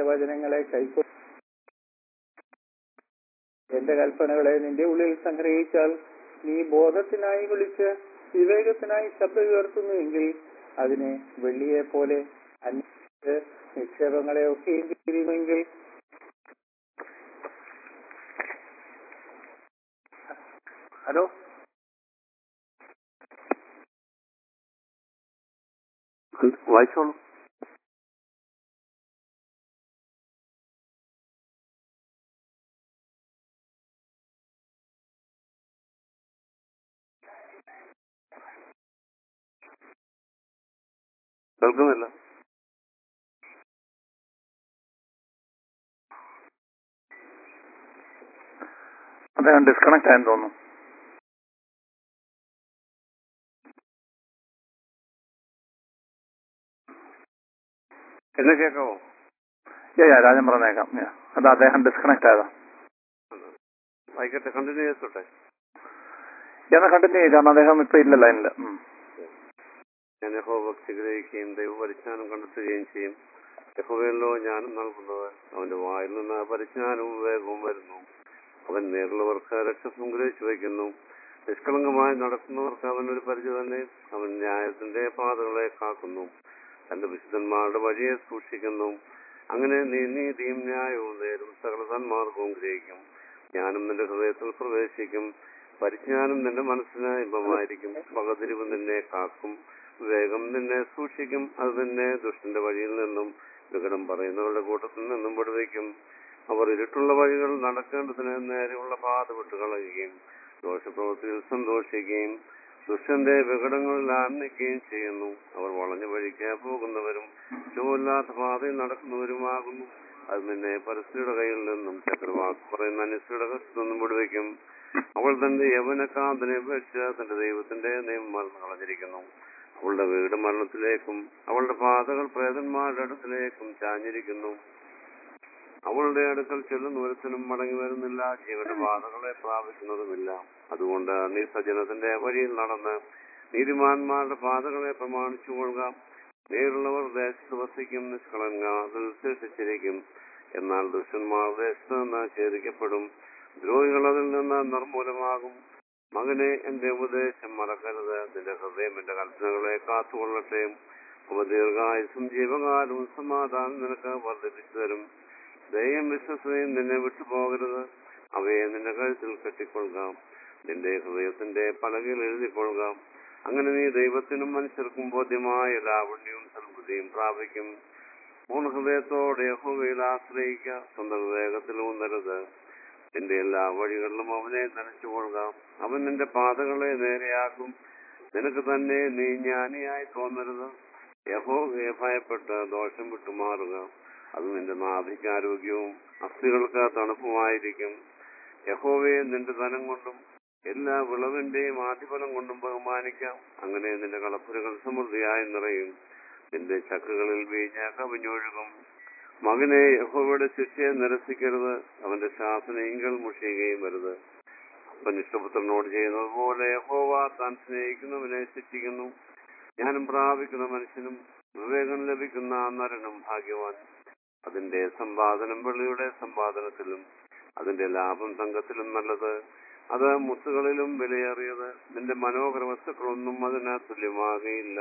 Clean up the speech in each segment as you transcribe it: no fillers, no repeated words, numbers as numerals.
എന്റെ വചനങ്ങളെ കൈക്കൊ എന്റെ കൽപ്പനകളെ നിന്റെ ഉള്ളിൽ സംഗ്രഹിച്ചാൽ നീ ബോധത്തിനായി വിളിച്ച് വിവേകത്തിനായി ശബ്ദം ഉയർത്തുന്നുവെങ്കിൽ അതിനെ വെള്ളിയെ പോലെ അന്വേഷിച്ച് നിക്ഷേപങ്ങളെ ഒക്കെയും തിരിയുമെങ്കിൽ ഹലോ വായിച്ചോളൂ. കേൾക്കുന്നില്ല. അദ്ദേഹം ഡിസ്കണക്ട് ആയെന്ന് തോന്നുന്നു. എന്നെ കേൾക്കാവോ? രാജൻ പറഞ്ഞേക്കാം. അത് അദ്ദേഹം ഡിസ്കണക്ട് ആയതാ. ആയിക്കോട്ടെ, കണ്ടിന്യൂ ചെയ്തോട്ടെ. എന്നാ കണ്ടിന്യൂ ചെയ്ത്, കാരണം അദ്ദേഹം ഇപ്പൊ ഇല്ല ലൈനില്. ഞാൻ യഹോഭക്തി ഗ്രഹിക്കുകയും ദൈവപരിജ്ഞാനം കണ്ടെത്തുകയും ചെയ്യും. യഹോവയല്ലോ ജ്ഞാനം നൽകുന്നത്. അവന്റെ വായിൽ നിന്ന് പരിജ്ഞാനവും വിവേകവും വരുന്നു. അവൻ നേരുള്ളവർക്ക് രക്ഷ സംഗ്രഹിച്ചു വയ്ക്കുന്നു. നിഷ്കളങ്കമായി നടക്കുന്നവർക്ക് അവൻ ഒരു പരിധി തന്നെ. അവൻ ന്യായത്തിന്റെ പാതകളെ കാക്കുന്നു. തന്റെ വിശുദ്ധന്മാരുടെ വഴിയെ സൂക്ഷിക്കുന്നു. അങ്ങനെ നീ നീതിയും ന്യായവും നേരും സകല സന്മാർഗവും ഗ്രഹിക്കും. ജ്ഞാനം നിന്റെ ഹൃദയത്തിൽ പ്രവേശിക്കും. പരിജ്ഞാനം നിന്റെ മനസ്സിന് ഇമ്പമായിരിക്കും. പകതിരിവ് നിന്നെ കാക്കും. വിവേകം നിന്നെ സൂക്ഷിക്കും. അത് നിന്നെ ദുഷ്ടന്റെ വഴിയിൽ നിന്നും വികടം പറയുന്നവരുടെ കൂട്ടത്തിൽ നിന്നും വിടുവിക്കും. അവർ ഇരുട്ടുള്ള വഴികൾ നടക്കേണ്ടതിന് നേരെയുള്ള പാത വിട്ടുകളയുകയും ദോഷപ്രവൃത്തിയിൽ സന്തോഷിക്കുകയും ദുഷ്ടന്റെ വികടങ്ങളിൽ ആനന്ദിക്കുകയും ചെയ്യുന്നു. അവർ വളഞ്ഞ വഴിക്ക് പോകുന്നവരും ചുവല്ലാത്ത പാതയിൽ നടക്കുന്നവരുമാകുന്നു. അത് നിന്നെ പരസ്ത്രീയുടെ കയ്യിൽ നിന്നും ചക്രവാക്ക് പറയുന്ന അനിസ്ത്രീയുടെ കയ്യിൽ നിന്നും വിടുവിക്കും. അവൾ തന്റെ യൗവനകാന്തനെ വെച്ച് തന്റെ ദൈവത്തിന്റെ നിയമം മറന്നു കളഞ്ഞിരിക്കുന്നു. അവളുടെ വീട് മരണത്തിലേക്കും അവളുടെ പാതകൾ പ്രേതന്മാരുടെ അടുത്തിലേക്കും ചാഞ്ഞിരിക്കുന്നു. അവളുടെ അടുക്കൽ ചെല്ലുന്നവരത്തിനും മടങ്ങി വരുന്നില്ല. ജീവന്റെ പാതകളെ പ്രാപിക്കുന്നതുമില്ല. അതുകൊണ്ട് നീ സജ്ജനത്തിന്റെ വഴിയിൽ നടന്ന് നീതിമാന്മാരുടെ പാതകളെ പ്രമാണിച്ചു കൊള്ളുക. നേരുള്ളവർ ദേശത്ത് വസിക്കും. നിഷ്കളങ്ക അതിൽ ശേഷിച്ചിരിക്കും. എന്നാൽ ദുഷ്ടന്മാർ ദേശത്ത് നിന്ന് ഛേദിക്കപ്പെടും. ദ്രോഹികൾ അതിൽ നിന്ന് നിർമൂലമാകും. മകനെ, എന്റെ ഉപദേശം മറക്കരുത്. നിന്റെ ഹൃദയം എന്റെ കൽപ്പനകളെ കാത്തുകൊള്ളട്ടെ. അവ ദീർഘായുസ്സും ജീവകാലവും സമാധാനം നിനക്ക് വർദ്ധിപ്പിച്ചു തരും. ദയയും വിശ്വസതയും നിന്നെ വിട്ടുപോകരുത്. അവയെ നിന്റെ കഴുത്തിൽ കെട്ടിക്കൊള്ളുക. നിന്റെ ഹൃദയത്തിന്റെ പലകയിൽ എഴുതിക്കൊള്ളുക. അങ്ങനെ നീ ദൈവത്തിനും മനുഷ്യർക്കും ബോധ്യമായ ലാവണ്യവും സൽബുദ്ധിയും പ്രാപിക്കും. പൂർണ്ണ ഹൃദയത്തോടെ യഹോവയിൽ ആശ്രയിക്കുക. സ്വന്തം വിവേകത്തിൽ ഊന്നരുത്. നിന്റെ എല്ലാ വഴികളിലും അവനെ നനച്ചുകൊള്ളുക. അവൻ നിന്റെ പാതകളെ നേരെയാക്കും. നിനക്ക് തന്നെ നീ ജ്ഞാനിയായി തോന്നരുത്. യഹോവയെ ഭയപ്പെട്ട് ദോഷം വിട്ടുമാറുക. അത് നിന്റെ നാഭിക്ക് ആരോഗ്യവും അസ്ഥികൾക്ക് തണുപ്പുമായിരിക്കും. യഹോവയെ നിന്റെ ധനം കൊണ്ടും എല്ലാ വിളവിന്റെയും ആദ്യഫലം കൊണ്ടും ബഹുമാനിക്കാം. അങ്ങനെ നിന്റെ കളപ്പുരകൾ സമൃദ്ധിയായി നിറയും. നിന്റെ ചക്കുകളിൽ വീഞ്ഞ് കവിഞ്ഞൊഴുകും. മകനെ, യഹോവയുടെ ശിക്ഷയെ നിരസിക്കരുത്. അവന്റെ ശാസനയെങ്കിൽ മുഷിയുകയും വരുത്. അപ്പൻ ഇഷ്ടപുത്രനോട് ചെയ്യുന്നത് പോലെ യഹോവ താൻ സ്നേഹിക്കുന്നവനെ ശിക്ഷിക്കുന്നു. ജ്ഞാനം പ്രാപിക്കുന്ന മനുഷ്യനും വിവേകം ലഭിക്കുന്ന നരനും ഭാഗ്യവാൻ. അതിന്റെ സമ്പാദനം വെള്ളിയുടെ സമ്പാദനത്തിലും അതിന്റെ ലാഭം തങ്കത്തിലും നല്ലത്. അത് മുത്തുകളിലും വിലയേറിയത്. നിന്റെ മനോഹര വസ്തുക്കളൊന്നും അതിന് തുല്യമാകുകയില്ല.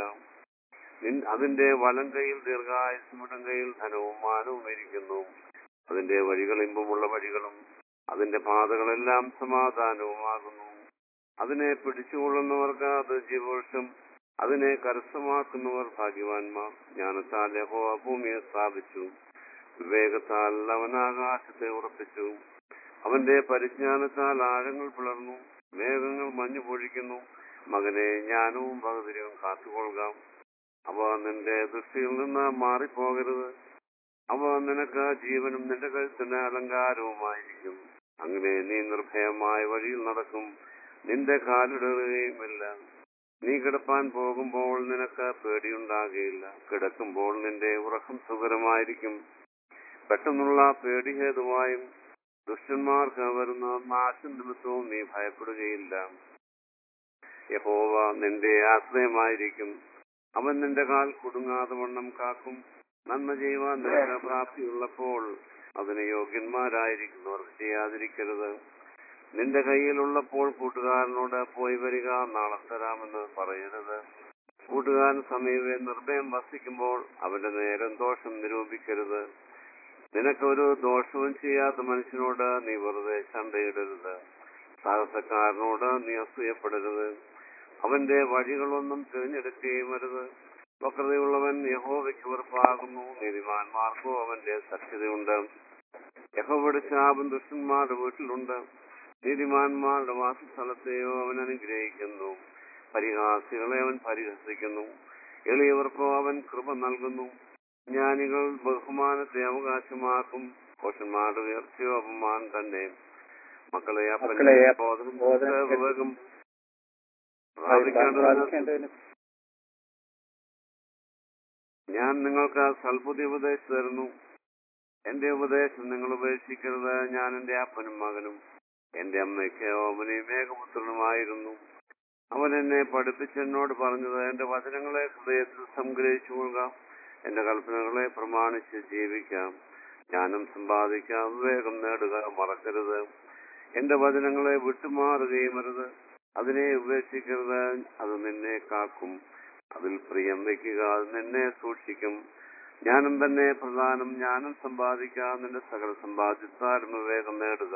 അതിന്റെ വലം കൈയിൽ ദീർഘായുസ്സും ഇടം കൈയിൽ ധനവും മാനവും ഇരിക്കുന്നു. അതിന്റെ വഴികൾ ഇമ്പമുള്ള വഴികളും അതിന്റെ പാതകളെല്ലാം സമാധാനവുമാകുന്നു. അതിനെ പിടിച്ചുകൊള്ളുന്നവർക്ക് അത് ജീവവൃക്ഷം. അതിനെ കരസ്ഥമാക്കുന്നവർ ഭാഗ്യവാന്മാർ. ജ്ഞാനത്താൽ യഹോവ ഭൂമിയെ സ്ഥാപിച്ചു. വിവേകത്താൽ അവൻ ആകാശത്തെ ഉറപ്പിച്ചു. അവന്റെ പരിജ്ഞാനത്താൽ ആഴങ്ങൾ പിളർന്നു. മേഘങ്ങൾ മഞ്ഞു പൊഴിക്കുന്നു. മകനെ, ജ്ഞാനവും പകതിരിവും കാത്തുകൊള്ളുക. അവ നിന്റെ ദൃഷ്ടിയിൽ നിന്ന് മാറിപ്പോകരുത്. അവ നിനക്ക് ജീവനും നിന്റെ കഴുത്തിന് അലങ്കാരവുമായിരിക്കും. അങ്ങനെ നീ നിർഭയമായ വഴിയിൽ നടക്കും. നിന്റെ കാലിടറുകയുമില്ല. നീ കിടപ്പാൻ പോകുമ്പോൾ നിനക്ക് പേടിയുണ്ടാകുകയില്ല. കിടക്കുമ്പോൾ നിന്റെ ഉറക്കം സുഖകരമായിരിക്കും. പെട്ടെന്നുള്ള പേടി ഹേതുവായും ദുഷ്ടന്മാർക്ക് വരുന്ന നാശം നിമിത്തവും നീ ഭയപ്പെടുകയില്ല. യഹോവ നിന്റെ ആശ്രയമായിരിക്കും. അവൻ നിന്റെ കാൽ കുടുങ്ങാതെ വണ്ണം കാക്കും. നന്മ ചെയ്യുവാൻ നിനക്ക് പ്രാപ്തിയുള്ളപ്പോൾ അതിന് യോഗ്യന്മാരായിരിക്കുന്നവർ ചെയ്യാതിരിക്കരുത്. നിന്റെ കയ്യിലുള്ളപ്പോൾ കൂട്ടുകാരനോട് പോയി വരിക, നാളെ തരാമെന്ന് പറയരുത്. കൂട്ടുകാരൻ സമീപേ നിർഭയം വസിക്കുമ്പോൾ അവന്റെ നേരം ദോഷം നിരൂപിക്കരുത്. നിനക്കൊരു ദോഷവും ചെയ്യാത്ത മനുഷ്യനോട് നീ വെറുതെ ചണ്ടയിടരുത്. സാഹസക്കാരനോട് നീ അസൂയപ്പെടരുത്. അവന്റെ വഴികളൊന്നും തിരഞ്ഞെടുക്കുകയും അരുത്. വക്രതയുള്ളവൻ യഹോവയ്ക്ക് വെറുപ്പാകുന്നു, നീതിമാന്മാർക്കോ അവന്റെ സത്യതയുണ്ട്. യഹോവയുടെ ശാപം ദുഷ്ടന്മാരുടെ വീട്ടിലുണ്ട്, നീതിമാന്മാരുടെ വാസസ്ഥലത്തെയോ അവൻ അനുഗ്രഹിക്കുന്നു. പരിഹാസികളെ അവൻ പരിഹസിക്കുന്നു, എളിയവർക്കോ അവൻ കൃപ നൽകുന്നു. ജ്ഞാനികൾ ബഹുമാനത്തെ അവകാശമാക്കും, കോശന്മാരുടെ ഉയർച്ചയോ അപമാനം തന്നെ. മക്കളെ അപ്പനെ ബോധനം വിവേകം പ്രാപിക്കേണ്ടതിന് ഞാൻ നിങ്ങൾക്ക് സൽബുദ്ധി ഉപദേശിച്ചു തരുന്നു. എന്റെ ഉപദേശം നിങ്ങൾ ഉപേക്ഷിക്കരുത്. ഞാൻ എന്റെ അപ്പനും മകനും എന്റെ അമ്മയ്ക്ക് അവനെയും ഏകപുത്രനുമായിരുന്നു. അവൻ എന്നെ പഠിപ്പിച്ച് എന്നോട് പറഞ്ഞത്, എന്റെ വചനങ്ങളെ ഹൃദയത്തിൽ സംഗ്രഹിച്ചു കൊള്ളുക, എന്റെ കൽപ്പനകളെ പ്രമാണിച്ച് ജീവിക്കാം. ജ്ഞാനം സമ്പാദിക്കാം, വിവേകം നേടുക, മറക്കരുത്. എന്റെ വചനങ്ങളെ വിട്ടുമാറുകയും അരുത്. അതിനെ ഉപേക്ഷിക്കരുത്, അത് നിന്നെ കാക്കും. അതിൽ പ്രിയം വയ്ക്കുക, അത് നിന്നെ സൂക്ഷിക്കും. ജ്ഞാനം തന്നെ പ്രധാനം. ജ്ഞാനം സമ്പാദിക്കുക, നിന്റെ സകല സമ്പാദ്യത്താലും വിവേകം നേടുക.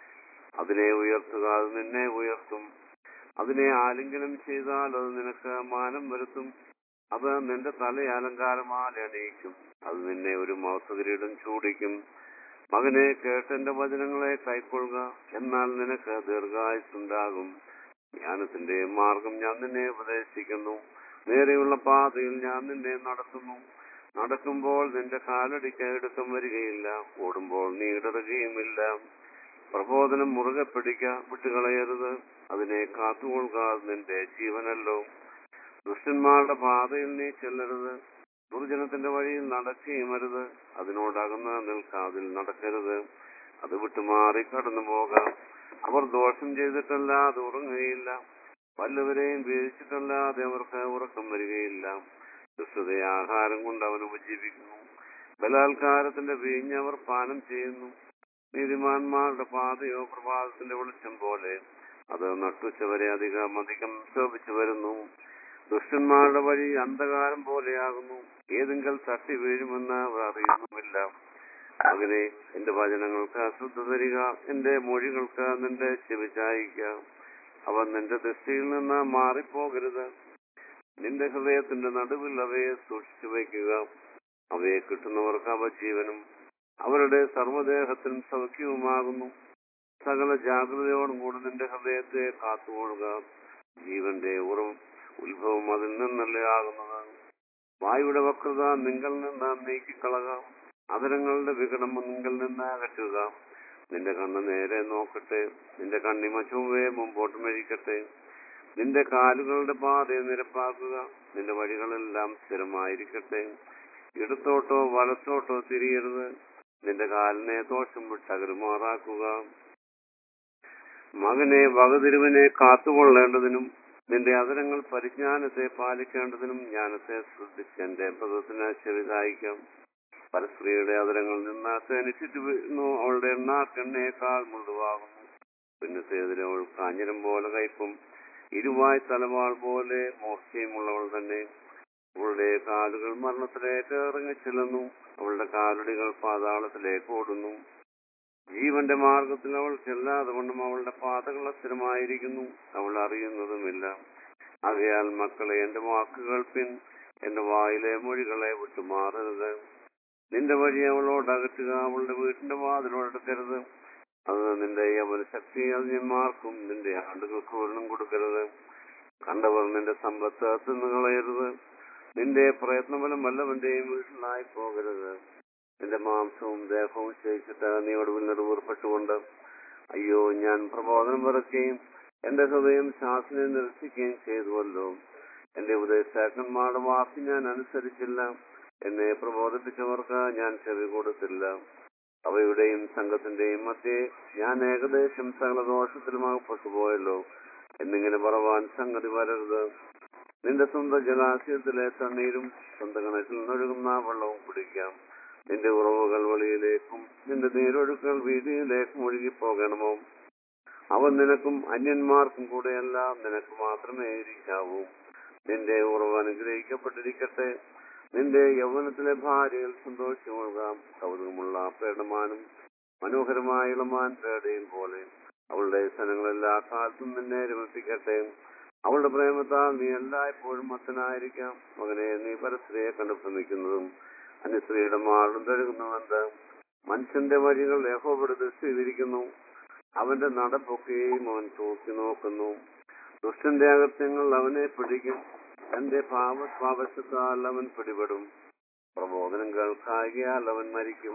അതിനെ ഉയർത്തുക, അത് നിന്നെ ഉയർത്തും. അതിനെ ആലിംഗനം ചെയ്താൽ അത് നിനക്ക് മാനം വരുത്തും. അത് നിന്റെ തലയെ അലങ്കാരമാല അണിയിക്കും, അത് നിന്നെ ഒരു മൗസകിരീടം ചൂടിക്കും. മകനെ, കേട്ടെന്റെ വചനങ്ങളെ കൈക്കൊള്ളുക, എന്നാൽ നിനക്ക് ദീർഘായുസ്സുണ്ടാകും. ജ്ഞാനത്തിന്റെ മാർഗം ഞാൻ നിന്നെ ഉപദേശിക്കുന്നു, നേരെയുള്ള പാതയിൽ ഞാൻ നിന്നെ നടത്തുന്നു. നടക്കുമ്പോൾ നിന്റെ കാലടിക്ക് ഇടുക്കം വരികയില്ല, ഓടുമ്പോൾ നീ ഇടറുകയുമില്ല. പ്രബോധനം മുറുകെ പിടിക്ക, വിട്ടുകളയരുത്. അതിനെ കാത്തുകൊള്ളുക, നിന്റെ ജീവനല്ലോ. ദുഷ്ടന്മാരുടെ പാതയിൽ നീ ചെല്ലരുത്, ദുർജനത്തിന്റെ വഴിയിൽ നടക്കുകയും അരുത്. അതിനോടകന്ന് നിൽക്കാതിൽ നടക്കരുത്, അത് വിട്ടുമാറി കടന്നു പോകാം. അവർ ദോഷം ചെയ്തിട്ടല്ലാതെ ഉറങ്ങുകയില്ല, വല്ലവരെയും വീഴ്ചിട്ടല്ലാതെ അവർക്ക് ഉറക്കം വരികയില്ല. ദുഷ്ടതയെ ആഹാരം കൊണ്ട് അവൻ ഉപജീവിക്കുന്നു, ബലാത്കാരത്തിന്റെ വീഞ്ഞ് അവർ പാനം ചെയ്യുന്നു. നീതിമാന്മാരുടെ പാതയോ പ്രഭാതത്തിന്റെ വെളിച്ചം പോലെ, അത് നട്ടുച്ചവരെ അധികം അധികം ശോഭിച്ചു വരുന്നു. ദുഷ്ടന്മാരുടെ വഴി അന്ധകാരം പോലെയാകുന്നു, ഏതെങ്കിൽ തട്ടി വീഴുമെന്ന് അവർ അറിയുന്നുമില്ല. അങ്ങനെ എന്റെ വചനങ്ങൾക്ക് ശ്രദ്ധ തരിക, എന്റെ മൊഴികൾക്ക് നിന്റെ ചെവി ചായിക്കുക. അവ നിന്റെ ദൃഷ്ടിയിൽ നിന്ന് മാറിപ്പോകരുത്. നിന്റെ ഹൃദയത്തിന്റെ നടുവിൽ അവയെ സൂക്ഷിച്ചു വയ്ക്കുക. അവയെ കിട്ടുന്നവർക്ക് അവ ജീവനും അവരുടെ സർവ്വദേഹത്തിനും സൗഖ്യവുമാകുന്നു. സകല ജാഗ്രതയോടും കൂടി നിന്റെ ഹൃദയത്തെ കാത്തുകൊള്ളുക. ജീവന്റെ ഉത്ഭവം അതിൽ നിന്നല്ലേ ആകുന്നത്. വായുടെ വക്രത നിങ്ങൾ നിന്ന് നീക്കിക്കളക, അധരങ്ങളുടെ വികടം നിങ്ങൾ നിന്ന് അകറ്റുക. നിന്റെ കണ്ണ് നേരെ നോക്കട്ടെ, നിന്റെ കണ്ണിമ ചൊവ്വേ മുമ്പോട്ട് മെഴിക്കട്ടെ. നിന്റെ കാലുകളുടെ പാതയെ നിരപ്പാക്കുക, നിന്റെ വഴികളെല്ലാം സ്ഥിരമായിരിക്കട്ടെ. ഇടത്തോട്ടോ വലത്തോട്ടോ തിരിയരുത്, നിന്റെ കാലിനെ ദോഷം വിട്ടകരുമാറാക്കുക. മകനെ, വകതിരിവിനെ കാത്തുകൊള്ളേണ്ടതിനും നിന്റെ അധരങ്ങൾ പരിജ്ഞാനത്തെ പാലിക്കേണ്ടതിനും ജ്ഞാനത്തെ ശ്രദ്ധിച്ച് എന്റെ പദത്തിന് ചെവി ചായിക്കാം. പരസ്ത്രീയുടെ അധരങ്ങളിൽ നിന്ന് തേനിച്ചിട്ട് വീഴുന്നു, അവളുടെ എണ്ണാക്കെണ്ണയേക്കാൾ മൃദുവാകുന്നു. പിന്നത്തേതിരെ അവൾ കാഞ്ഞിരം പോലെ കയ്പും ഇരുവായ് തലവാൾ പോലെ മൂർച്ചയുമുള്ളവൾ തന്നെ. അവളുടെ കാലുകൾ മരണത്തിലേക്ക് ഇറങ്ങിച്ചെല്ലുന്നു, അവളുടെ കാലടികൾ പാതാളത്തിലേക്ക് ഓടുന്നു. ജീവന്റെ മാർഗത്തിൽ അവൾ ചെല്ലാതെ കൊണ്ടും അവളുടെ പാതകൾ സ്ഥിരമായിരിക്കുന്നു, അവൾ അറിയുന്നതുമില്ല. ആകയാൽ മക്കളെ, എന്റെ വാക്കുകൾ എന്റെ വായിലെ മൊഴികളെ വിട്ടുമാറരുത്. നിന്റെ വഴി അവളോട് അകറ്റുക, അവളുടെ വീട്ടിന്റെ വാതിലോടടുക്കരുത്. അത് നിന്റെ യൗവന ശക്തി അന്യന്മാർക്കും നിന്റെ ആണ്ടുകൾക്ക് ഒരെണ്ണം കൊടുക്കരുത്. കണ്ടവർ നിന്റെ സമ്പത്ത് തിന്നുകളയരുത്, നിന്റെ പ്രയത്നഫലം വല്ലവന്റെയും വീട്ടിലായി പോകരുത്. നിന്റെ മാംസവും ദേഹവും ക്ഷയിച്ചിട്ട് നീ ഒടുവിൽ നെടുവേർപ്പെട്ടുകൊണ്ട്, അയ്യോ, ഞാൻ പ്രബോധനം വെറുക്കുകയും എന്റെ ഹൃദയം ശാസനയെ നിരസിക്കുകയും ചെയ്തുവല്ലോ. എന്റെ ഉപദേശകന്മാരുടെ വാക്ക് ഞാൻ അനുസരിച്ചില്ല, എന്നെ പ്രബോധിപ്പിച്ചവർക്ക് ഞാൻ ചെവി കൊടുത്തില്ല. അവയുടെയും സംഘത്തിന്റെയും മധ്യേ ഞാൻ ഏകദേശം സകല ദോഷത്തിലും അകപ്പെട്ടുപോയല്ലോ എന്നിങ്ങനെ പറവാൻ സംഗതി വരരുത്. നിന്റെ സ്വന്തം ജലാശയത്തിലെ തണ്ണീരും സ്വന്തം കിണറ്റിൽ നിന്നൊഴുകുന്ന വെള്ളവും കുടിക്കാം. നിന്റെ ഉറവുകൾ വെളിയിലേക്കും നിന്റെ നീരൊഴുക്കൾ വീതിയിലേക്കും ഒഴുകിപ്പോകണമോ? അവൻ നിനക്കും അന്യന്മാർക്കും കൂടെയല്ല, നിനക്ക് മാത്രമേ ഇരിക്കാവൂ. നിന്റെ ഉറവ് അനുഗ്രഹിക്കപ്പെട്ടിരിക്കട്ടെ. നിന്റെ യൗവനത്തിലെ ഭാര്യയിൽ സന്തോഷിച്ചുകൊള്ളുക. കൗതുകമുള്ള പേടമാനും മനോഹരമായ ഇളമാൻ പേടയും പോലെ അവളുടെ സ്ഥലങ്ങളെല്ലാ കാലത്തും നിന്നെ രമിപ്പിക്കട്ടെ. അവളുടെ പ്രേമത്താൽ നീ എല്ലായ്പ്പോഴും മത്തനായിരിക്കാം. മകനെ, നീ പരസ്ത്രീയെ കണ്ടു ഭ്രമിക്കുന്നതും അന്യസ്ത്രീയുടെ മാറും തഴുകുന്നുവെന്ത്? മനുഷ്യന്റെ വഴികൾ യഹോവയുടെ ദൃഷ്ടിയിലിരിക്കുന്നു, അവന്റെ നടപ്പൊക്കെയും അവൻ തൂക്കി നോക്കുന്നു. ദുഷ്ടന്റെ അകൃത്യങ്ങൾ അവനെ പിടിക്കും, തന്റെ പാപശത്താൽ അവൻ പിടിപെടും. പ്രബോധനം കേൾക്കായാൽ അവൻ മരിക്കും,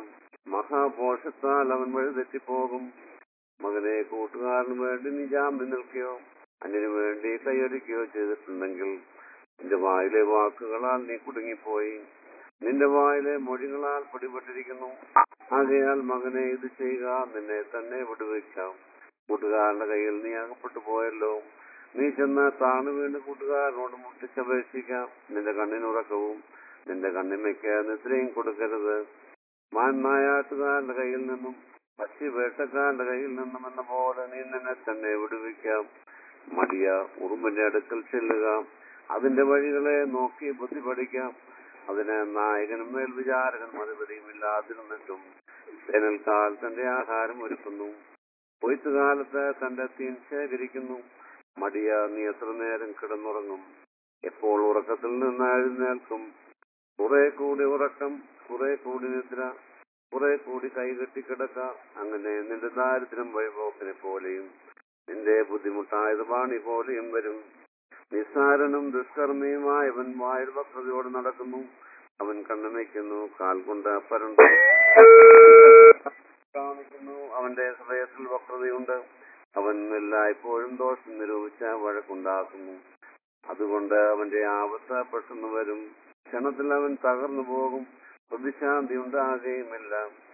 മഹാപോഷത്താൽ അവൻ വഴിതെറ്റിപ്പോകും. മകനെ, കൂട്ടുകാരന് വേണ്ടി നീ ജാമ്യം നിൽക്കുകയോ അന്യനു വേണ്ടി കൈയടിക്കുകയോ ചെയ്തിട്ടുണ്ടെങ്കിൽ നിന്റെ വായിലെ വാക്കുകളാൽ നീ കുടുങ്ങിപ്പോയി, നിന്റെ വായിലെ മൊഴികളാൽ പിടിപെട്ടിരിക്കുന്നു. ആകയാൽ മകനെ, ഇത് ചെയ്യുക, നിന്നെ തന്നെ വിടുവിക്കാം. കൂട്ടുകാരന്റെ കയ്യിൽ നീ അകപ്പെട്ടു പോയല്ലോ. നീ ചെന്ന് താണു വീണ് കൂട്ടുകാരനോട് മുട്ടിച്ചപേക്ഷിക്കാം. നിന്റെ കണ്ണിനുറക്കവും നിന്റെ കണ്ണിമയ്ക്ക് നിദ്രയും കൊടുക്കരുത്. നായാട്ടുകാരന്റെ കയ്യിൽ നിന്നും പക്ഷി വേട്ടക്കാരന്റെ കയ്യിൽ നിന്നും എന്ന പോലെ നീ നിന്നെ തന്നെ വിടുവിക്കാം. മടിയ, ഉറുമ്പിന്റെ അടുക്കൽ ചെല്ലുക, അതിന്റെ വഴികളെ നോക്കി ബുദ്ധി പഠിക്കാം. അതിന് നായകനും മേൽവിചാരകൻ മറുപടിയുമില്ലാതിരുന്നിട്ടും വേനൽക്കാൽ തന്റെ ആഹാരം ഒരുക്കുന്നു, കൊയ്ത്തുകാലത്ത് തന്റെ തീൻ ശേഖരിക്കുന്നു. മടിയ, നീ എത്ര നേരം കിടന്നുറങ്ങും? എപ്പോൾ ഉറക്കത്തിൽ നിന്ന് എഴുന്നേൽക്കും? കുറെ കൂടി ഉറക്കം, കുറെ കൂടി നിദ്ര, കുറെ കൂടി കൈകെട്ടി കിടക്ക. അങ്ങനെ നിന്റെ ദാരിദ്ര്യം വഴിപോക്കിനെ പോലെയും നിന്റെ ബുദ്ധിമുട്ടായത് പാണി പോലെയും വരും. നിസ്സാരനും ദുഷ്കർമ്മിയുമായവൻ വായിൽ വക്രതയോടെ നടക്കുന്നു. അവൻ കണ്ണുനയ്ക്കുന്നു, കാൽ കൊണ്ട് പരണ്ട് കാണിക്കുന്നു. അവന്റെ ഹൃദയത്തിൽ വക്രതയുണ്ട്. അവൻ എല്ലായ്പ്പോഴും ദോഷം നിരൂപിച്ച വഴക്കുണ്ടാക്കുന്നു. അതുകൊണ്ട് അവന്റെ ആപത്ത് പെട്ടെന്ന് വരും. ക്ഷണത്തിൽ അവൻ തകർന്നു പോകും, പ്രതിശാന്തി ഉണ്ടാകുകയുമില്ല.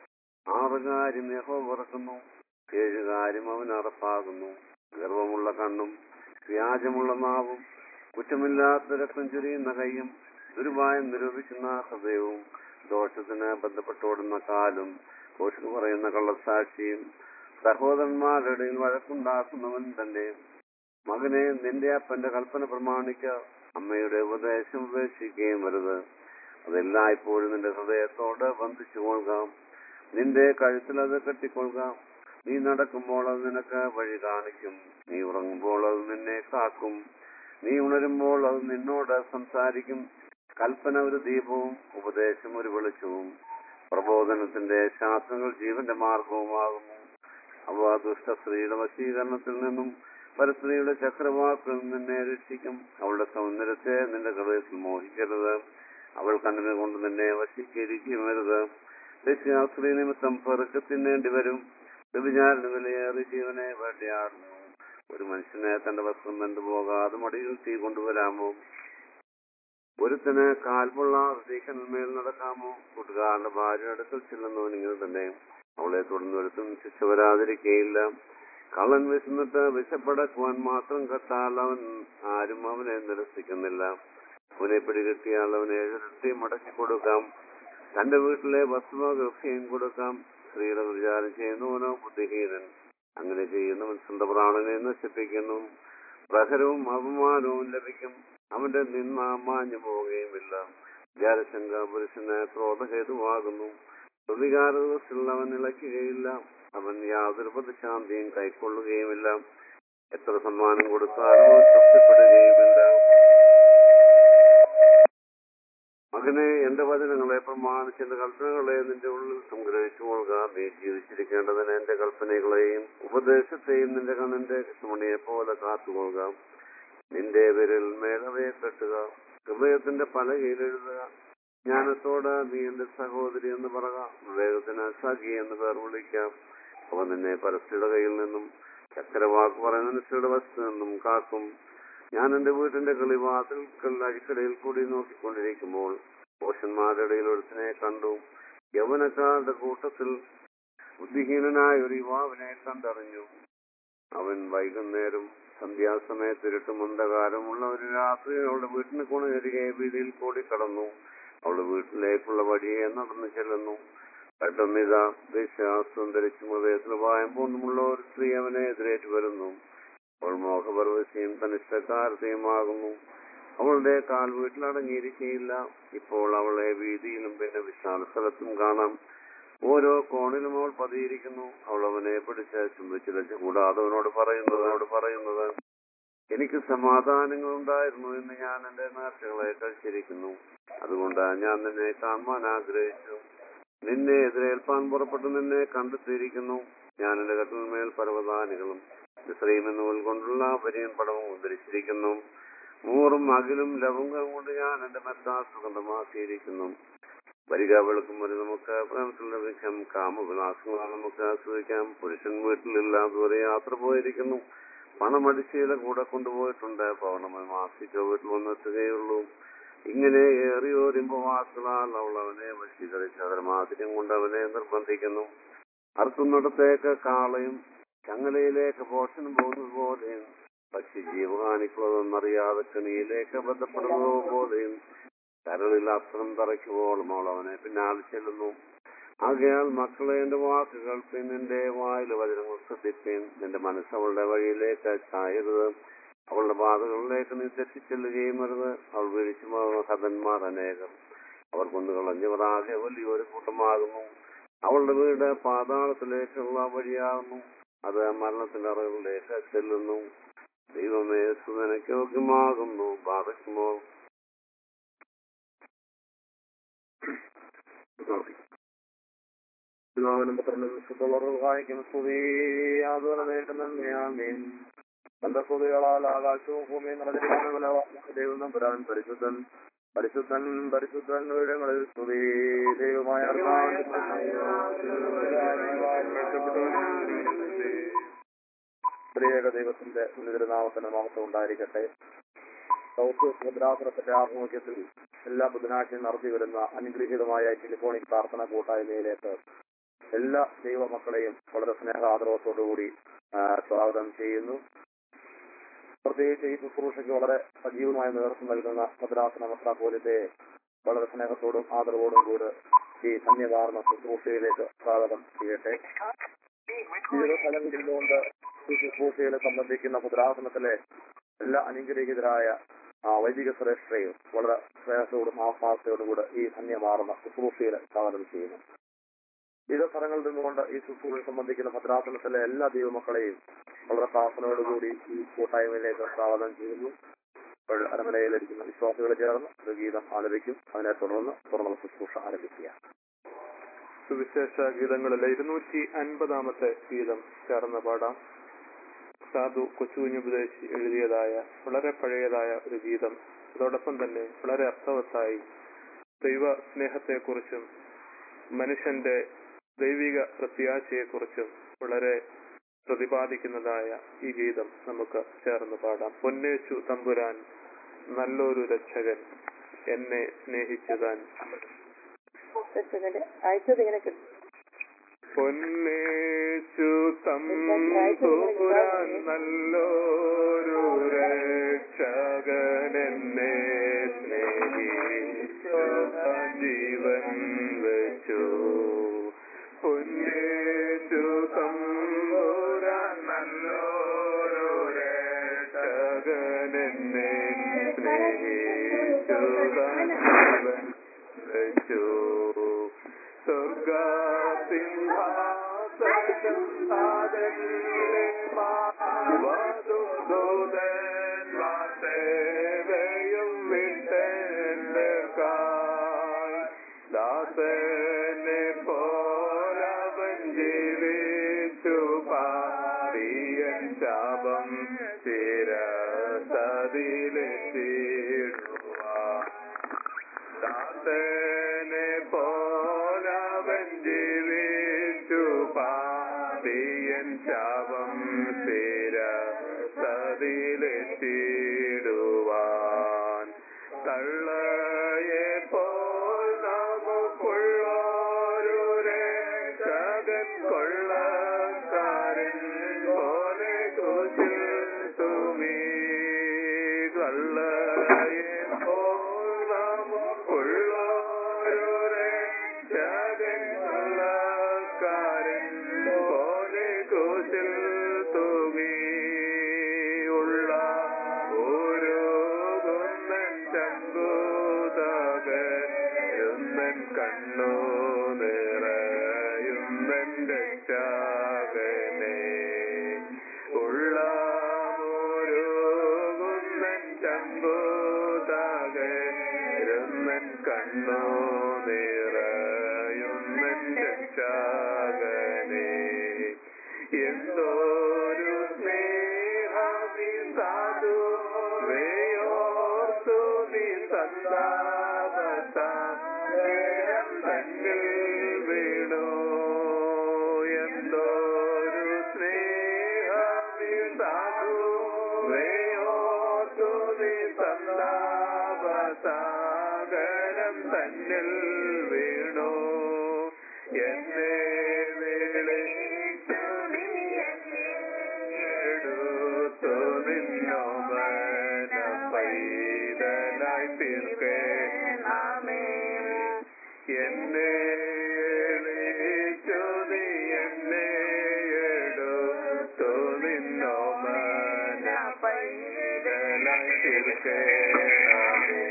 6 കാര്യം യഹോവ വെറുക്കുന്നു, 7 കാര്യം അവൻ അറപ്പാകുന്നു: ഗർവമുള്ള കണ്ണും വ്യാജമുള്ള നാവും കുറ്റമില്ലാത്ത രക്തം ചൊരിയുന്ന കൈയും ദുരുപായം നിരൂപിക്കുന്ന ഹൃദയവും ദോഷത്തിന് ബന്ധപ്പെട്ടോടുന്ന കാലും ദോഷം പറയുന്ന കള്ളസാക്ഷിയും സഹോദരന്മാരുടെ ഇടയിൽ വഴക്കുണ്ടാക്കുന്നവൻ തന്നെ. മകനെ, നിന്റെ അപ്പന്റെ കൽപ്പന പ്രമാണിക്ക, അമ്മയുടെ ഉപദേശം ഉപേക്ഷിക്കുകയും വരുത്. അതെല്ലായ്പ്പോഴും നിന്റെ ഹൃദയത്തോട് ബന്ധിച്ചു കൊള്ളുക, നിന്റെ കഴുത്തിൽ അത് കെട്ടിക്കൊള്ളുക. നീ നടക്കുമ്പോൾ അത് നിനക്ക് വഴി കാണിക്കും, നീ ഉറങ്ങുമ്പോൾ അത് നിന്നെ കാക്കും, നീ ഉണരുമ്പോൾ അത് നിന്നോട് സംസാരിക്കും. കൽപ്പന ഒരു ദീപവും ഉപദേശം ഒരു വെളിച്ചവും. പ്രബോധനത്തിന്റെ ശാസ്ത്രങ്ങൾ ജീവന്റെ മാർഗവുമാകുന്നു. അവ ദുഷ്ടസ്ത്രീയുടെ വശീകരണത്തിൽ നിന്നും പരസ്ത്രീയുടെ ചക്രവാക്കിൽ നിന്നെ രക്ഷിക്കും. അവളുടെ സൗന്ദര്യത്തെ നിന്റെ ഹൃദയത്തിൽ മോഹിക്കരുത്, അവൾ കണ്ണിനെ കൊണ്ട് നിന്നെ വശീകരിക്കരുത്. സ്ത്രീ നിമിത്തം പെറുക്ക് തിന്നേണ്ടി വരും, വ്യഭിചാരന് വിലയേറി ജീവനെ വേട്ടയാടുന്നു. ഒരു മനുഷ്യനെ തന്റെ വസ്ത്രം വെന്തുപോകാതെ മടിയിൽ തീ കൊണ്ടുവരാമോ? ഒരുത്തിന് കാൽമുള്ള ഹൃദയക്കന്മേൽ നടക്കാമോ? കൂട്ടുകാരന്റെ ഭാര്യ അടുക്കൽ ചെല്ലുന്നവൻ ഇങ്ങനെ തന്നെ, അവളെ തുടർന്ന് ഒരുത്തും ശിക്ഷ വരാതിരിക്കുകയില്ല. കള്ളൻ വിശന്നിട്ട് വിശപ്പടക്കുവാൻ മാത്രം കട്ടാൽ ആരും അവനെ നിരസിക്കുന്നില്ല. അവനെ പിടികിട്ടിയാൽ അവനെ 7 ഇരട്ടി മടക്കി കൊടുക്കാം, തന്റെ വീട്ടിലെ വസ്തുവകയൊക്കെയും കൊടുക്കാം. സ്ത്രീയുടെ വിചാരം ചെയ്യുന്നവനോ ബുദ്ധിഹീനൻ, അങ്ങനെ ചെയ്യുന്നവൻ സ്വന്തം പ്രാണനെ നശിപ്പിക്കുന്നു. പ്രഹരവും അപമാനവും ലഭിക്കും, അവന്റെ നിന്ന മാഞ്ഞു പോവുകയുമില്ല. വിചാരശങ്ക പുരുഷന് ക്രോധഹേതുവാകുന്നു, പ്രതികാര ദിവസത്തിൽ അവൻ ഇളയ്ക്കുകയില്ല, അവൻ യാതൊരു പ്രതിശാന്തിയും കൈക്കൊള്ളുകയുമില്ല. എത്ര സമ്മാനം കൊടുത്താലും തൃപ്തിപ്പെടുകയുമില്ല. മകനെ, എന്റെ വചനങ്ങളെ പ്രമാണിച്ച് എന്റെ കൽപ്പനകളെ നിന്റെ ഉള്ളിൽ സംഗ്രഹിച്ചു കൊള്ളുക. നീ ജീവിച്ചിരിക്കേണ്ടതിന് എന്റെ കൽപ്പനകളെയും ഉപദേശത്തെയും നിന്റെ കണ്ണിന്റെ കൃഷ്ണമണിയെ പോലെ കാത്തുകൊള്ളുക. നിന്റെ വിരൽ മേലവയെ കെട്ടുക, ഹൃദയത്തിന്റെ പലകയിൽ എഴുതുക. ജ്ഞാനത്തോട് നീ എന്റെ സഹോദരി എന്ന് പറക, വിവേകത്തിന് സഖി എന്ന് പേർ വിളിക്കാം. അവൻ നിന്നെ പരസ്ത്രീയുടെ കയ്യിൽ നിന്നും ചക്രവാക്ക് പറയുന്ന മനുഷ്യരുടെ വശത്തു നിന്നും കാക്കും. ഞാൻ എന്റെ വീട്ടിന്റെ കിളിവാതിൽക്കൽ അഴിക്കടയിൽ കൂടി നോക്കിക്കൊണ്ടിരിക്കുമ്പോൾ പോഷന്മാരുടെ ഇടയിൽ ഒരുത്തിനെ കണ്ടു. യൗവനക്കാരുടെ കൂട്ടത്തിൽ ബുദ്ധിഹീനനായ ഒരു യുവാവിനെ കണ്ടറിഞ്ഞു. അവൻ വൈകുന്നേരം സന്ധ്യാസമയത്ത് ഇരുട്ടും അന്ധകാരമുള്ള ഒരു രാത്രി അവളുടെ വീട്ടിന് കുണയരികെ വീതിയിൽ കൂടി കടന്നു. അവളുടെ വീട്ടിലേക്കുള്ള വഴിയെ നടന്നു ചെല്ലുന്നു. പെട്ടെന്നിതാ ദശാസ്ത്രം ധരിച്ചും ഹൃദയത്തിൽ വായം പൂണ്ടുമുള്ള ഒരു സ്ത്രീ അവനെ എതിരേറ്റ് വരുന്നു. അവൾ മോഹപർവശിയും തനിഷ്ഠക്കാരത്തെയുമാകുന്നു. അവളുടെ കാൽ വീട്ടിലടങ്ങിയിരിക്കുകയില്ല. ഇപ്പോൾ അവളെ വീതിയിലും പിന്നെ വിശാല സ്ഥലത്തും കാണാം. ഓരോ കോണിലും അവൾ പതിയിരിക്കുന്നു. അവൾ അവനെ പിടിച്ച് ചുംബിച്ചിലച്ച് കൂടാതെ അവനോട് പറയുന്നത് എനിക്ക് സമാധാനങ്ങൾ ഉണ്ടായിരുന്നു എന്ന് ഞാൻ എന്റെ നേർച്ചകളെ കഴിച്ചിരിക്കുന്നു. അതുകൊണ്ട് ഞാൻ നിന്നെ കാണുവാൻ ആഗ്രഹിച്ചു. നിന്നെ എതിരേൽപ്പാൻ പുറപ്പെട്ട് നിന്നെ കണ്ടെത്തിയിരിക്കുന്നു. ഞാൻ എന്റെ കട്ടിന്മേൽ പർവ്വതാനികളും ശ്രീമെന്നുകൾ കൊണ്ടുള്ള പരിയൻ പടവും ധരിച്ചിരിക്കുന്നു. മൂറും അകിലും ലവംഗം കൊണ്ട് ഞാൻ എന്റെ മെത്ത സുഗന്ധമാക്കിയിരിക്കുന്നു. വരിക വെളുക്കും വരെ നമുക്ക് പ്രേമത്തിൽ ലഭിക്കാം. കാമവിലാസങ്ങളാൽ നമുക്ക് ആസ്വദിക്കാം. പുരുഷൻ വീട്ടിലില്ലാത്തവരെ യാത്ര പോയിരിക്കുന്നു. പണമടിച്ചയിലെ കൂടെ കൊണ്ടുപോയിട്ടുണ്ട്. പൗർണമി മാസിക വീട്ടിൽ വന്നെത്തുകയുള്ളൂ. ഇങ്ങനെ ഏറിയോരിമ്പവാസങ്ങളാൽ അവൾ അവനെ വശീകരിച്ച് അതിർമാതിരം കൊണ്ട് അവനെ നിർബന്ധിക്കുന്നു. അർത്തുന്നിടത്തേക്ക് കാളയും ചങ്ങലയിലേക്ക് പോഷണം പോകുന്നത് പോലെയും പക്ഷി ജീവഹാനിക്കുള്ളതെന്നറിയാതെ കെണിയിലേക്ക് ബന്ധപ്പെടുന്നത് പോലെയും കരളിൽ അസ്ത്രം തറയ്ക്കുമ്പോഴും അവൾ അവനെ പിന്നാലെ ചെല്ലുന്നു. ആകയാൽ മക്കളെ എന്റെ വാക്കുകൾ നിന്റെ വായിൽ വചനങ്ങൾ ശ്രദ്ധിപ്പീൻ. നിന്റെ മനസ്സ് അവളുടെ വഴിയിലേക്ക് ചായരുത്. അവളുടെ പാതകളിലേക്ക് നീ തെറ്റിച്ചെല്ലുകയും വരുത്. അവൾ വീഴ്ച ഹതന്മാർ അനേകം. അവർ കൊന്നുകളഞ്ഞവർ ആകെ വലിയൊരു കൂട്ടമാകുന്നു. അവളുടെ വീട് പാതാളത്തിലേക്കുള്ള വഴിയാകുന്നു. അത് മരണത്തിന്റെ അറകളിലേക്ക് ചെല്ലുന്നു. ദൈവമേ സുതനയ്ക്ക് യോഗ്യമാകുന്നു. ബാധക്കുമോ തന്റെ സ്തുതികളാൽ ആകാശവും ഭൂമിയും നിറഞ്ഞിരിക്കുന്ന ദൈവം നമ്പുരാൻ പരിശുദ്ധൻ പരിശുദ്ധൻ പരിശുദ്ധൻ ഇടങ്ങളിൽ സ്തുതി. ദൈവമായ ത്രിയേക ദൈവത്തിന്റെ ഉന്നതനാമത്തിന്റെ മഹത്വം ഉണ്ടായിരിക്കട്ടെ. ഭദ്രാസനത്തിന്റെ ആഭിമുഖ്യത്തിൽ എല്ലാ ബുധനാഴ്ചയും നടത്തി വരുന്ന അനുഗ്രഹീതമായ ടെലിഫോണിക് പ്രാർത്ഥന കൂട്ടായ്മയിലേക്ക് എല്ലാ ദൈവമക്കളെയും വളരെ സ്നേഹാദരവത്തോടുകൂടി സ്വാഗതം ചെയ്യുന്നു. പ്രത്യേകിച്ച് ഈ ശുശ്രൂഷയ്ക്ക് വളരെ സജീവമായ നേതൃത്വം നൽകുന്ന ഭദ്രാസന മെത്രാപ്പോലീത്തെ വളരെ സ്നേഹത്തോടും ആദരവോടും കൂടി ഈ ധന്യവാർന്ന ശുശ്രൂഷയിലേക്ക് സ്വാഗതം ചെയ്യട്ടെ. വിവിധ സ്ഥലങ്ങളിൽ നിന്നുകൊണ്ട് ഈ ശുശ്രൂഷയിൽ സംബന്ധിക്കുന്ന ഭദ്രാസനത്തിലെ എല്ലാ അനുഗ്രഹീതരായ വൈദിക ശ്രേഷ്ഠരെയും വളരെ സ്നേഹത്തോടും ആത്മാർത്ഥയോടും കൂടെ ഈ ധന്യമാർന്ന ശുശ്രൂഷയിൽ സ്വാഗതം ചെയ്യുന്നു. വിവിധ സ്ഥലങ്ങളിൽ നിന്നുകൊണ്ട് ഈ ശുശ്രൂഷയെ സംബന്ധിക്കുന്ന ഭദ്രാസനത്തിലെ എല്ലാ ദൈവമക്കളെയും വളരെ പ്രാർത്ഥനയോടുകൂടി ഈ കൂട്ടായ്മയിലേക്ക് സ്വാഗതം ചെയ്യുന്നു. അരമനയിലിരിക്കുന്ന വിശ്വാസികൾ ചേർന്ന് ഒരു ഗീതം ആലപിക്കും. അതിനെ തുടർന്ന് ശുശ്രൂഷ ആരംഭിക്കുക. സുവിശേഷ ഗീതങ്ങളിലെ 250 ഗീതം ചേർന്ന് പാടാം. സാധു കൊച്ചുകുഞ്ഞുപദേശി എഴുതിയതായ വളരെ പഴയതായ ഒരു ഗീതം. അതോടൊപ്പം തന്നെ വളരെ അർത്ഥവത്തായി ദൈവ സ്നേഹത്തെക്കുറിച്ചും മനുഷ്യന്റെ ദൈവിക പ്രത്യാശയെക്കുറിച്ചും വളരെ പ്രതിപാദിക്കുന്നതായ ഈ ഗീതം നമുക്ക് ചേർന്ന് പാടാം. പൊന്നേശു തമ്പുരാൻ നല്ലൊരു രക്ഷകൻ എന്നെ സ്നേഹിച്ചതാൻ. പൊന്നേശു തമ്പുരാൻ നല്ലൊരു രക്ഷകൻ എന്നെ സ്നേഹിച്ചതാൻ ജീവൻ വെച്ചു. പൊന്നേശു തമ്പുരാൻ നല്ലൊരു രക്ഷകൻ എന്നെ സ്നേഹിച്ചതാൻ ജീവൻ വെച്ചു. സ്വർഗസിംഹാസനയും ദാസനെ പോലവൻ ജീവിച്ചു പാറിയൻ ശാപം ശിരസതിലെത്തിടുവാൻ. ദാസനെ പോലവൻ ജീവിച്ചു പാറിയൻ ശാപം ശിരസതിലെത്തിടുവാൻ. തള്ളയെ പോൽ നമുക്കുള്ളൊരു രക്ഷകൻ കൊള്ളക്കാരൻ പോലെ കുശിൽ സാഗരം തന്നിൽ വീണു എന്നെ വിളിച്ചു നീ എടുത്തു നിന്നോമന പൈതലായി തീർക്കണമേ എന്നെ വിളിച്ചു നീ എന്നെ എടുത്തു നിന്നോമന പൈതലായി തീർക്കണമേ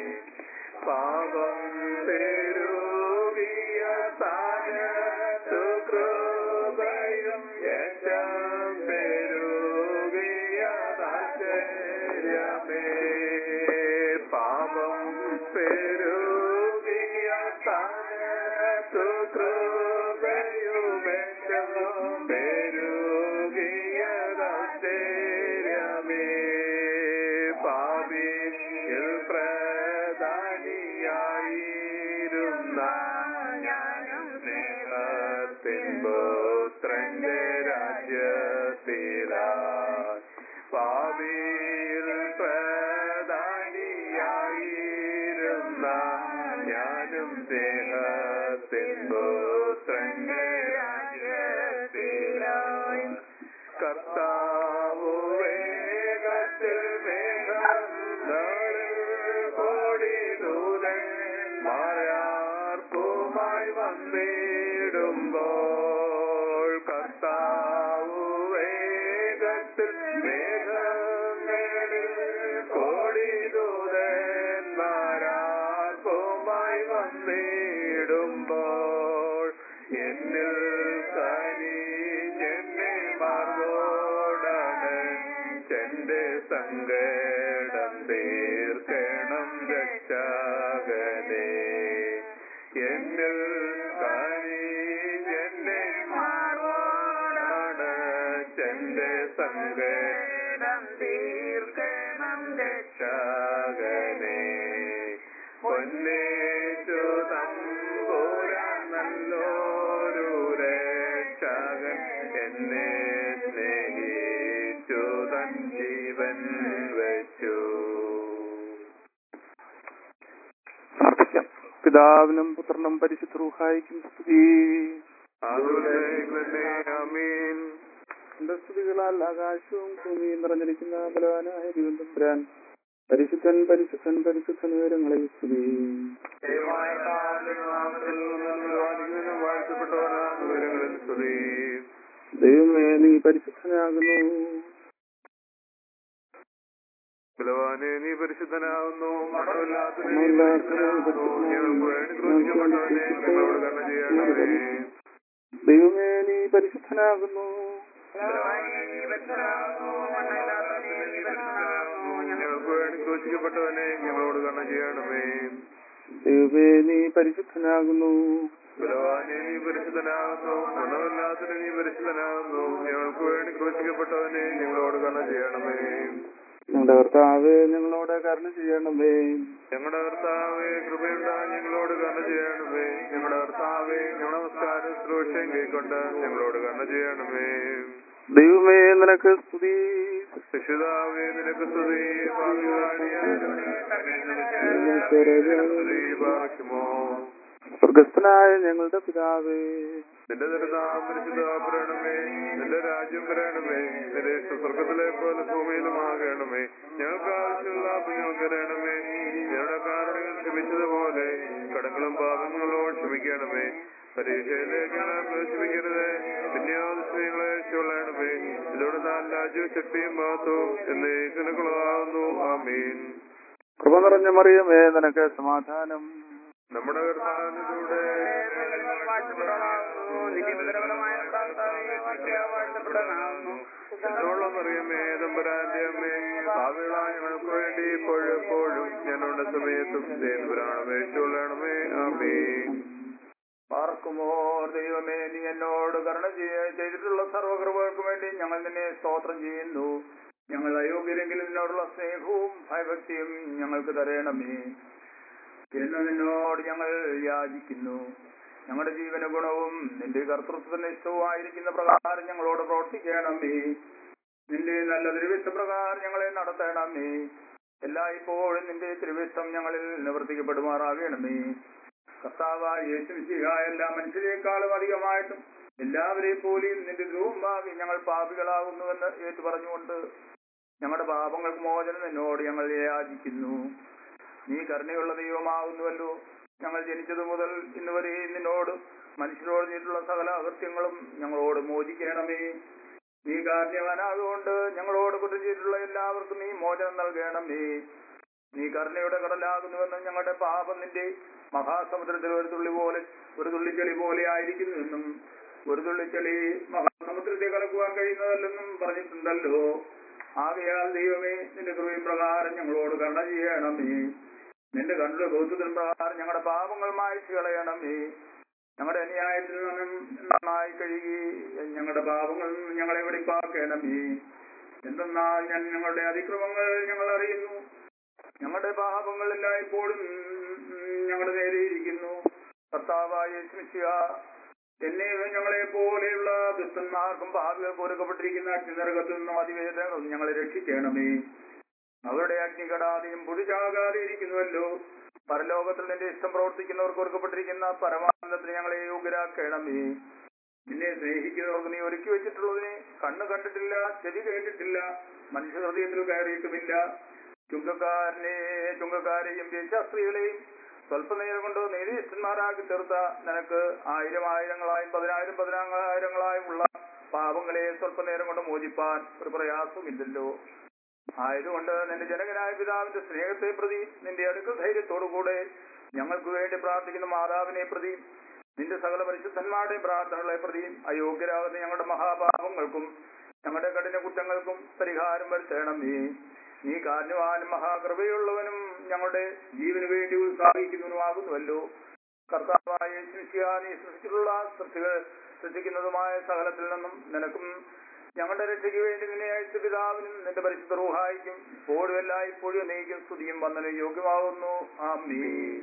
പാപം പെരുകിയ താനത്തു കൃപയും ഏറ്റം പെരുകിയ താശ്ചര്യമേ പാപം പെരുകിയ താനത്തു കൃപയും ഏറ്റം പെരുകിയ താശ്ചര്യമേ പാപിയിൽ പ്രധാനിയായിരുന്ന ഞാനും സ്നേഹത്തിൻ പുത്രന്റെ രാജ്യത്തിലായി പാപിയിൽ പ്രധാനിയായിരുന്ന ഞാനും സ്നേഹത്തിൻ പുത്രന്റെ രാജ്യത്തിലായി കർത്താവു വേഗത്തിൽ വേഗം കോടി ദൂതൻ മായാർപ്പുമായി വന്നിടുമ്പോൾ കർത്താവു വേഗത്തിൽ വേഗങ്ങളിൽ കോടി ദൂതൻ മായാർപ്പുമായി വന്നിടുമ്പോൾ എന്നിൽ കനിഞ്ഞെന്നെ മാർഗോടാണ് എന്റെ സങ്കടം തീർക്കണം രക്ഷകനെ എന്നിൽ കനിഞ്ഞെന്നെ മാർഗോടാണ് എന്റെ സങ്കടം തീർക്കണം രക്ഷകനെ പൊന്നേശു തമ്പുരാൻ നല്ലൊരു രക്ഷകൻ എന്നെ സ്നേഹിച്ചു തൻ ജീവൻ വെച്ചു. പ്രാർത്ഥിക്കാം. പിതാവിനും പുത്രനും പരിശുദ്ധ റൂഹായിക്കും സ്തുതി. ആമീൻ. എന്റെ സ്തുതികളാൽ ആകാശവും ഭൂമിയും നിറഞ്ഞിരിക്കുന്ന ബലവാനായ ദൈവം തമ്പുരാൻ പരിശുദ്ധൻ പരിശുദ്ധൻ പരിശുദ്ധൻ വിവരങ്ങളിൽ സ്തുതി. വാഴ്ത്തപ്പെട്ടവനാണ് വിവരങ്ങളിൽ സ്തുതി. ദൈവമേ നീ പരിശുദ്ധനാകുന്നു. ബലവാനെ നീ പരിശുദ്ധനാകുന്നു. മരണമില്ലാത്തവനെ നീ പരിശുദ്ധനാകുന്നു. ഞങ്ങൾക്ക് വേണ്ടി ക്രൂശിക്കപ്പെട്ടവനെ ഞങ്ങളോട് കരുണ ചെയ്യണമേ. ദൈവമേ നീ പരിശുദ്ധനാകുന്നു. ഞങ്ങൾക്ക് വേണ്ടി ക്രൂശിക്കപ്പെട്ടവനെ ഞങ്ങളോട് കരുണ ചെയ്യണമേ. ദൈവമേ നീ പരിശുദ്ധനാകുന്നു. ബലവാനെ നീ പരിശുദ്ധനാകുന്നു. മരണമില്ലാത്തവനെ നീ പരിശുദ്ധനാകുന്നു. ഞങ്ങൾക്ക് വേണ്ടി ക്രൂശിക്കപ്പെട്ടവനെ ഞങ്ങളോട് കരുണ ചെയ്യണമേ. ഞങ്ങളുടെ കർത്താവേ ഞങ്ങളോട് കരുണ ചെയ്യണമേ. ഞങ്ങളുടെ കർത്താവേ കൃപയുണ്ടായി ഞങ്ങളോട് കരുണ ചെയ്യണമേ. ഞങ്ങളുടെ കർത്താവേ നമസ്കാരം ശ്രോഷയും കൈക്കൊണ്ട് ഞങ്ങളോട് കരുണ ചെയ്യണമേ. ദൈവമേ നിനക്ക് സ്തുതി. രക്ഷിതാവേ നിനക്ക് സ്തുതി. പാർക്കുമോ സ്വർഗസ്ഥനായ ഞങ്ങളുടെ പിതാവേ, നിന്റെ ദുരിതാം പരിശുദ്ധപ്പെടണമേ. നിന്റെ രാജ്യം വരണമേ. നിന്റെ സ്വർഗത്തിലെ പോലെ ഭൂമിയിലുമാകണമേ. ഞങ്ങൾക്ക് ആവശ്യമുള്ള ഞങ്ങൾക്ക് തരണമേ. ഞങ്ങളുടെ കാരണങ്ങൾ ക്ഷമിച്ചതുപോലെ കടങ്ങളും പാപങ്ങളോട് ക്ഷമിക്കണമേ. പരീക്ഷയിലേക്ക് ഞങ്ങളെ പ്രവേശിപ്പിക്കരുത്. പിന്നെയോളെ രക്ഷപ്പെടണമേ. ഇതിലൂടെ താൻ രാജ്യവും ശക്തിയും മഹത്വവും എന്നേക്കുള്ളതാകുന്നു. ആമീൻ. കൃപ നിറഞ്ഞ മറിയമേ നിനക്ക് സമാധാനം. നമ്മുടെ കർത്താവിലൂടെ മറിയമേ തമ്പുരാന്റെ അമ്മേ പാപികളായ ഞങ്ങൾക്ക് വേണ്ടി ഇപ്പോഴും ഞങ്ങളുടെ സമയത്തും ദേവരാണമേ. ആമീൻ. പാർക്കുമോ ദൈവമേ നീ എന്നോട് കരുണ ചെയ്തിട്ടുള്ള സർവകൃപകൾക്കും വേണ്ടി ഞങ്ങൾ നിന്നെ സ്തോത്രം ചെയ്യുന്നു. ഞങ്ങൾ അയോഗ്യരെങ്കിലും നിന്നോടുള്ള സ്നേഹവും ഭയഭക്തിയും ഞങ്ങൾക്ക് തരണമേ എന്ന് നിന്നോട് ഞങ്ങൾ യാചിക്കുന്നു. ഞങ്ങളുടെ ജീവന ഗുണവും നിന്റെ കർത്തൃത്വത്തിന് ഇഷ്ടവുമായിരിക്കുന്ന പ്രകാരം ഞങ്ങളോട് പ്രവർത്തിക്കണമേ. നിന്റെ നല്ല ദൈവപ്രകാരം ഞങ്ങളെ നടത്തണമേ. എല്ലായ്പ്പോഴും നിന്റെ തിരുവിഷ്ടം ഞങ്ങളിൽ നിവർത്തിക്കപ്പെടുമാറാകണമേ. കർത്താവായ യേശുമിശിഹാ, എല്ലാ മനുഷ്യരെക്കാളും അധികമായിട്ടും എല്ലാവരെയും പോലെയും നിന്റെ രൂപമാകി ഞങ്ങൾ പാപികളാകുന്നുവെന്ന് ഏറ്റു പറഞ്ഞുകൊണ്ട് ഞങ്ങളുടെ പാപങ്ങൾക്ക് മോചനം നിന്നോട് ഞങ്ങൾ യാചിക്കുന്നു. നീ കരുണയുള്ള ദൈവമാകുന്നുവല്ലോ. ഞങ്ങൾ ജനിച്ചതു മുതൽ ഇന്ന് വരെയും നിന്നോട് മനുഷ്യരോട് ചെയ്തിട്ടുള്ള സകല അകൃത്യങ്ങളും ഞങ്ങളോട് മോചിക്കണമേ. നീ കാരുണ്യവാനാകൊണ്ട് ഞങ്ങളോട് കുറ്റം ചെയ്തിട്ടുള്ള എല്ലാവർക്കും നീ മോചനം നൽകണമേ. നീ കരുണയുടെ കടലാകുന്നുവെന്നും ഞങ്ങളുടെ പാപം നിന്റെ മഹാസമുദ്രത്തിൽ ഒരു തുള്ളിച്ചെളി പോലെ ആയിരിക്കുന്നുവെന്നും ഒരു തുള്ളിച്ചെളി മഹാസമുദ്രത്തെ കലക്കുവാൻ കഴിയുന്നതല്ലെന്നും പറഞ്ഞിട്ടുണ്ടല്ലോ. ആകയാൽ ദൈവമേ, നിന്റെ കൃപയും പ്രകാരം ഞങ്ങളോട് കരുണ ചെയ്യണമേ. നിന്റെ കണ്ണുടെ ബോധത്തിൻ പ്രകാരം ഞങ്ങളുടെ പാപങ്ങൾ മായ്ച്ചു കളയണമേ. ഞങ്ങളുടെ അന്യായത്തിൽ നിന്നും നന്നായി കഴുകി ഞങ്ങളുടെ പാപങ്ങളിൽ നിന്ന് ഞങ്ങളെ വെടിപ്പാക്കണമേ. എന്തെന്നാൽ ഞങ്ങളുടെ അതിക്രമങ്ങൾ ഞങ്ങൾ അറിയുന്നു, ഞങ്ങളുടെ പാപങ്ങൾ എല്ലായ്പ്പോഴും ഞങ്ങളുടെ നേരെ ഇരിക്കുന്നു. കർത്താവായ യേശുമിശിഹാ, എന്നെയും ഞങ്ങളെ പോലെയുള്ള ദുഷ്ടന്മാർക്കും പാപികൾക്ക് ഒരുക്കപ്പെട്ടിരിക്കുന്ന അഗ്നിനരകത്തിൽ നിന്നും അതിവേദനകളും ഞങ്ങളെ രക്ഷിക്കണമേ. അവരുടെ അഗ്നി കടാതെയും പുഴുചാകാതെ ഇരിക്കുന്നുവല്ലോ. പരലോകത്തിൽ നിന്റെ ഇഷ്ടം പ്രവർത്തിക്കുന്നവർക്ക് ഒരുക്കപ്പെട്ടിരിക്കുന്ന പരമാനന്ദത്തിന് ഞങ്ങളെ യോഗ്യരാക്കണമേ. നിന്നെ സ്നേഹിക്കുന്നവർക്ക് നീ ഒരുക്കി വെച്ചിട്ടുള്ളതിനെ കണ്ണ് കണ്ടിട്ടില്ല, ചെവി കേട്ടിട്ടില്ല, മനുഷ്യ ഹൃദയത്തിൽ കയറിയിട്ടുമില്ല. ചുങ്കക്കാരെയും വേശ്യാസ്ത്രീകളെയും സ്വല്പനേരം കൊണ്ട് നീതിഷ്ഠന്മാരാക്കി തീർത്ത നിനക്ക് 1000 10,000 ഉള്ള പാപങ്ങളെ സ്വല്പനേരം കൊണ്ട് മോചിപ്പാൻ ഒരു പ്രയാസമില്ലല്ലോ. ആയതുകൊണ്ട് നിന്റെ ജനകനായ പിതാവിന്റെ സ്നേഹത്തെ പ്രതി, നിന്റെ അടുക്കൽ ധൈര്യത്തോടുകൂടെ ഞങ്ങൾക്ക് വേണ്ടി പ്രാർത്ഥിക്കുന്ന മാതാവിനെ പ്രതി, നിന്റെ സകല പരിശുദ്ധന്മാരുടെയും പ്രാർത്ഥനകളെ പ്രതി അയോഗ്യരാകുന്ന ഞങ്ങളുടെ മഹാപാപങ്ങൾക്കും ഞങ്ങളുടെ കഠിന കുറ്റങ്ങൾക്കും പരിഹാരം വരുത്തണമേ. നീ കാരുണ്യവാനും മഹാകൃപയുള്ളവനും ഞങ്ങളുടെ ജീവന് വേണ്ടി ഉത്സാഹിക്കുന്നവനുമാകുന്നുവല്ലോ. കർത്താവായ യേശുമിശിഹാ, നീ സൃഷ്ടിക്കുന്നതുമായ സകലത്തിൽ നിന്നും നിനക്കും ഞങ്ങളുടെ രക്ഷയ്ക്ക് വേണ്ടി നിന്നെ അയച്ച പിതാവിനും നിന്റെ പരിശുദ്ധ റൂഹായിക്കും ഇപ്പോഴും എല്ലായ്പ്പോഴും നീക്കും സ്തുതിയും വന്ദനവും യോഗ്യമാകുന്നു. ആമീൻ.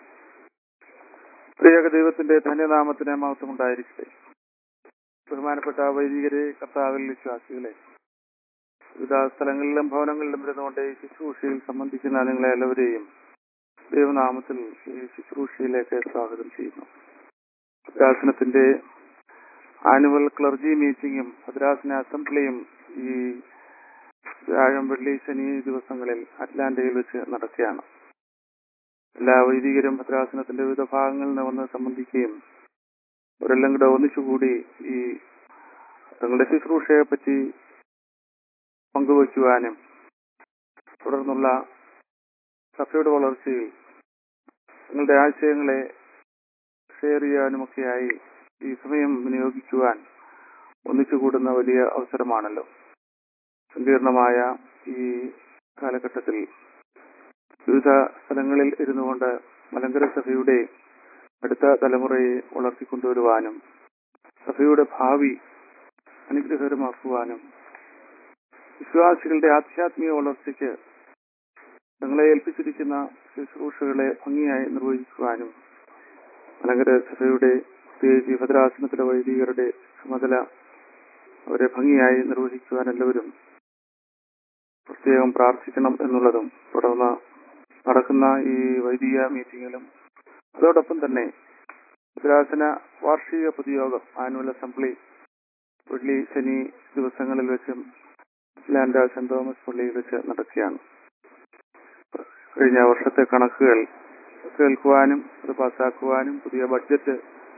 പ്രിയ ദൈവത്തിന്റെ ധന്യനാമത്തിന് മഹത്വം ഉണ്ടായിരിക്കട്ടെ. ബഹുമാനപ്പെട്ട വൈദികരെ, കർത്താവിൽ വിശ്വാസികളെ, വിവിധ സ്ഥലങ്ങളിലും ഭവനങ്ങളിലും ഇരുന്നുകൊണ്ട് ഈ ശുശ്രൂഷയിൽ സംബന്ധിക്കുന്ന നിങ്ങളെ എല്ലാവരെയും ദൈവനാമത്തിൽ ഈ ശുശ്രൂഷയിലേക്ക് സ്വാഗതം ചെയ്യുന്നു. ഭദ്രാസനത്തിന്റെ ആനുവൽ ക്ലർജി മീറ്റിംഗും ഭദ്രാസന അസംബ്ലിയും ഈ വ്യാഴം, വെള്ളി, ശനി ദിവസങ്ങളിൽ അറ്റ്ലാന്റയിൽ വെച്ച് നടക്കുകയാണ്. എല്ലാ വൈദികരും ഭദ്രാസനത്തിന്റെ വിവിധ ഭാഗങ്ങളിൽ നിന്ന് വന്ന് സംബന്ധിക്കുകയും അവരെല്ലാം കൂടെ ഒന്നിച്ചുകൂടി ഈ തങ്ങളുടെ ശുശ്രൂഷയെ പറ്റി പങ്കുവയ്ക്കുവാനും തുടർന്നുള്ള സഭയുടെ വളർച്ചയിൽ നിങ്ങളുടെ ആശയങ്ങളെ ഷെയർ ചെയ്യാനുമൊക്കെയായി ഈ സമയം വിനിയോഗിക്കുവാൻ ഒന്നിച്ചുകൂടുന്ന വലിയ അവസരമാണല്ലോ. സങ്കീർണമായ ഈ കാലഘട്ടത്തിൽ വിവിധ സ്ഥലങ്ങളിൽ ഇരുന്നുകൊണ്ട് മലങ്കര സഭയുടെ അടുത്ത തലമുറയെ വളർത്തിക്കൊണ്ടുവരുവാനും സഭയുടെ ഭാവി അനുഗ്രഹകരമാക്കുവാനും വിശ്വാസികളുടെ ആധ്യാത്മിക വളർച്ചയ്ക്ക് തങ്ങളെ ഏൽപ്പിച്ചിരിക്കുന്ന ശുശ്രൂഷകളെ ഭംഗിയായി നിർവഹിക്കുവാനും മലങ്കര സഭയുടെ പ്രത്യേകിച്ച് ഭദ്രാസനത്തിലെ വൈദികരുടെ ചുമതല അവരെ ഭംഗിയായി നിർവഹിക്കുവാൻ എല്ലാവരും പ്രത്യേകം പ്രാർത്ഥിക്കണം എന്നുള്ളതും തുടർന്ന് നടക്കുന്ന ഈ വൈദിക മീറ്റിങ്ങിലും അതോടൊപ്പം തന്നെ ഭദ്രാസന വാർഷിക പൊതുയോഗം ആനുവൽ അസംബ്ലി വെള്ളി, ശനി ദിവസങ്ങളിൽ വെച്ചും ലാൻഡ സെന്റ് തോമസ് പള്ളിയിൽ വെച്ച് നടക്കുകയാണ്. കഴിഞ്ഞ വർഷത്തെ കണക്കുകൾ കേൾക്കുവാനും അത് പാസ്സാക്കുവാനും പുതിയ ബഡ്ജറ്റ്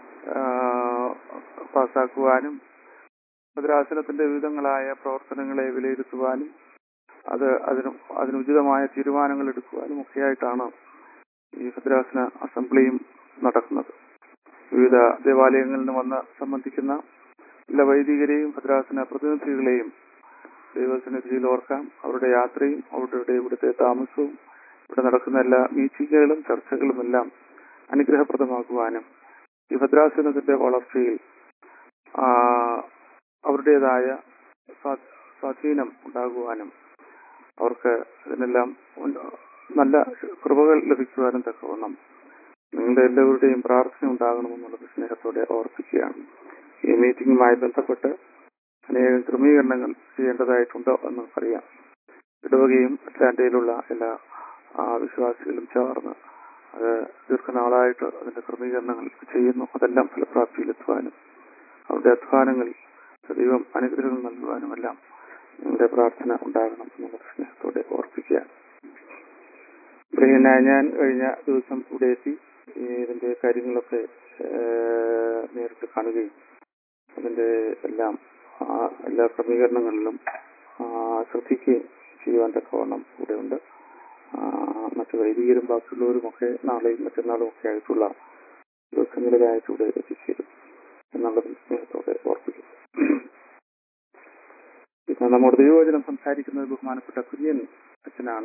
പാസ്സാക്കുവാനും ഭദ്രാസനത്തിന്റെ വിവിധങ്ങളായ പ്രവർത്തനങ്ങളെ വിലയിരുത്തുവാനും അതിനുചിതമായ തീരുമാനങ്ങൾ എടുക്കുവാനും ഒക്കെയായിട്ടാണ് ഈ ഭദ്രാസന അസംബ്ലിയും നടക്കുന്നത്. വിവിധ ദേവാലയങ്ങളിൽ നിന്ന് വന്ന് സംബന്ധിക്കുന്ന എല്ലാ വൈദികരെയും ഭദ്രാസന പ്രതിനിധികളെയും ദൈവസന്നിധിയിൽ ഓർക്കാം. അവരുടെ യാത്രയും അവരുടെ ഇവിടുത്തെ താമസവും ഇവിടെ നടക്കുന്ന എല്ലാ മീറ്റിങ്ങുകളും ചർച്ചകളുമെല്ലാം അനുഗ്രഹപ്രദമാക്കുവാനും ഈ ഭദ്രാസനത്തിന്റെ വളർച്ചയിൽ അവരുടേതായ സ്വാധീനം ഉണ്ടാകുവാനും അവർക്ക് ഇതിനെല്ലാം നല്ല കൃപകൾ ലഭിക്കുവാനും തക്കവണ്ണം നിങ്ങളുടെ എല്ലാവരുടെയും പ്രാർത്ഥന ഉണ്ടാകണമെന്നുള്ളത് സ്നേഹത്തോടെ ഓർപ്പിക്കുകയാണ്. ഈ മീറ്റിംഗുമായി ബന്ധപ്പെട്ട് അനേകം ക്രമീകരണങ്ങൾ ചെയ്യേണ്ടതായിട്ടുണ്ടോ എന്ന് അറിയാം. ഇടവകയും അറ്റ്ലാന്റയിലുള്ള എല്ലാ വിശ്വാസികളും ചേർന്ന് അത് ദീർഘനാളായിട്ട് അതിന്റെ ക്രമീകരണങ്ങൾ ചെയ്യുന്നു. അതെല്ലാം ഫലപ്രാപ്തിയിലെത്തുവാനും അവരുടെ അധ്വാനങ്ങൾ ദൈവം അനുഗ്രഹങ്ങൾ നൽകുവാനുമെല്ലാം നിങ്ങളുടെ പ്രാർത്ഥന ഉണ്ടാകണം എന്നുള്ള സ്നേഹത്തോടെ ഓർപ്പിക്കുക. ഞാൻ കഴിഞ്ഞ ദിവസം ഇവിടെ എത്തി ഇതിന്റെ കാര്യങ്ങളൊക്കെ നേരിട്ട് കാണുകയും അതിന്റെ എല്ലാ ക്രമീകരണങ്ങളിലും ശ്രദ്ധിക്കുകയും ചെയ്യുവാൻ തക്കവണ്ണം ഇവിടെയുണ്ട്. മറ്റു വൈദികരും ബാക്കിയുള്ളവരുമൊക്കെ നാളെയും മറ്റന്നാളും ഒക്കെ ആയിട്ടുള്ള ദിവസങ്ങളിലായിട്ട് ഇവിടെ എത്തിച്ചേരും എന്നുള്ളത് സ്നേഹത്തോടെ ഓർപ്പിക്കും. ഇന്ന് നമ്മുടെ ദൈവവചനം സംസാരിക്കുന്നത് ബഹുമാനപ്പെട്ട കുര്യൻ അച്ഛനാണ്.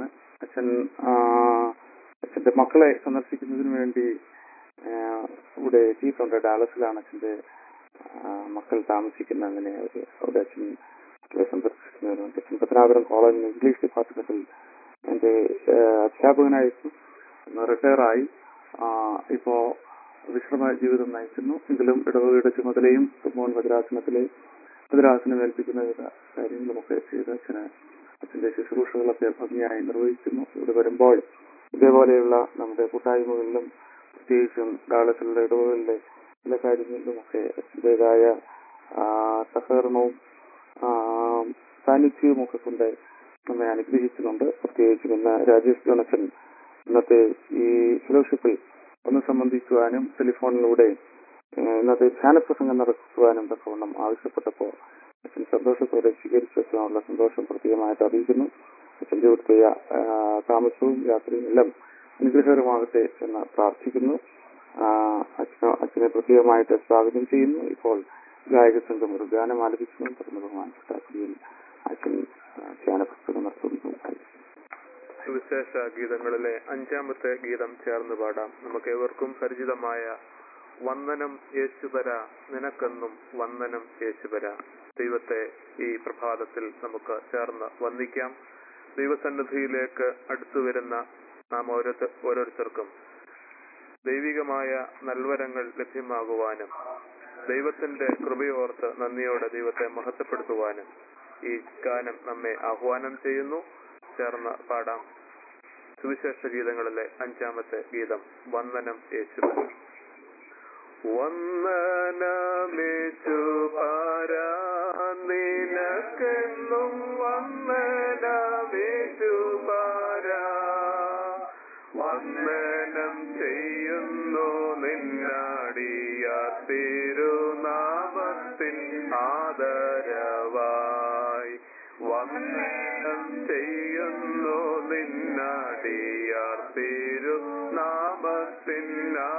അച്ഛന്റെ മക്കളെ സന്ദർശിക്കുന്നതിന് വേണ്ടി ഇവിടെ എത്തിയിട്ടുണ്ട്. ഡാലസിലാണ് അച്ഛന്റെ മക്കൾ താമസിക്കുന്നത്. അങ്ങനെ അവിടെ അച്ഛൻ മക്കളെ സന്ദർശിക്കുന്നതിന് വേണ്ടി അച്ഛൻ പത്തനാപുരം കോളേജിൽ ഇംഗ്ലീഷ് ഡിപ്പാർട്ട്മെന്റിൽ എന്റെ അധ്യാപകനായിരുന്നു. റിട്ടയറായി ഇപ്പോ വിശ്രമ ജീവിതം നയിക്കുന്നു. എങ്കിലും ഇടവകയുടെ ചുമതലയും മോഹൻ ഭദ്രാസനം ഏൽപ്പിക്കുന്ന വിധ കാര്യങ്ങളുമൊക്കെ ചെയ്ത് അച്ഛന്റെ ശുശ്രൂഷകളൊക്കെ ഭംഗിയായി നിർവഹിക്കുന്നു. ഇവിടെ വരുമ്പോൾ ഇതേപോലെയുള്ള നമ്മുടെ കൂട്ടായ്മകളിലും പ്രത്യേകിച്ചും ഡാളസിലുള്ള ഇടവകളിലെ ചില കാര്യങ്ങളിലുമൊക്കെ അച്ഛൻ്റെതായ സഹകരണവും സാന്നിധ്യവും ഒക്കെ കൊണ്ട് നമ്മെ അനുഗ്രഹിക്കുന്നുണ്ട്. പ്രത്യേകിച്ചും ഇന്ന് രാജേഷ് ജോണച്ചൻ ഇന്നത്തെ ഈ ഫെലോഷിപ്പിൽ ഒന്ന് സംബന്ധിക്കുവാനും ടെലിഫോണിലൂടെ ഇന്നത്തെ ധ്യാനപ്രസംഗം നടത്തുവാനും തക്കവണ്ണം ആവശ്യപ്പെട്ടപ്പോൾ അച്ഛൻ സന്തോഷത്തോടെ സ്വീകരിച്ചു വെക്കാനുള്ള സന്തോഷം പ്രത്യേകമായിട്ട് അറിയിക്കുന്നു. അച്ഛൻ്റെ ഇവിടുത്തെ താമസവും യാത്രയും എല്ലാം അനുഗ്രഹകരമാകട്ടെ എന്ന് പ്രാർത്ഥിക്കുന്നു. അച്ഛനെ പ്രത്യേകമായിട്ട് സ്വാഗതം ചെയ്യുന്നു. ഇപ്പോൾ ഗായക സംഘം ഒരു ഗാനം ആലപിക്കുന്നു. തുടർന്ന് ബഹുമാനപ്പെട്ട അച്ഛൻ ധ്യാനപ്രസംഗം നടത്തുന്നു. സുവിശേഷ ഗീതങ്ങളിലെ 5-ാമത്തെ ഗീതം ചേർന്ന് പാടാം. നമുക്ക് ഏവർക്കും പരിചിതമായ വന്ദനം യേശുപര നിനക്കെന്നും വന്ദനം യേശുപര. ദൈവത്തെ ഈ പ്രഭാതത്തിൽ നമുക്ക് ചേർന്ന് വന്ദിക്കാം. ദൈവസന്നിധിയിലേക്ക് അടുത്തു വരുന്ന നാം ഓരോരുത്തർക്കും ദൈവികമായ നൽവരങ്ങൾ ലഭ്യമാകുവാനും ദൈവത്തിന്റെ കൃപയോർത്ത് നന്ദിയോടെ ദൈവത്തെ മഹത്വപ്പെടുത്തുവാനും ഈ ഗാനം നമ്മെ ആഹ്വാനം ചെയ്യുന്നു. ചേർന്ന് പാടാം സുവിശേഷ ഗീതങ്ങളിലെ 5-ാമത്തെ ഗീതം വന്ദനം യേശുപര. വന്ദനമേശുപര നിനക്കെന്നും വന്ദനമേശുപര. വന്ദനം ചെയ്യുന്നു നിന്നടിയാർ തിരുനാമത്തിൽ ആദരവായി. വന്ദനം ചെയ്യുന്നു നിന്നടിയാർ തിരുനാമത്തിൽ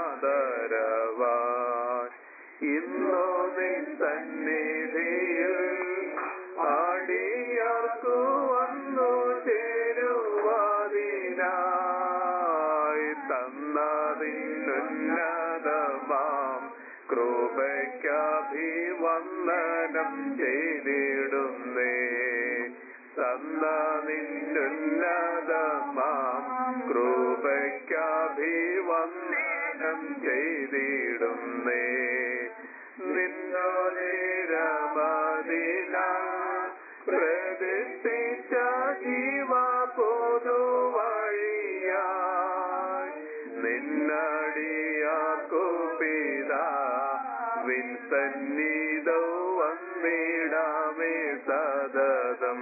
ആദരവായി. ഇന്നോ നിൻ സന്നിധിയിൽ അടിയാർക്കു വന്നു ചേരുവാതിനായി തന്നതിനുന്നതമാം കൃപയ്ക്കഭിവന്ദനം ചെയ്തിടുന്നേ. തന്നതിനുന്നതമാം കൃപയ്ക്കഭിവന്ദനം ചെയ്തിടുന്നേ. നിന്നോരമദിന പ്രതിഷ്ഠിച്ച ജീവ പൊതുവഴിയായി നിന്നടിയാർക്കു പിതാവിൻ സന്നിധൗ വന്നിടാമേ സതതം.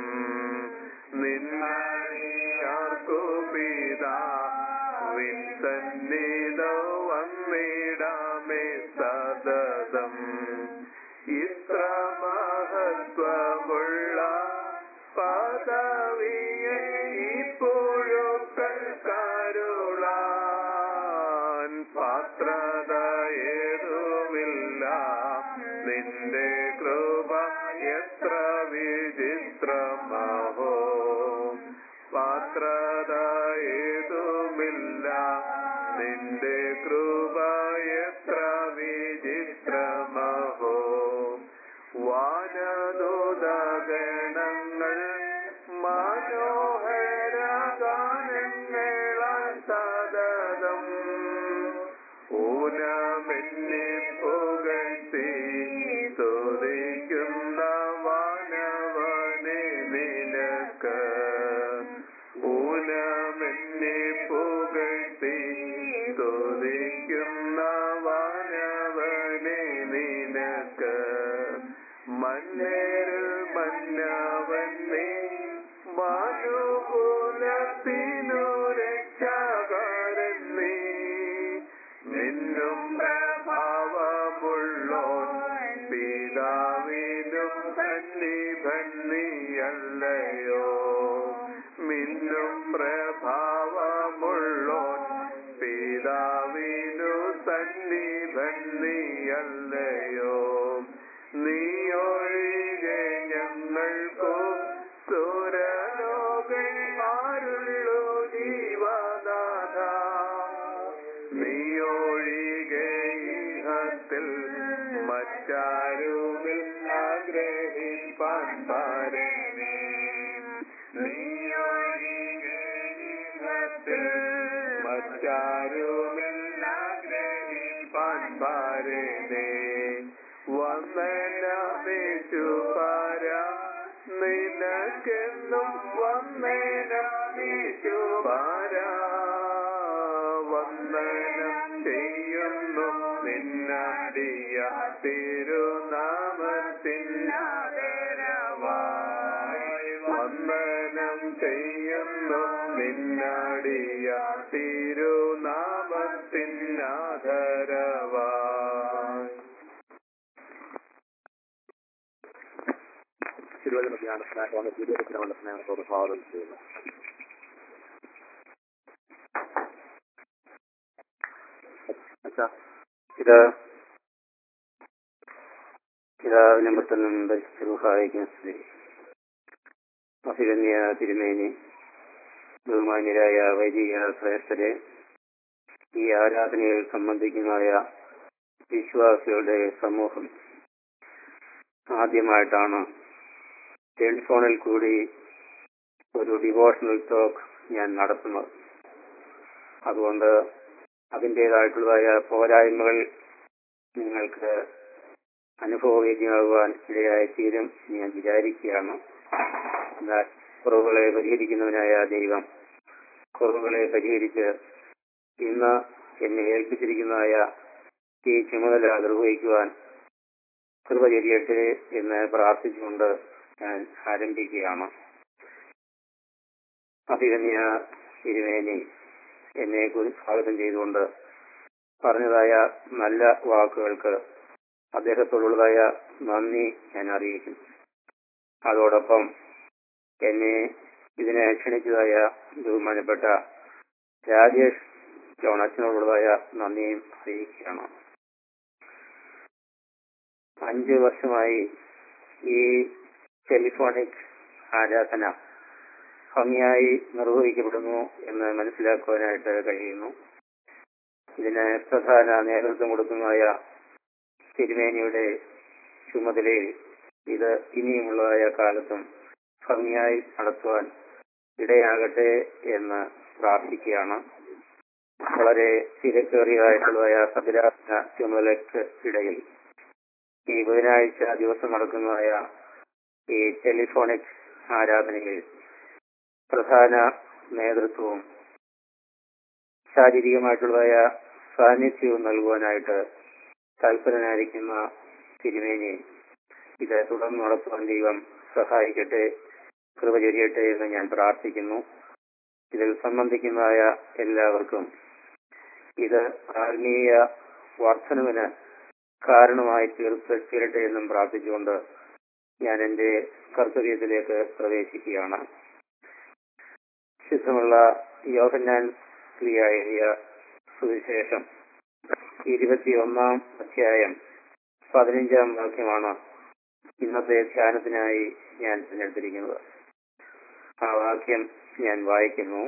നിന്നടിയാർക്കു പിതാവിൻ സന്നിധൗ വന്നിടാമേ സതതം. ഇത്ര മഹത്വമുള്ള പദവിയെ ഇപ്പോഴൊക്കെ കരുളാൻ പാത്രത ഏതുമില്ല. നിന്റെ കൃപ എത്ര വിചിത്രമഹോ. പാത്രത ഏതുമില്ല. നിന്റെ കൃപ എത്ര വിചിത്രമഹോ. വാനദൂതഗണങ്ങൾ മനോഹര ഗാനങ്ങളാൽ സതതം ഊനമെന്നെ പുകഴ്ത്തി സ്തുതിക്കുന്ന വാനവനെ നിനക്ക് മന്നേരിൽ മന്നവന്നേ മാനുകൂലത്തിനു രക്ഷാകരൻ നീ നിന്നും പ്രഭാവമുള്ളോൻ പിതാവിനും സന്നിധൻ നീയല്ലയോ മിന്നും പ്രഭാവമുള്ളോൻ പിതാവിനു സന്നിധൻ നീയല്ലയോ നീയൊഴികെ ഞങ്ങൾക്കു സുരലോകന്മാരുള്ളൂ ജീവനാഥ നീയൊഴികെ ഇഹത്തിൽ മറ്റാരുമില്ല ആഗ്രഹിപ്പാൻ പാരനേ നീയൊഴികെ ഇഹത്തിൽ മറ്റാരുമില്ല ആഗ്രഹിപ്പാൻ പാരനേ വന്ദനമേറ്റു പാര നിനക്കെന്നും വന്ദനമേറ്റു പാര വന്ദനം ചെയ്യുന്നു നിന്നടിയ തിരുനാമത്തിനാദരവായി വന്ദനം ചെയ്യുന്നു നിന്നടിയ തിരുനാമത്തിനാദരവായി തിരുവചന ധ്യാനത്തിനായിട്ടാണ് തിരുവചനങ്ങളുടെ സ്നേഹത്തോട് സ്വാഗതം ചെയ്യുന്നത്. പിതാവിനും പുത്രനും പരിശുദ്ധ സ്ത്രീ അഭിഗന്യ തിരുമേനി ബഹുമാന്യരായ വൈദിക ശ്രേഷ്ഠരെ ഈ ആരാധനയിൽ സംബന്ധിക്കുന്നതായ വിശ്വാസികളുടെ സമൂഹം ആദ്യമായിട്ടാണ് ടെലിഫോണിൽ കൂടി ഒരു ഡിവോഷണൽ ടോക്ക് ഞാൻ നടത്തുന്നത്. അതുകൊണ്ട് അതിൻ്റെതായിട്ടുള്ളതായ പോരായ്മകൾ നിങ്ങൾക്ക് അനുഭവവേദ്യമാകുവാൻ ഇടയായി തീരും ഞാൻ വിചാരിക്കുകയാണ്. എന്നാൽ കുറവുകളെ പരിഹരിക്കുന്നവനായ ദൈവം കുറവുകളെ പരിഹരിച്ച് ഇന്ന് എന്നെ ഏൽപ്പിച്ചിരിക്കുന്നതായ ഈ ചുമതല നിർവഹിക്കുവാൻ കൃപ ചെയ്യട്ടെ എന്ന് പ്രാർത്ഥിച്ചുകൊണ്ട് ഞാൻ ആരംഭിക്കുകയാണ്. അഭിഗന്യ തിരുമേനി എന്നെ സ്വാഗതം ചെയ്തുകൊണ്ട് പറഞ്ഞതായ നല്ല വാക്കുകൾക്ക് അദ്ദേഹത്തോടുള്ളതായ നന്ദി ഞാൻ അറിയിക്കുന്നു. അതോടൊപ്പം എന്നെ ഇതിനെ ക്ഷണിച്ചതായ ബഹുമാനപ്പെട്ട രാജേഷ് ജോണച്ചനോടുള്ളതായ നന്ദിയും അറിയിക്കുകയാണ്. 5 വർഷമായി ഈ ടെലിഫോണിക് ആരാധന ഭംഗിയായി നിർവഹിക്കപ്പെടുന്നു എന്ന് മനസ്സിലാക്കുവാനായിട്ട് കഴിയുന്നു. ഇതിന് പ്രധാന നേതൃത്വം കൊടുക്കുന്നതായ തിരുമേനിയുടെ ചുമതലയിൽ ഇത് ഇനിയുമുള്ളതായ കാലത്തും ഭംഗിയായി നടത്തുവാൻ ഇടയാകട്ടെ എന്ന് പ്രാർത്ഥിക്കുകയാണ്. വളരെ തിരക്കേറിയതായിട്ടുള്ളതായ സഭരാധന ചുമതലയ്ക്ക് ഇടയിൽ ഈ ബുധനാഴ്ച ദിവസം നടക്കുന്നതായ ഈ ടെലിഫോണിക് ആരാധനയിൽ പ്രധാന നേതൃത്വവും ശാരീരികമായിട്ടുള്ളതായ സാന്നിധ്യവും നൽകുവാനായിട്ട് തൽപരനായിരിക്കുന്ന തിരുമേനി ഇത് തുടർന്ന് നടത്തുവാൻ ദൈവം സഹായിക്കട്ടെ, കൃപ ചൊരിയട്ടെ എന്ന് ഞാൻ പ്രാർത്ഥിക്കുന്നു. ഇതിൽ സംബന്ധിക്കുന്നതായ എല്ലാവർക്കും ഇത് ആത്മീയ വർധനവിന് കാരണമായി തീരട്ടെ എന്നും പ്രാർത്ഥിച്ചുകൊണ്ട് ഞാൻ എന്റെ കർത്തവ്യത്തിലേക്ക് പ്രവേശിക്കുകയാണ്. ശുദ്ധമുള്ള യോഹന്നാൻ എഴുതിയ സുവിശേഷം 21-ാം അധ്യായം 15-ാം വാക്യമാണ് ഇന്നത്തെ ധ്യാനത്തിനായി ഞാൻ തിരഞ്ഞെടുത്തിരിക്കുന്നത്. ആ വാക്യം ഞാൻ വായിക്കുന്നു.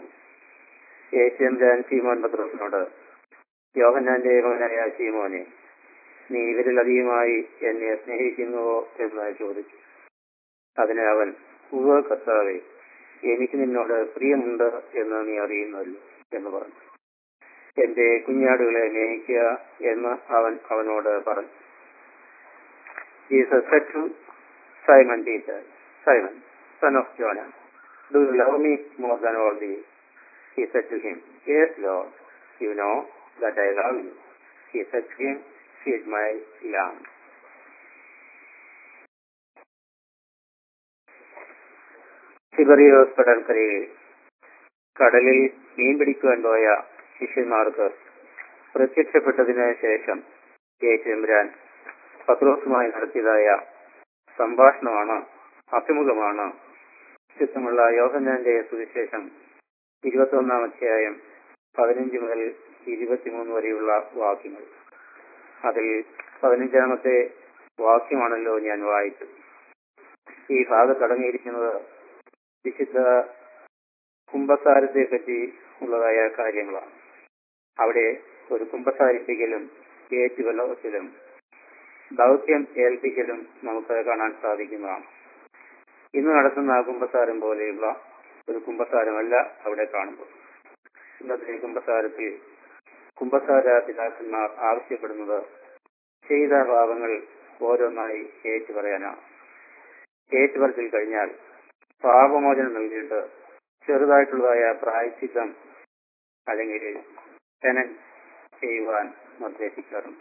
യേശുദാൻ ശീമോൻ പത്രോസിനോട്, യോഹന്നാന്റെ മകനായ ശീമോനെ, നീ ഇവരിലധികമായി എന്നെ സ്നേഹിക്കുന്നുവോ എന്ന് ചോദിച്ചു. അതിന് അവൻ, ഉവ്വ് കർത്താവേ, എനിക്ക് നിന്നോട് പ്രിയമുണ്ട് എന്ന് നീ അറിയുന്നല്ലോ എന്ന് പറഞ്ഞു. എന്റെ കുഞ്ഞാടുകളെ മേയിക്കുക എന്ന് അവൻ അവനോട് പറഞ്ഞു. Jesus said to Simon Peter, Simon, son of Jonah, do you love me more than all these? He said to him, Yes, Lord, you know that I love you. He said to him, Feed my lambs. തിബറിയോസ് കടൽക്കരയിൽ കടലിൽ മീൻ പിടിക്കുവാൻ പോയ ശിഷ്യന്മാർക്ക് പ്രത്യക്ഷപ്പെട്ടതിന് ശേഷം യേശുരാൻ പത്രോസുമായി നടത്തിയതായ സംഭാഷണമാണ്, അഭിമുഖമാണ് വിശുദ്ധമുള്ള യോഹന്നാന്റെ സുവിശേഷം 21 അധ്യായം 15 മുതൽ 23 വരെയുള്ള വാക്യങ്ങൾ. അതിൽ 15-ാമത്തെ വാക്യമാണല്ലോ ഞാൻ വായിച്ചത്. ഈ ഭാഗത്ത് അടങ്ങിയിരിക്കുന്നത് വിശുദ്ധ കുംഭസാരത്തെ പറ്റി ഉള്ളതായ കാര്യങ്ങളാണ്. അവിടെ ഒരു കുംഭസാരിപ്പിക്കലും ഏറ്റുകൊല്ലത്തിലും ദൗത്യം ഏൽപ്പിക്കലും നമുക്ക് കാണാൻ സാധിക്കുന്നതാണ്. ഇന്ന് നടത്തുന്ന കുംഭസാരം പോലെയുള്ള ഒരു കുംഭസാരമല്ല അവിടെ കാണുന്നത്. ഇന്നത്തെ കുംഭസാരത്തിൽ കുംഭസാര പിതാക്കന്മാർ ആവശ്യപ്പെടുന്നത് ചെയ്ത പാപങ്ങൾ ഓരോന്നായി ഏറ്റുപറയാനാണ്. ഏറ്റുപറച്ചിൽ കഴിഞ്ഞാൽ പാപമോചനം നൽകിയിട്ട് ചെറുതായിട്ടുള്ളതായ പ്രായശ്ചിത്തം അല്ലെങ്കിൽ പെനൻസ് ചെയ്യുവാൻ നിർദ്ദേശിക്കാറുണ്ട്.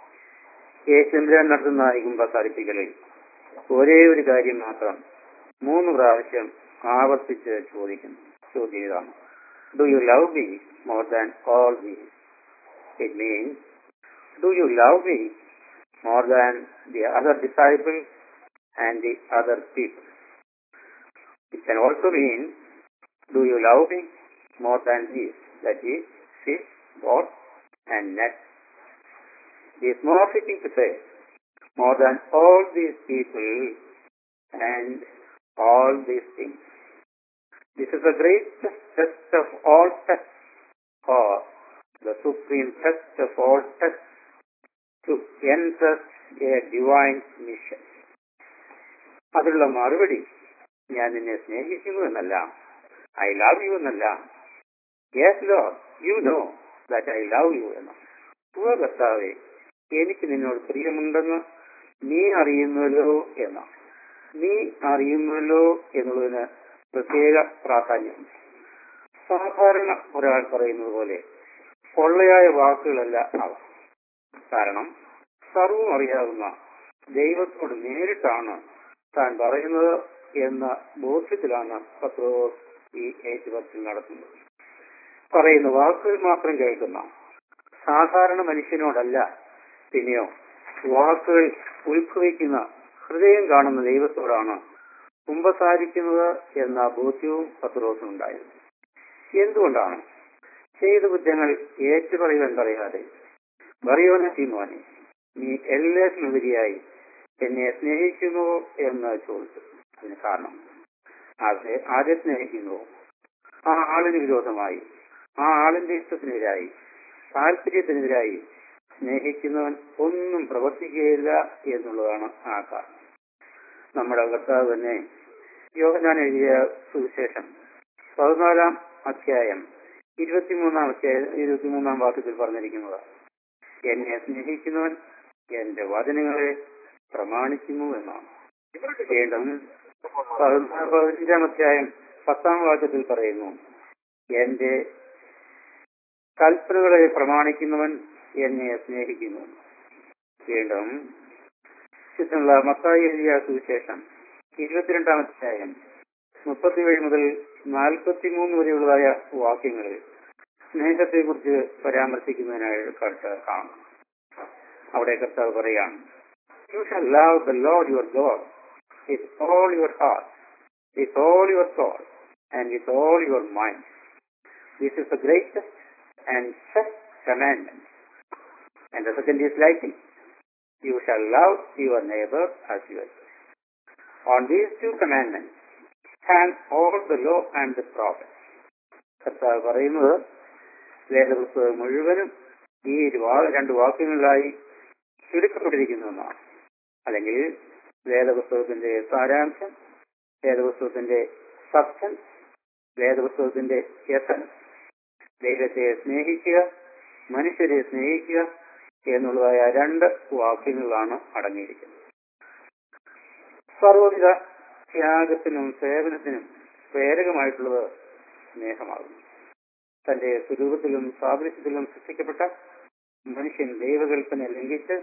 യേശുരാൻ നടത്തുന്ന ഈ കുംഭസാരിപ്പിക്കലിൽ ഒരേ ഒരു കാര്യം മാത്രം 3 പ്രാവശ്യം ആവർത്തിച്ച് ചോദ്യമാണ്, do you love me more than all these? It means, do you love me more than the other disciples and the other people? It can also mean, do you love me more than these, that is, fish, boat, and net? It is more fitting to say, more than all these people and all these things. This is the greatest test of all tests, or the supreme test of all tests, to enter a divine mission. അതിനുള്ള മറുപടി ഞാൻ നിന്നെ സ്നേഹിക്കുന്നു എന്നല്ല, I love you എന്നല്ല, yes Lord you know that I love you എന്ന. കർത്താവേ, എനിക്ക് നിന്നോട് പ്രിയമുണ്ടെന്ന് നീ അറിയുന്നല്ലോ എന്ന. നീ അറിയുന്നല്ലോ എന്നുള്ളതിന് പ്രത്യേക പ്രാധാന്യമുണ്ട്. സാധാരണ ഒരാൾ പറയുന്നത് പോലെ പൊള്ളയായ വാക്കുകളല്ല അവ. കാരണം സർവ്വം അറിയാവുന്ന ദൈവത്തോട് നേരിട്ടാണ് താൻ പറയുന്നത് എന്ന ബോധ്യത്തിലാണ് പത്രോസ് ഈ ഏറ്റുപറച്ചിൽ നടത്തുന്നത്. പറയുന്ന വാക്കുകൾ മാത്രം കേൾക്കുന്ന സാധാരണ മനുഷ്യനോടല്ല, പിന്നെയോ വാക്കുകൾ ഉത്ഭവിക്കുന്ന ഹൃദയം കാണുന്ന ദൈവത്തോടാണ് കുമ്പസാരിക്കുന്നത് എന്ന ബോധ്യവും പത്രോസിനുണ്ടായിരുന്നു. എന്തുകൊണ്ടാണ് ചെയ്ത കുറ്റങ്ങൾ ഏറ്റുപറയുവാൻ പറയാതെ, പറയോനെ തീരുമാനെ നീ എല്ലാത്തിനുപരിയായി എന്നെ സ്നേഹിക്കുന്നുവോ എന്ന് ചോദിച്ചു? അതിന് കാരണം ആരെ സ്നേഹിക്കുന്നുവോ ആ ആളിന് വിരോധമായി, ആ ആളിന്റെ ഇഷ്ടത്തിനെതിരായി, താല്പര്യത്തിനെതിരായി സ്നേഹിക്കുന്നവൻ ഒന്നും പ്രവർത്തിക്കുകയില്ല എന്നുള്ളതാണ് ആ കാരണം. നമ്മുടെ കർത്താവ് തന്നെ യോഹന്നാൻ എഴുതിയ സുവിശേഷം 14-ാം അധ്യായം 23-ാം വാക്യത്തിൽ പറഞ്ഞിരിക്കുന്നത്, എന്നെ സ്നേഹിക്കുന്നവൻ എന്റെ വചനങ്ങളെ പ്രമാണിക്കുന്നു എന്നാണ്. വീണ്ടും 15-ാം അധ്യായം 10-ാം വാക്യത്തിൽ പറയുന്നു, എന്റെ കൽപ്പനകളെ പ്രമാണിക്കുന്നവൻ എന്നെ സ്നേഹിക്കുന്നു. വീണ്ടും വിശുദ്ധ മത്തായി എഴുതിയ സുവിശേഷം 22-ാം അധ്യായം 37 മുതൽ 43 വരെയുള്ളതായ വാക്യങ്ങളിൽ സ്നേഹത്തെ കുറിച്ച് പരാമർശിക്കുന്നതിനായിട്ട് കാണാം. അവിടെ കർത്താവ് പറയാണ്, you shall love the Lord your God with all your heart, with all your soul, and with all your mind. This is the greatest and first commandment. And the second is like it. You shall love your neighbor as yourself. On these 2 commandments hang all the law and the prophets. കർത്താവ് പറയുന്നത് വേദപുസ്തകം മുഴുവനും ഈ 2 വാക്യങ്ങളിലായി ചുരുക്കപ്പെട്ടിരിക്കുന്നു എന്നാണ്. അല്ലെങ്കിൽ വേദപുസ്തകത്തിന്റെ സാരാംശം, വേദപുസ്തകത്തിന്റെ substance, വേദപുസ്തകത്തിന്റെ essence. ദൈവത്തെ സ്നേഹിക്കുക, മനുഷ്യരെ സ്നേഹിക്കുക എന്നുള്ളതായ 2 വാക്യങ്ങളാണ് അടങ്ങിയിരിക്കുന്നത്. സർവ്വവിധ ത്യാഗത്തിനും സേവനത്തിനും പ്രേരകമായിട്ടുള്ളത് സ്നേഹമാകുന്നു. തന്റെ സ്വരൂപത്തിലും സാദൃശ്യത്തിലും സൃഷ്ടിക്കപ്പെട്ട മനുഷ്യൻ ദൈവകൽപ്പന ലംഘിച്ച്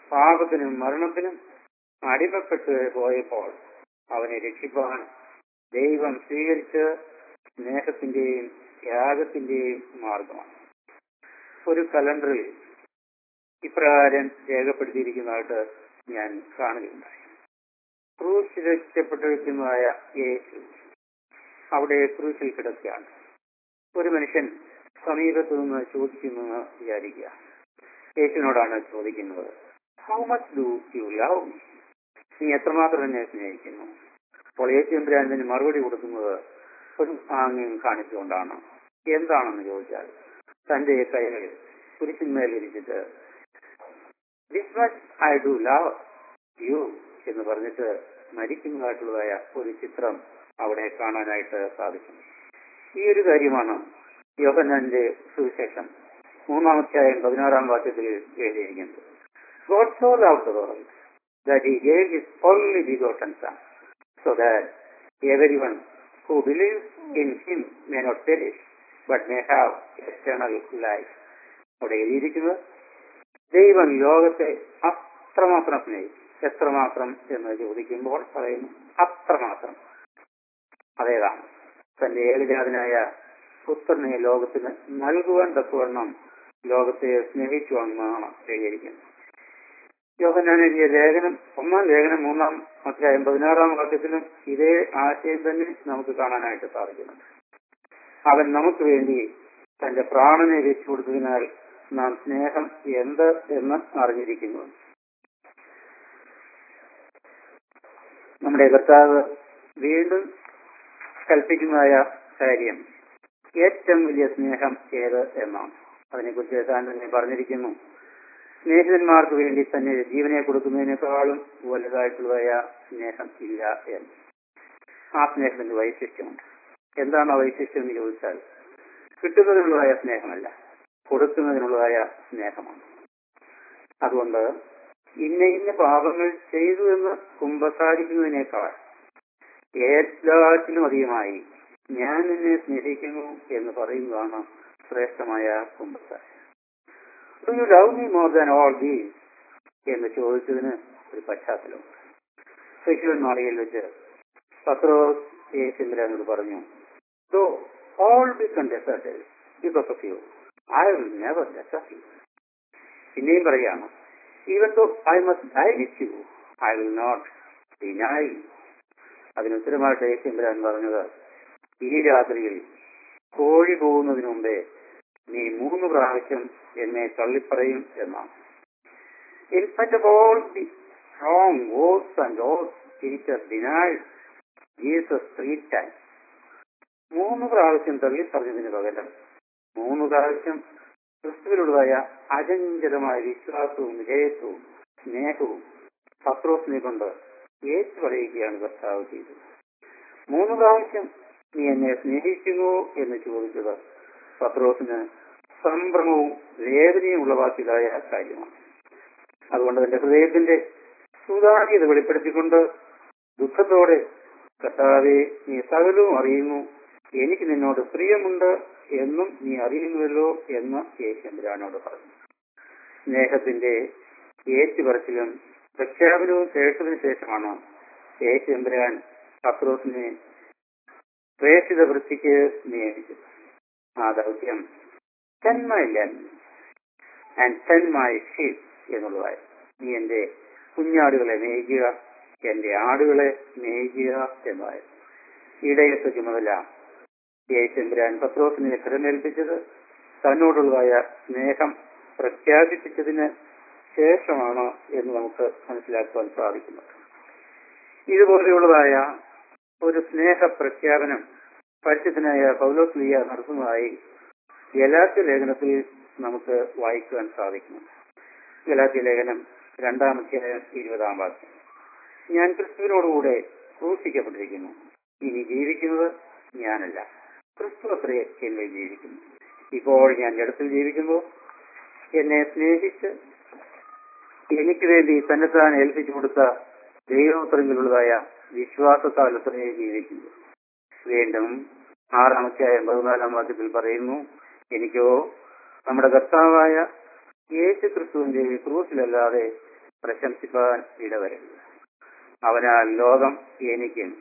പാപത്തിനും മരണത്തിനും അടിമപ്പെട്ട് പോയപ്പോൾ അവനെ രക്ഷിപ്പാൻ ദൈവം സ്വീകരിച്ച സ്നേഹത്തിന്റെയും ത്യാഗത്തിന്റെയും മാർഗമാണ്. ഒരു കലണ്ടറിൽ ഇപ്രകാരം രേഖപ്പെടുത്തിയിരിക്കുന്നതായിട്ട് ഞാൻ കാണുകയുണ്ടായി. ക്രൂശിക്കപ്പെട്ടിരിക്കുന്നതായ യേശു അവിടെ ക്രൂശിൽ കിടക്കുകയാണ്. ഒരു മനുഷ്യൻ സമീപത്തു നിന്ന് ചോദിക്കുന്നെന്ന് വിചാരിക്കുക. യേശുവിനോടാണ് ചോദിക്കുന്നത്, how much do you love me? നീ എത്രമാത്രം എന്നെ സ്നേഹിക്കുന്നു? അപ്പോൾ യേശു എമ്പുരാൻ മറുപടി കൊടുക്കുന്നത് ഒരു ആംഗ്യം കാണിച്ചുകൊണ്ടാണ്. എന്താണെന്ന് ചോദിച്ചാൽ, തന്റെ കൈകൾ കുരിശിന്മേൽ ഇരിച്ചിട്ട് this much I do love you എന്ന് പറഞ്ഞിട്ട് മരിക്കുന്നതായിട്ടുള്ളതായ ഒരു ചിത്രം അവിടെ കാണാനായിട്ട് സാധിക്കും. ഈ ഒരു കാര്യമാണ് യോഹന്നാന്റെ സുവിശേഷം 3-16 വാക്യത്തിൽ എഴുതിയിരിക്കുന്നത്. God so loved the world that he gave his only begotten Son, so that everyone who believes in him may not perish, but may have eternal life. അവിടെ എഴുതിയിരിക്കുന്നത് ദൈവം ലോകത്തെ അത്രമാത്രം സ്നേഹിച്ചു. എത്രമാത്രം എന്ന് ചോദിക്കുമ്പോൾ പറയുന്നു അത്രമാത്രം. അതേതാണ്? തന്റെ ഏകജാതനായ പുത്രനെ ലോകത്തിന് നൽകുവാൻ തക്കവണ്ണം ലോകത്തെ സ്നേഹിച്ചു എന്നാണ് എഴുതിയിരിക്കുന്നത്. യോഹന്നാൻ എഴുതിയ ലേഖനം 1-ാം ലേഖനം 3-ാം അധ്യായം 16-ാം വാക്യത്തിലും ഇതേ ആശയം തന്നെ നമുക്ക് കാണാനായിട്ട് സാധിക്കുന്നുണ്ട്. അവൻ നമുക്ക് വേണ്ടി തന്റെ പ്രാണനെ വെച്ചു കൊടുത്തതിനാൽ നാം സ്നേഹം എന്ത് എന്ന് അറിഞ്ഞിരിക്കുന്നു. നമ്മുടെ കർത്താവ് വീണ്ടും കൽപ്പിക്കുന്നതായ കാര്യം ഏറ്റവും വലിയ സ്നേഹം ഏത് എന്നാണ്. അതിനെക്കുറിച്ച് താൻ തന്നെ പറഞ്ഞിരിക്കുന്നു. സ്നേഹിതന്മാർക്ക് വേണ്ടി തന്നെ ജീവനെ കൊടുക്കുന്നതിനേക്കാളും വലുതായിട്ടുള്ളതായ സ്നേഹം ഇല്ല എന്ന്. ആ സ്നേഹത്തിന്റെ വൈശിഷ്ട്യമുണ്ട്. എന്താണ് ആ വൈശിഷ്ട്യം എന്ന് ചോദിച്ചാൽ, കിട്ടുന്നതിനുള്ളതായ സ്നേഹമല്ല, കൊടുക്കുന്നതിനുള്ളതായ സ്നേഹമാണ്. അതുകൊണ്ട് ഇന്ന പാപങ്ങൾ ചെയ്തു എന്ന് കുമ്പസാരിക്കുന്നതിനേക്കാൾ എല്ലാറ്റിലും അധികമായി ഞാൻ നിന്നെ സ്നേഹിക്കുന്നു എന്ന് പറയുന്നതാണ് ശ്രേഷ്ഠമായ കുമ്പസാരം. Do you love me more than all these? എന്ന് ചോദിച്ചതിന് ഒരു പശ്ചാത്തലമുണ്ട്. സെക്യുലർ മാളികയിൽ വെച്ച് പത്രോസ് യേശുവിനോട് പറഞ്ഞു, though all become deserted because of you, I will never desert you. പിന്നെയും പറയാണ്, even though I must die with you, I will not deny you. അതിനുത്തരമായിട്ട് യേശുവിൻ പറഞ്ഞത്, ഈ രാത്രിയിൽ കോഴി പോകുന്നതിന് മുമ്പേ നീ 3 പ്രാവശ്യം എന്നെ തള്ളിപ്പറയും എന്നാണ്. In spite of all the strong oaths and oaths, Peter denied Jesus 3 times. 3 പ്രാവശ്യം തള്ളിപ്പറഞ്ഞതിന് പകരം 3 പ്രാവശ്യം ക്രിസ്തുവിനുള്ളതായ അചഞ്ചലമായ വിശ്വാസവും വിജയത്വവും സ്നേഹവും പത്രോസിനെ കൊണ്ട് ഏറ്റു പറയുകയാണ് കർത്താവ് ചെയ്തത്. 3 പ്രാവശ്യം നീ എന്നെ സ്നേഹിക്കുന്നു എന്ന് ചോദിച്ചത് പത്രോസിന് സംഭ്രമവും വേദനയും ഉളവാക്കിയതായ കാര്യമാണ്. അതുകൊണ്ട് തന്റെ ഹൃദയത്തിന്റെ സുതാര്യത വെളിപ്പെടുത്തിക്കൊണ്ട് ദുഃഖത്തോടെ, കർത്താവേ, നീ സകലവും അറിയുന്നു, എനിക്ക് നിന്നോട് പ്രിയമുണ്ട് എന്നും നീ അറിയുന്നുവല്ലോ എന്ന് യേശുവിനോട് പറഞ്ഞു. സ്നേഹത്തിന്റെ ഏറ്റുപറച്ചിലും പ്രഖ്യാപനവും കേട്ടതിനു ശേഷമാണ് യേശുവിൻ പത്രോസിനെ പ്രേക്ഷിത വൃത്തിക്ക് നിയമിച്ചത്. ആ ദൗത്യം 10 my lambs and 10 my sheep എന്നുള്ളതായി. നീ എന്റെ കുഞ്ഞാടുകളെ മേയ്ക്കുക, എന്റെ ആടുകളെ മേയ്ക്കുക എന്നതായി. ഇടയത്തെ ചുമതല യേശുവിൻ പത്രോസിനെ തിരഞ്ഞെടുപ്പിച്ചത് തന്നോടുള്ളതായ സ്നേഹം പ്രഖ്യാപിപ്പിച്ചതിന് ശേഷമാണ് എന്ന് നമുക്ക് മനസ്സിലാക്കുവാൻ സാധിക്കുന്നത്. ഇതുപോലെയുള്ളതായ ഒരു സ്നേഹ പ്രഖ്യാപനം പരിശുദ്ധനായ പൗലോസ്ലീഹ നടത്തുന്നതായി ഗലാത്യ ലേഖനത്തിൽ നമുക്ക് വായിക്കുവാൻ സാധിക്കുന്നു. ഗലാത്യ ലേഖനം 2-ാം അധ്യായം 20-ാം വാക്യം, ഞാൻ ക്രിസ്തുവിനോടുകൂടെ ക്രൂശിക്കപ്പെട്ടിരിക്കുന്നു, ഇനി ജീവിക്കുന്നത് ഞാനല്ല, ക്രിസ്തു അത്രേ എന്നിൽ ജീവിക്കുന്നു. ഇപ്പോൾ ഞാൻ ജഡത്തിൽ ജീവിക്കുന്നു, എന്നെ സ്നേഹിച്ച് എനിക്ക് വേണ്ടി തന്നെത്താൻ ഏൽപ്പിച്ചു കൊടുത്ത ദൈവോത്തരങ്ങളിലുള്ളതായ വിശ്വാസത്താൽ അത്രേ ജീവിക്കുന്നു. വീണ്ടും 6-ാം അധ്യായം 14-ാം വാക്യത്തിൽ പറയുന്നു, എനിക്കോ നമ്മുടെ കർത്താവായ യേശു ക്രിസ്തുവിന്റെ ക്രൂശിലല്ലാതെ പ്രശംസിപ്പാൻ ഇടവരരുത്. അവനാൽ ലോകം എനിക്കും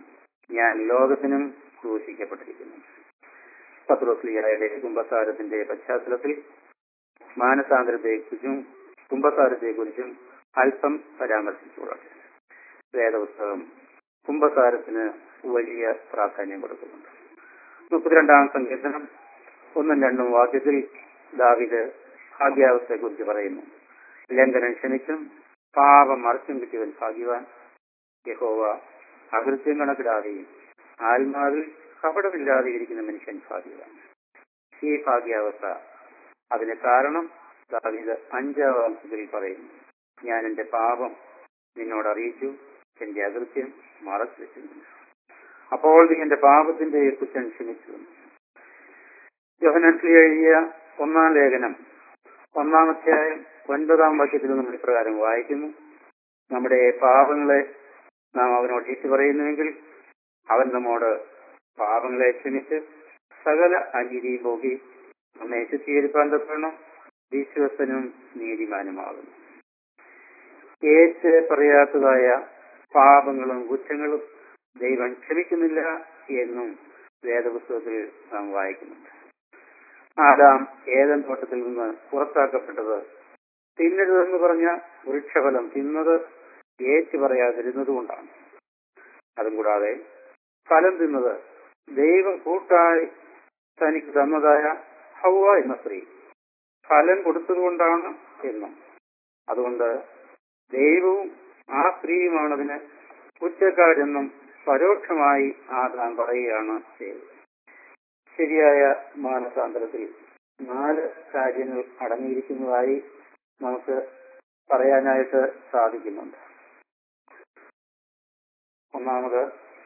ഞാൻ ലോകത്തിനും ക്രൂശിക്കപ്പെട്ടിരിക്കുന്നു. പത്രോസ്ലീഹായുടെ കുമ്പസാരത്തിന്റെ പശ്ചാത്തലത്തിൽ മാനസാന്തരത്തെക്കുറിച്ചും കുമ്പസാരത്തെക്കുറിച്ചും അല്പം പരാമർശിച്ചുകൊള്ളട്ടെ. വേദപുസ്തകം കുമ്പസാരത്തിന് വലിയ പ്രാധാന്യം കൊടുക്കുന്നുണ്ട്. 32-ാം സങ്കീർത്തനം 1-2 വാക്യത്തിൽ ദാവീദ് ഭാഗ്യാവസ്ഥയെക്കുറിച്ച് പറയുന്നു. ലംഘനം ക്ഷമിച്ചും പാപം മറച്ചും കിട്ടിയവൻ ഭാഗ്യവാൻ. യഹോവ അകൃത്യം കണക്കിടാതെയും ആത്മാവിൽ കപടമില്ലാതെ ഇരിക്കുന്ന മനുഷ്യൻ ഭാഗ്യവാൻ. ഈ ഭാഗ്യാവസ്ഥ അതിന് കാരണം ദാവീദ് 5-ാം വാക്യത്തിൽ പറയുന്നു, ഞാൻ എന്റെ പാപം നിന്നോട് അറിയിച്ചു, എന്റെ അകൃത്യം മറച്ചു വെച്ചിരുന്നു. അപ്പോൾ നീ എന്റെ പാപത്തിന്റെ കുറ്റം ക്ഷമിച്ചു. യോഹന്നാൻ എഴുതിയ 1-ാം ലേഖനം 1-ാം അധ്യായം 9-ാം വാക്യത്തിൽ നമ്മൾ ഇപ്രകാരം വായിക്കുന്നു, നമ്മുടെ പാപങ്ങളെ നാം അവനോട് ഏറ്റു പറയുന്നുവെങ്കിൽ അവൻ നമ്മോട് പാപങ്ങളെ ക്ഷമിച്ച് സകല അനീതിയും പോകി നമ്മെ ശുദ്ധീകരിപ്പാൻ തക്കണം വിശ്വസ്തനും നീതിമാനുമാകുന്നു. ഏറ്റ് പറയാത്തതായ പാപങ്ങളും കുറ്റങ്ങളും ദൈവം ക്ഷമിക്കുന്നില്ല എന്നും വേദപുസ്തകത്തിൽ നാം വായിക്കുന്നുണ്ട്. ആദാം ഏദൻ തോട്ടത്തിൽ നിന്ന് പുറത്താക്കപ്പെട്ടത് തിന്നരുതെന്ന് പറഞ്ഞ വൃക്ഷഫലം തിന്നത് ഏറ്റു പറയാതിരുന്നതുകൊണ്ടാണ്. അതും കൂടാതെ ഫലം തിന്നത് ദൈവം കൂട്ടായി തനിക്ക് തന്നതായ ഹവ്വ എന്ന സ്ത്രീ ഫലം കൊടുത്തതുകൊണ്ടാണ് എന്നും, അതുകൊണ്ട് ദൈവവും ആ സ്ത്രീയുമാണതിന് കുറ്റക്കാരെന്നും പരോക്ഷമായി ആദാം പറയുകയാണ് ചെയ്തത്. ശരിയായ മാനസാന്തരത്തിൽ 4 കാര്യങ്ങൾ അടങ്ങിയിരിക്കുന്നതായി നമുക്ക് പറയാനായിട്ട് സാധിക്കുന്നുണ്ട്. ഒന്നാമത്,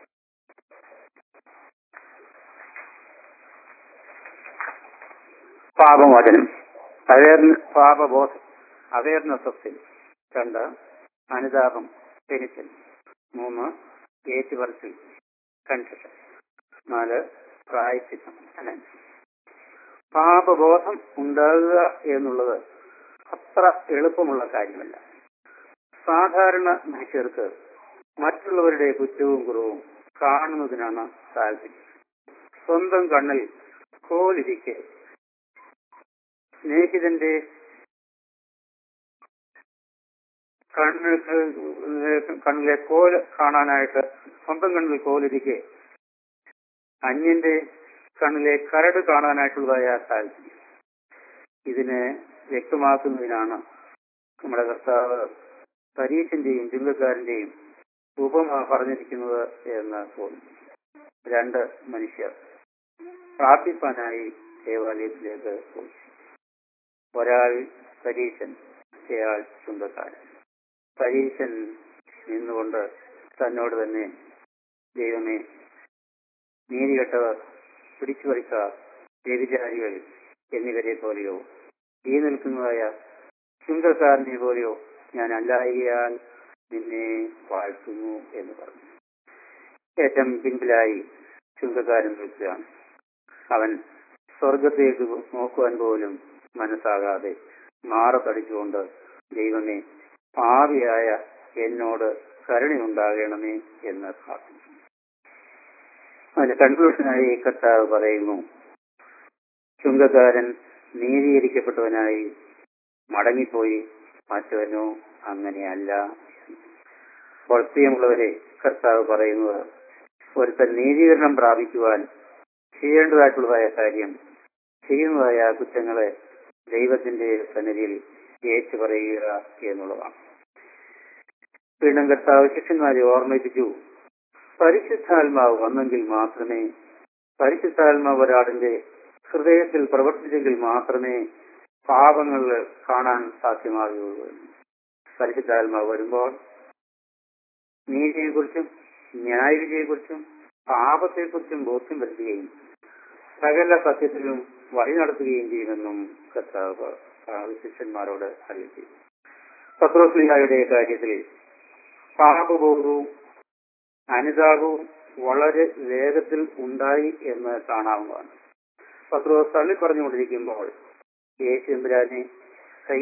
പാപമോചനം, പാപബോധം, അവയർനെസ് ഓഫ് സിൻ. 2, അനുതാപം, പെനിറ്റൻസ്. 3, ഏറ്റുപറച്ചിൽ, കൺഫെഷൻ. 4, പ്രായശ്ചിത്തം. പാപബോധം ഉണ്ടാകുക എന്നുള്ളത് അത്ര എളുപ്പമുള്ള കാര്യമല്ല. സാധാരണ മനുഷ്യർക്ക് മറ്റുള്ളവരുടെ കുറ്റവും കുറവും കാണുന്നതിനാണ് താല്പര്യം. സ്വന്തം കണ്ണിൽ കോലിരിക്കെ സ്നേഹിതന്റെ കണ്ണിലെ കോൽ കാണാനായിട്ട് സ്വന്തം കണ്ണിൽ കോലിരിക്കെ അന്യന്റെ കണ്ണിലെ കരട് കാണാനായിട്ടുള്ളതായ താല്പര്യം. ഇതിനെ വ്യക്തമാക്കുന്നതിനാണ് നമ്മുടെ കർത്താവ് പരീക്ഷന്റെയും ചുങ്കക്കാരന്റെയും ഉപമ പറഞ്ഞിരിക്കുന്നത് എന്ന് തോന്നുന്നു. 2 മനുഷ്യർ പ്രാർത്ഥിപ്പാനായി ദേവാലയത്തിലേക്ക് പോയി. ഒരാൾ പരീശൻ, അയാൾ ചുങ്കക്കാരൻ. പരീശൻ നിന്നുകൊണ്ട് തന്നോട് തന്നെ, ദൈവമേ, നീതികെട്ടവർ, പിടിച്ചുപറിക്കാർ, വ്യഭിചാരികൾ എന്നിവരെ പോലെയോ ഈ നിൽക്കുന്നതായ ചുങ്കക്കാരനെ പോലെയോ ഞാൻ അല്ലായകയാൽ നിന്നെ വാഴ്ത്തുന്നു എന്ന് പറഞ്ഞു. ഏറ്റവും പിൻപിലായി ചുങ്കക്കാരൻ നിൽക്കുകയാണ്. അവൻ സ്വർഗത്തേക്ക് നോക്കുവാൻ പോലും മനസ്സാകാതെ മാറത്തടിച്ചുകൊണ്ട്, ദൈവമേ, പാപിയായ എന്നോട് കരുണയുണ്ടാകണമേ എന്ന് പ്രാർത്ഥിച്ചു. അതിന്റെ കൺക്ലൂഷനായി കർത്താവ് പറയുന്നു, ചുങ്കക്കാരൻ നീതീകരിക്കപ്പെട്ടവനായി മടങ്ങിപ്പോയി, മറ്റവനോ അങ്ങനെയല്ല. അപ്പോൾ പ്രിയമുള്ളവരെ, കർത്താവ് പറയുന്നത്, ഒരുത്തൻ നീതീകരണം പ്രാപിക്കുവാൻ ചെയ്യേണ്ടതായിട്ടുള്ളതായ കാര്യം, ചെയ്യുന്നതായ കുറ്റങ്ങളെ ദൈവത്തിന്റെ സന്നിധിയിൽ ഏറ്റു പറയുക എന്നുള്ളതാണ്. വീണ്ടും കർത്താവ് ശിഷ്യന്മാരെ ഓർമ്മിപ്പിച്ചു, പരിശുദ്ധാത്മാവ് വന്നെങ്കിൽ മാത്രമേ, പരിശുദ്ധാത്മാവ് ഒരാളിന്റെ ഹൃദയത്തിൽ പ്രവർത്തിച്ചെങ്കിൽ മാത്രമേ പാപങ്ങൾ കാണാൻ സാധ്യമാകുകയുള്ളൂ. പരിശുദ്ധാത്മാവ് വരുമ്പോൾ നീതിയെക്കുറിച്ചും ന്യായവിധിയെക്കുറിച്ചും പാപത്തെക്കുറിച്ചും ബോധ്യം വരുത്തുകയും സകല സത്യത്തിലും വഴി നടത്തുകയും ചെയ്യുമെന്നും കർത്താവ് ശിഷ്യന്മാരോട് അറിയിച്ചു. പത്രോസ്ലീഹായുടെ കാര്യത്തിൽ പാപബോധവും അനുതാപവും വളരെ വേഗത്തിൽ ഉണ്ടായി എന്ന് കാണാവുന്നതാണ്. പത്രോസ് തള്ളി പറഞ്ഞുകൊണ്ടിരിക്കുമ്പോൾ യേശുവിനെ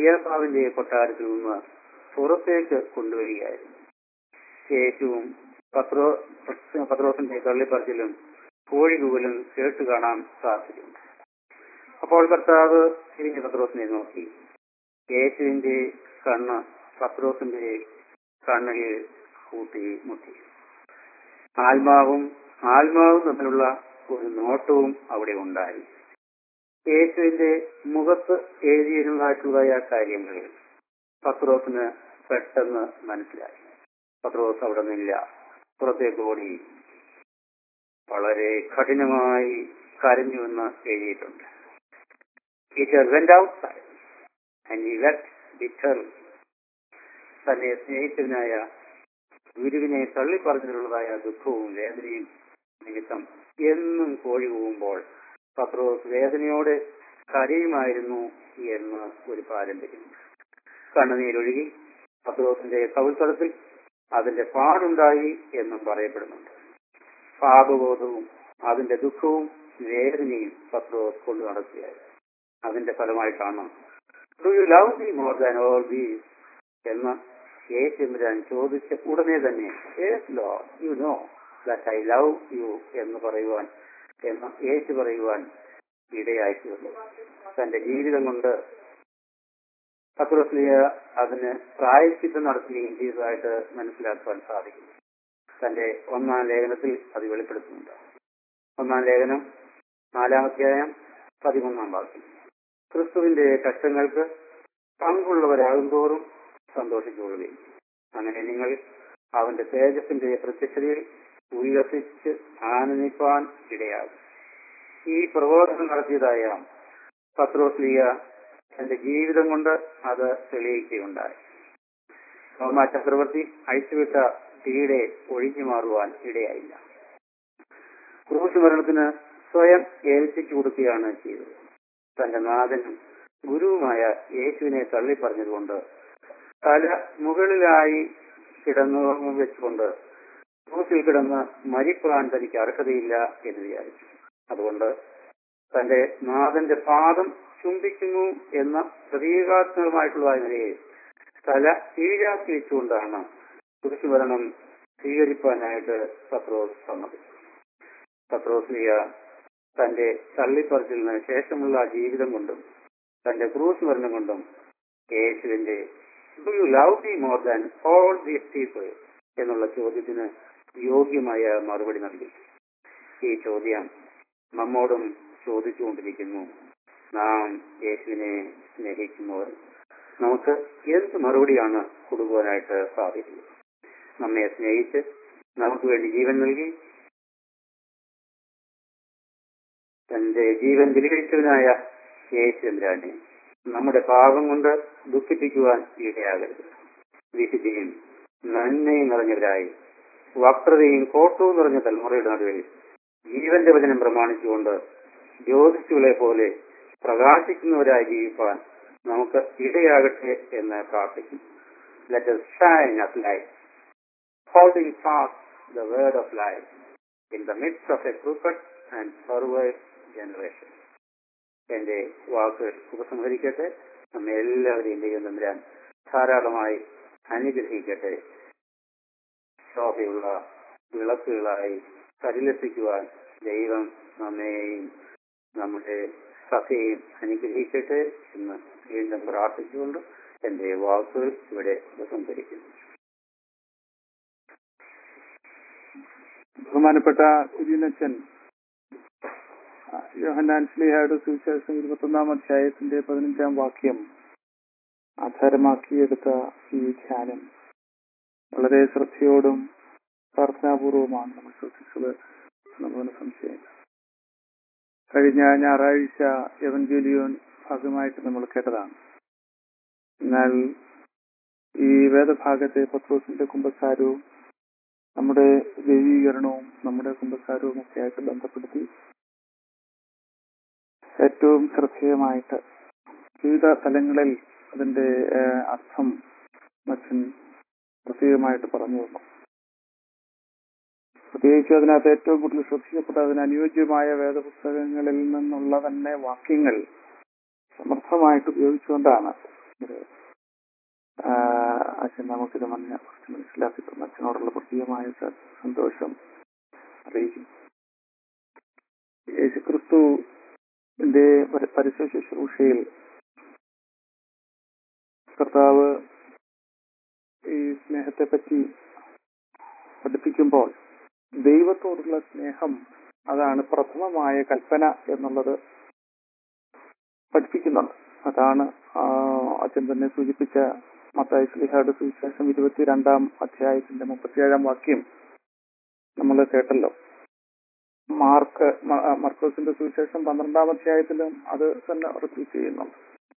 കയ്യാപ്പാവിന്റെ കൊട്ടാരത്തിൽ നിന്ന് പുറത്തേക്ക് കൊണ്ടുവരികയായിരുന്നു. യേശുവും പത്രോസിന്റെ തള്ളിപ്പറച്ചിലും കോഴികൂവലും കേട്ട് കാണാൻ സാധിക്കുന്നുണ്ട്. അപ്പോൾ കർത്താവ് തിരിഞ്ഞ് പത്രോസിനെ നോക്കി. യേശുവിന്റെ കണ്ണ് പത്രോസിന്റെ കണ്ണിൽ കൂട്ടി മുട്ടി. ആത്മാവും തമ്മിലുള്ള ഒരു നോട്ടവും അവിടെ ഉണ്ടായി. യേശുവിന്റെ മുഖത്ത് എഴുതിയിരുന്നതായിട്ടുള്ളതായ കാര്യങ്ങൾ പത്രോസിന് പെട്ടെന്ന് മനസ്സിലായി. പത്രോസ് അവിടെ നിന്നില്ല, പുറത്തേക്ക് ഓടി വളരെ കഠിനമായി കരഞ്ഞുവെന്ന് എഴുതിയിട്ടുണ്ട്. Peter went outside and he wept bitterly. തന്നെ സ്നേഹിച്ചതിനായ ഗുരുവിനെ തള്ളിപ്പറഞ്ഞിട്ടുള്ളതായ ദുഃഖവും വേദനയും നിമിത്തം എന്നും കോഴി കൂവുമ്പോൾ പത്രോസ് വേദനയോടെ കരയുമായിരുന്നു എന്ന് ഒരു പാരമ്പര്യം. കണ്ണുനീരൊഴുകി പത്രോസിന്റെ കവിൾത്തടത്തിൽ അതിന്റെ പാടുണ്ടായി എന്നും പറയപ്പെടുന്നുണ്ട്. പാപബോധവും അതിന്റെ ദുഃഖവും വേദനയും പത്രോസ് കൊണ്ടു നടക്കുകയായി. അതിന്റെ ഫലമായിട്ടാണ് do you love me more than all these എന്ന് യേശുരാൻ ചോദിച്ച ഉടനെ തന്നെ yes Lord you know that I love you എന്ന് യേശു പറയുവാൻ ഇടയായിത്തീർന്നു. തന്റെ ജീവിതം കൊണ്ട് പത്രോസ് അതിന് പ്രായശ്ചിത്തം നടത്തുകയും ചെയ്തതായിട്ട് മനസ്സിലാക്കുവാൻ സാധിക്കും. തന്റെ 1-ാം ലേഖനത്തിൽ അത് വെളിപ്പെടുത്തുന്നുണ്ട്. 1-ാം ലേഖനം 4-ാം അധ്യായം 13-ാം വാക്യം. ക്രിസ്തുവിന്റെ കഷ്ടങ്ങൾക്ക് പങ്കുള്ളവരാകും തോറും സന്തോഷിച്ചുകൊള്ളുകയും അങ്ങനെ നിങ്ങൾ അവന്റെ തേജസ്സിന്റെ പ്രത്യക്ഷതയിൽ ഉല്ലസിച്ച് ആനന്ദിപ്പാൻ ഇടയാകും. ഈ പ്രബോധനം നടത്തിയതായ പത്രോസ് തന്റെ ജീവിതം കൊണ്ട് അത് തെളിയിക്കുകയുണ്ടായി. റോമാ ചക്രവർത്തി അഴിച്ചുവിട്ട തീയുടെ ഒഴിഞ്ഞു മാറുവാൻ ഇടയായില്ല. ക്രൂശ് മരണത്തിന് സ്വയം ഏൽപ്പിച്ചു കൊടുക്കുകയാണ് ചെയ്തത്. തന്റെ നാഥനും ഗുരുവുമായ യേശുവിനെ തള്ളിപ്പറഞ്ഞതുകൊണ്ട് തല മുകളിലായി കിടന്നു വെച്ചുകൊണ്ട് ക്രൂശിൽ കിടന്ന് മരിപ്പാൻ തനിക്ക് അർഹതയില്ല എന്ന് വിചാരിച്ചു. അതുകൊണ്ട് തന്റെ നാഥന്റെ പാദം ചുംബിക്കുന്നു എന്ന പ്രതീകാത്മകമായിട്ടുള്ള നിലയെ തല കീഴാക്കി വെച്ചുകൊണ്ടാണ് കുരിശുമരണം സ്വീകരിപ്പാനായിട്ട് പത്രോസ് സമ്മതിച്ചു. പത്രോസ് തന്റെ തള്ളിപ്പറച്ചിലിന് ശേഷമുള്ള ജീവിതം കൊണ്ടും തന്റെ ക്രൂശ് മരണം കൊണ്ടും യേശുവിന്റെ do you love me more than all these people എന്നുള്ള ചോദ്യത്തിന് യോഗ്യമായ മറുപടി നൽകി. ഈ ചോദ്യം നമ്മോടും ചോദിച്ചുകൊണ്ടിരിക്കുന്നു. നാം യേശുവിനെ സ്നേഹിക്കുന്നവർ നമുക്ക് എന്ത് മറുപടിയാണ് കൊടുക്കുവാനായിട്ട് സാധിക്കുന്നത്? നമ്മെ സ്നേഹിച്ച് നമുക്ക് വേണ്ടി ജീവൻ നൽകി തന്റെ ജീവൻ ബലികഴിച്ചവനായ യേശുരാനെ നമ്മുടെ പാപം കൊണ്ട് ദുഃഖിപ്പിക്കുവാൻ ഇടയാകരുത്. വിശുദ്ധിയും നന്മയും നിറഞ്ഞവരായി വക്രതയും കോട്ടവും നിറഞ്ഞ തലമുറയുടെ നടുവിൽ ജീവന്റെ വചനം പ്രമാണിച്ചുകൊണ്ട് ജ്യോതിഷുകളെ പോലെ പ്രകാശിക്കുന്നവരായി ജീവിപ്പാൻ നമുക്ക് ഇടയാകട്ടെ എന്ന് പ്രാർത്ഥിക്കുന്നു. Let us shine as light, holding fast the word of life in the midst of a crooked and perverse generation. എന്റെ വാക്കുകൾ ഉപസംഹരിക്കട്ടെ. നമ്മെ എല്ലാവരെയും ദൈവം തമ്പുരാൻ ധാരാളമായി അനുഗ്രഹിക്കട്ടെ. ശോഭയുള്ള വിളക്കുകളായി പരിലസിക്കുവാൻ ദൈവം നമ്മെയും നമ്മുടെ സഭയെയും അനുഗ്രഹിക്കട്ടെ എന്ന് വീണ്ടും പ്രാർത്ഥിച്ചുകൊണ്ട് എന്റെ വാക്കുകൾ ഇവിടെ ഉപസംഹരിക്കുന്നു. ബഹുമാനപ്പെട്ട കുര്യനച്ചൻ യോഹന്നാൻ ശ്ലീഹയുടെ സുവിശേഷം 21-ാം അധ്യായത്തിന്റെ 15-ാം വാക്യം ആധാരമാക്കിയെടുത്ത ഈ ധ്യാനം വളരെ ശ്രദ്ധയോടും പ്രാർത്ഥനാപൂർവമാണ് നമ്മൾ ശ്രദ്ധിച്ചത്. നമുക്ക് സംശയമില്ല. കഴിഞ്ഞ ഞായറാഴ്ച എവൻഗേലിയോൻ ഭാഗമായിട്ട് നമ്മൾ കേട്ടതാണ്. എന്നാൽ ഈ വേദഭാഗത്തെ പത്രോസിന്റെ കുമ്പസാരവും നമ്മുടെ ദൈവീകരണവും നമ്മുടെ കുമ്പസാരവും ഒക്കെ ആയിട്ട് ബന്ധപ്പെടുത്തി ഏറ്റവും ശ്രദ്ധേയമായിട്ട് വിവിധ തലങ്ങളിൽ അതിന്റെ അർത്ഥം മറ്റും പ്രത്യേകമായിട്ട് പറഞ്ഞു തന്നു. പ്രത്യേകിച്ച് അതിനകത്ത് ഏറ്റവും കൂടുതൽ ശ്രദ്ധിക്കപ്പെട്ട അതിന് അനുയോജ്യമായ വേദപുസ്തകങ്ങളിൽ നിന്നുള്ള തന്നെ വാക്യങ്ങൾ സമർത്ഥമായിട്ട് ഉപയോഗിച്ചുകൊണ്ടാണ് അച്ഛൻ നമുക്കിത് കുറിച്ച് മനസ്സിലാക്കി തന്നു. അച്ഛനോടുള്ള പ്രത്യേകമായ സന്തോഷം അറിയിക്കും. യേശുക്രിസ്തുവിന്റെ പരസ്യ ശുശ്രൂഷയിൽ കർത്താവ് ഈ സ്നേഹത്തെ പറ്റി പഠിപ്പിക്കുമ്പോൾ ദൈവത്തോടുള്ള സ്നേഹം അതാണ് പ്രഥമമായ കൽപ്പന എന്നുള്ളത് പഠിപ്പിക്കുന്നുണ്ട്. അതാണ് അച്ഛൻ തന്നെ സൂചിപ്പിച്ച മത്തായി ശ്ലീഹായുടെ സുവിശേഷം 22-ാം അധ്യായത്തിന്റെ 37-ാം വാക്യം നമ്മൾ കേട്ടല്ലോ. മർക്കോസിന്റെ സുവിശേഷം 12-ാം അധ്യായത്തിലും അത് തന്നെ റിപ്പീറ്റ് ചെയ്യുന്നുണ്ട്.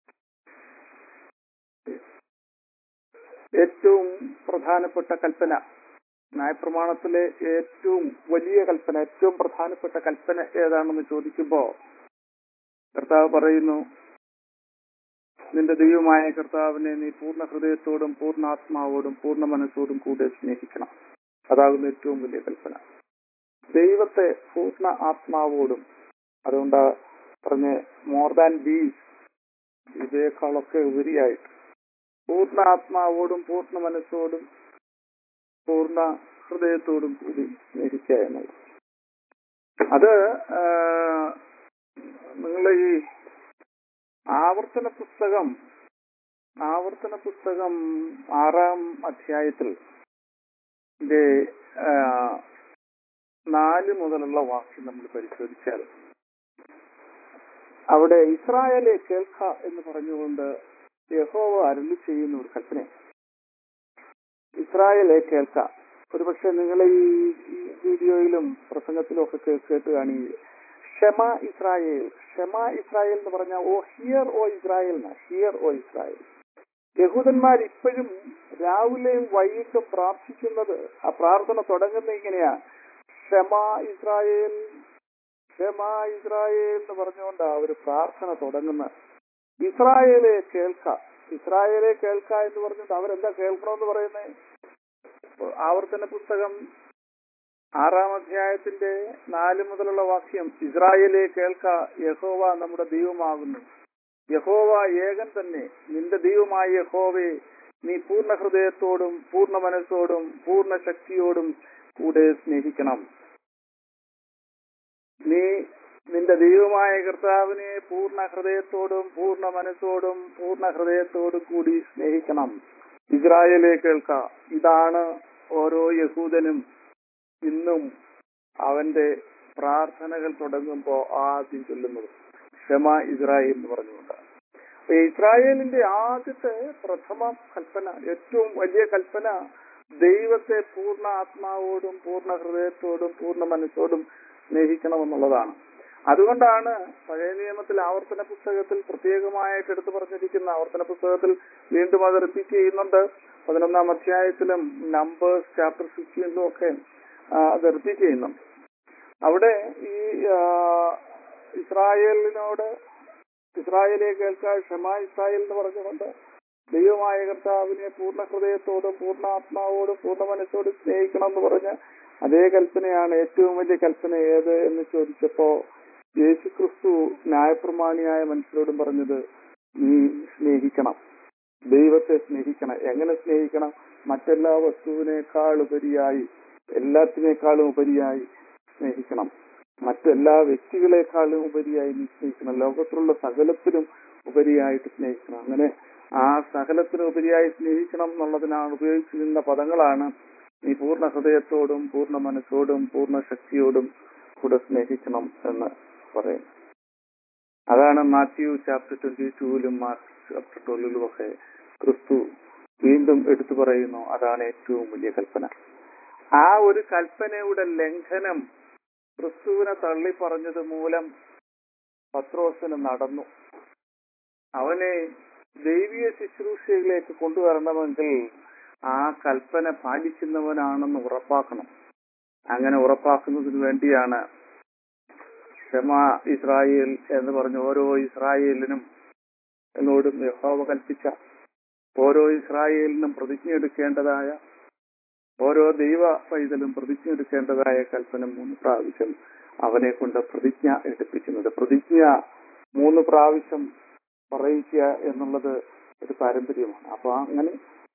ഏറ്റവും പ്രധാനപ്പെട്ട കൽപ്പന, ന്യായപ്രമാണത്തിലെ ഏറ്റവും വലിയ കൽപ്പന, ഏറ്റവും പ്രധാനപ്പെട്ട കൽപ്പന ഏതാണെന്ന് ചോദിക്കുമ്പോൾ കർത്താവ് പറയുന്നു, നിന്റെ ദൈവമായ കർത്താവിനെ നീ പൂർണ്ണ ഹൃദയത്തോടും പൂർണ്ണ ആത്മാവോടും പൂർണ്ണ മനസ്സോടും കൂടെ സ്നേഹിക്കണം. അതാകുന്ന ഏറ്റവും വലിയ കൽപ്പന. ദൈവത്തെ പൂർണ്ണ ആത്മാവോടും, അതുകൊണ്ട് പറഞ്ഞ് മോർ ദാൻ ദീസ്, ഇതേക്കാളൊക്കെ ഉപരിയായിട്ട് പൂർണ്ണ ആത്മാവോടും പൂർണ്ണ മനസ്സോടും പൂർണ്ണ ഹൃദയത്തോടും കൂടി സ്നേഹിക്കുക എന്നുള്ളത്. അത് നിങ്ങൾ ഈ ആവർത്തന പുസ്തകം 6-ാം അധ്യായത്തിൽ 4 മുതലുള്ള വാക്യം നമ്മൾ പരിശോധിച്ചാൽ അവിടെ ഇസ്രായേലെ കേൾക്ക എന്ന് പറഞ്ഞുകൊണ്ട് യഹോവ അരുളി ചെയ്യുന്ന ഒരു കൽപ്പന. ഇസ്രായേലെ കേൾക്ക. ഒരുപക്ഷെ നിങ്ങൾ ഈ വീഡിയോയിലും പ്രസംഗത്തിലും ഒക്കെ കേട്ട് കാണുകയും ക്ഷമ ഇസ്രായേൽ എന്ന് പറഞ്ഞാൽ ഹിയർ ഓ ഇസ്രായേൽ. യഹൂദന്മാർ ഇപ്പോഴും രാവിലെയും വൈകിട്ടും പ്രാർത്ഥിക്കുന്നത്, ആ പ്രാർത്ഥന തുടങ്ങുന്ന ഇങ്ങനെയാ, ക്ഷമ ഇസ്രായേൽ എന്ന് പറഞ്ഞുകൊണ്ടാ ഒരു പ്രാർത്ഥന തുടങ്ങുന്നത്. ഇസ്രായേലെ കേൾക്ക എന്ന് പറഞ്ഞിട്ട് അവരെന്താ കേൾക്കണമെന്ന് പറയുന്നത്? ആവർത്തന പുസ്തകം 6-ാം അധ്യായത്തിന്റെ 4 മുതലുള്ള വാക്യം, ഇസ്രായേലെ കേൾക്ക, യഹോവ നമ്മുടെ ദൈവമാകുന്നു. യഹോവ ഏകൻ തന്നെ. നിന്റെ ദൈവമായ യഹോവയെ നീ പൂർണ്ണ ഹൃദയത്തോടും പൂർണ്ണ മനസ്സോടും പൂർണ്ണ ശക്തിയോടും കൂടെ സ്നേഹിക്കണം. നീ നിന്റെ ദൈവമായ കർത്താവിനെ പൂർണ്ണ ഹൃദയത്തോടും പൂർണ്ണ മനസ്സോടും പൂർണ്ണ ഹൃദയത്തോടും കൂടി സ്നേഹിക്കണം. ഇസ്രായേലെ കേൾക്ക. ഇതാണ് ഓരോ യഹൂദനും ഇന്നും അവന്റെ പ്രാർത്ഥനകൾ തുടങ്ങുമ്പോൾ ആദ്യം ചൊല്ലുന്നത്, ക്ഷമ ഇസ്രായേൽ എന്ന് പറഞ്ഞുകൊണ്ട്. ഇസ്രായേലിന്റെ ആദ്യത്തെ പ്രഥമ കൽപ്പന, ഏറ്റവും വലിയ കൽപ്പന, ദൈവത്തെ പൂർണ്ണ ആത്മാവോടും പൂർണ്ണ ഹൃദയത്തോടും പൂർണ്ണ മനസ്സോടും സ്നേഹിക്കണമെന്നുള്ളതാണ്. അതുകൊണ്ടാണ് പഴയ നിയമത്തിൽ ആവർത്തന പുസ്തകത്തിൽ പ്രത്യേകമായിട്ട് എടുത്തു പറഞ്ഞിരിക്കുന്ന, ആവർത്തന പുസ്തകത്തിൽ വീണ്ടും അത് റിപ്പീറ്റ് ചെയ്യുന്നുണ്ട്. 11-ാം അധ്യായത്തിലും നമ്പേഴ്സ് ചാപ്റ്റർ 16-ലും ഒക്കെ അത് റിപ്പീറ്റ് ചെയ്യുന്നുണ്ട്. അവിടെ ഈ ഇസ്രായേലെ കേൾക്കാൻ ക്ഷമ ഇസ്രായേൽ എന്ന് പറഞ്ഞുകൊണ്ട് ദൈവമായ കർത്താവിനെ പൂർണ്ണ ഹൃദയത്തോടും പൂർണ്ണ ആത്മാവോടും പൂർണ്ണ മനസ്സോടും സ്നേഹിക്കണം എന്ന് പറഞ്ഞ അതേ കൽപ്പനയാണ് ഏറ്റവും വലിയ കൽപ്പന ഏത് എന്ന് ചോദിച്ചപ്പോ യേശുക്രിസ്തു ന്യായപ്രമാണിയായ മനുഷ്യരോടും പറഞ്ഞത്, നീ സ്നേഹിക്കണം, ദൈവത്തെ സ്നേഹിക്കണം. എങ്ങനെ സ്നേഹിക്കണം? മറ്റെല്ലാ വസ്തുവിനേക്കാൾ ഉപരിയായി, എല്ലാത്തിനേക്കാളും ഉപരിയായി സ്നേഹിക്കണം. മറ്റെല്ലാ വ്യക്തികളെക്കാളും ഉപരിയായി നീ സ്നേഹിക്കണം. ലോകത്തിലുള്ള സകലത്തിനും ഉപരിയായിട്ട് സ്നേഹിക്കണം. അങ്ങനെ ആ സകലത്തിനും ഉപരിയായി സ്നേഹിക്കണം എന്നുള്ളതിനാണ് ഉപയോഗിച്ചിരുന്ന പദങ്ങളാണ് നീ പൂർണ്ണ ഹൃദയത്തോടും പൂർണ്ണ മനസ്സോടും പൂർണ്ണ ശക്തിയോടും കൂടെ സ്നേഹിക്കണം എന്ന് പറയും. അതാണ് മാത്യു ചാപ്റ്റർ 22-ലും മാർക്ക് ചാപ്റ്റർ 12-ലും ഒക്കെ ക്രിസ്തു വീണ്ടും എടുത്തു പറയുന്നു. അതാണ് ഏറ്റവും വലിയ കൽപ്പന. ആ ഒരു കൽപ്പനയുടെ ലംഘനം ക്രിസ്തുവിനെ തള്ളി പറഞ്ഞത് മൂലം പത്രോസിന് നടന്നു. അവനെ ദൈവീയ ശുശ്രൂഷയിലേക്ക് കൊണ്ടുവരണമെങ്കിൽ ആ കൽപ്പന പാലിക്കുന്നവനാണെന്ന് ഉറപ്പാക്കണം. അങ്ങനെ ഉറപ്പാക്കുന്നതിന് വേണ്ടിയാണ് ക്ഷമ ഇസ്രായേൽ എന്ന് പറഞ്ഞ് ഓരോ ഇസ്രായേലിനും എന്നോടും യഹോവ കൽപ്പിച്ച, ഓരോ ഇസ്രായേലിനും പ്രതിജ്ഞ എടുക്കേണ്ടതായ, ഓരോ ദൈവ പൈതലും പ്രതിജ്ഞ എടുക്കേണ്ടതായ കൽപ്പന 3 പ്രാവശ്യം അവനെ കൊണ്ട് പ്രതിജ്ഞ എടുപ്പിക്കുന്നത്. പ്രതിജ്ഞ 3 പ്രാവശ്യം പറയിക്കുക എന്നുള്ളത് ഒരു പാരമ്പര്യമാണ്. അപ്പൊ അങ്ങനെ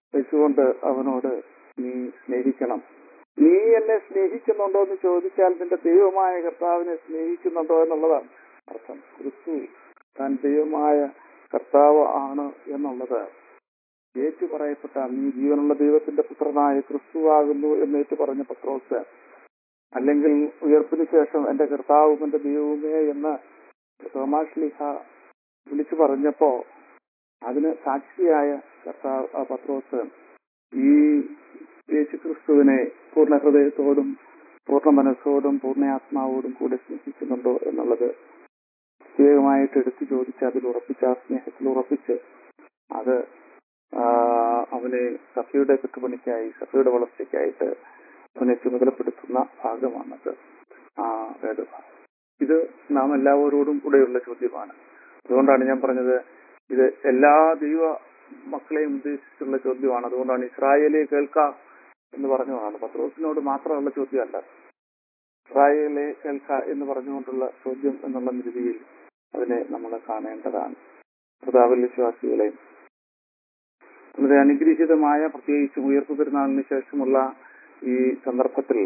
വെച്ചുകൊണ്ട് അവനോട് നീ സ്നേഹിക്കണം. നീ എന്നെ സ്നേഹിക്കുന്നുണ്ടോ എന്ന് ചോദിച്ചാൽ നിന്റെ ദൈവമായ കർത്താവിനെ സ്നേഹിക്കുന്നുണ്ടോ എന്നുള്ളതാണ് അർത്ഥം. ക്രിസ്തു താൻ ദൈവമായ കർത്താവ് ആണ് എന്നുള്ളത് ഏറ്റു പറയപ്പെട്ട നീ ജീവനുള്ള ദൈവത്തിന്റെ പുത്രനായ ക്രിസ്തുവാകുന്നു എന്നേറ്റു പറഞ്ഞ പത്രോസ്, അല്ലെങ്കിൽ ഉയർപ്പിന് ശേഷം എന്റെ കർത്താവും എന്റെ ദൈവവുമേ എന്ന് തോമാശ്ലീഹ വിളിച്ചു പറഞ്ഞപ്പോ അതിന് സാക്ഷിയായ കർത്താവ് പത്രോസ് ഈ യേശു ക്രിസ്തുവിനെ പൂർണ്ണ ഹൃദയത്തോടും പൂർണ്ണ മനസ്സോടും പൂർണ്ണ ആത്മാവോടും കൂടെ സ്നേഹിക്കുന്നുണ്ടോ എന്നുള്ളത് പ്രത്യേകമായിട്ട് എടുത്തു ചോദിച്ച് അതിൽ ഉറപ്പിച്ച്, ആ സ്നേഹത്തിൽ ഉറപ്പിച്ച് അത് അവനെ സഭയുടെ കെട്ടുപണിക്കായി, സഭയുടെ വളർച്ചയ്ക്കായിട്ട് അവനെ ചുമതലപ്പെടുത്തുന്ന ഭാഗമാണത്. വേദഭാഗം ഇത് നാം എല്ലാവരോടും കൂടെയുള്ള ചോദ്യമാണ്. അതുകൊണ്ടാണ് ഞാൻ പറഞ്ഞത് ഇത് എല്ലാ ദൈവ മക്കളെയും ഉദ്ദേശിച്ചുള്ള ചോദ്യമാണ്. അതുകൊണ്ടാണ് ഇസ്രായേലെ കേൾക്കാം എന്ന് പറഞ്ഞതാണ്. പത്രോസിനോട് മാത്രമുള്ള ചോദ്യമല്ല, ഇസ്രായേലെ കേൾക്ക എന്ന് പറഞ്ഞുകൊണ്ടുള്ള ചോദ്യം എന്നുള്ള രീതിയിൽ അതിനെ നമ്മൾ കാണേണ്ടതാണ്. കർത്താവിൽ വിശ്വാസികളെ, വളരെ അനുഗ്രഹീതമായ പ്രത്യേകിച്ചും ഉയർപ്പ് പെരുന്നാളിന് ശേഷമുള്ള ഈ സന്ദർഭത്തിൽ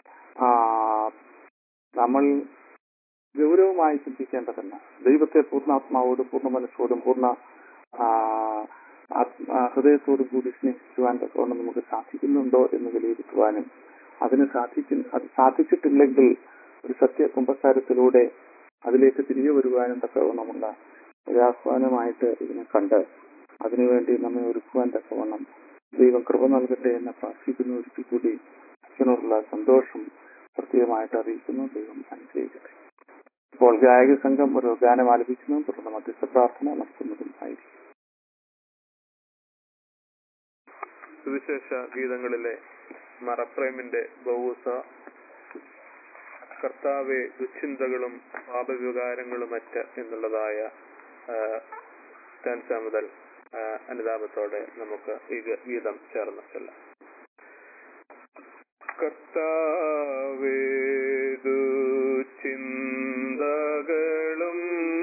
നമ്മൾ ഗൗരവമായി ചിന്തിക്കേണ്ടതല്ല. ദൈവത്തെ പൂർണ്ണാത്മാവോടും പൂർണ്ണ മനസ്സോടും പൂർണ്ണ ഹൃദയത്തോടും കൂടി സ്നേഹിക്കുവാൻ തക്കവണ്ണം നമുക്ക് സാധിക്കുന്നുണ്ടോ എന്ന് വിലയിരുത്തുവാനും അത് സാധിച്ചിട്ടില്ലെങ്കിൽ ഒരു സത്യ കുമ്പസാരത്തിലൂടെ അതിലേക്ക് തിരികെ വരുവാനും തക്കവണ്ണമുള്ള ഒരു ആഹ്വാനമായിട്ട് ഇതിനെ കണ്ട് അതിനുവേണ്ടി നമ്മെ ഒരുക്കുവാൻ തക്കവണ്ണം ദൈവം കൃപ നൽകട്ടെ എന്ന് പ്രാർത്ഥിക്കുന്നു. ഒരിക്കൽ കൂടി അച്ഛനോടുള്ള സന്തോഷം പ്രത്യേകമായിട്ട് അറിയിക്കുന്നു. ദൈവം അനുഗ്രഹിക്കട്ടെ. ഇപ്പോൾ ഗായക സംഘം ഒരു ഗാനം ആലപിക്കുന്നതും തുടർന്ന് മധ്യസ്ഥ പ്രാർത്ഥന നടത്തുന്നതും ആയിരിക്കും. സുവിശേഷ ഗീതങ്ങളിലെ മറപ്രേമിന്റെ ബഹൂസ, കർത്താവെ ദുശ്ചിന്തകളും പാപവികാരങ്ങളുമറ്റ് എന്നുള്ളതായ സ്റ്റാൻസ മുതൽ അനുതാപത്തോടെ നമുക്ക് ഈ ഗീതം ചേർന്ന് ചൊല്ലാം. കർത്താവേ ദുശ്ചിന്തകളും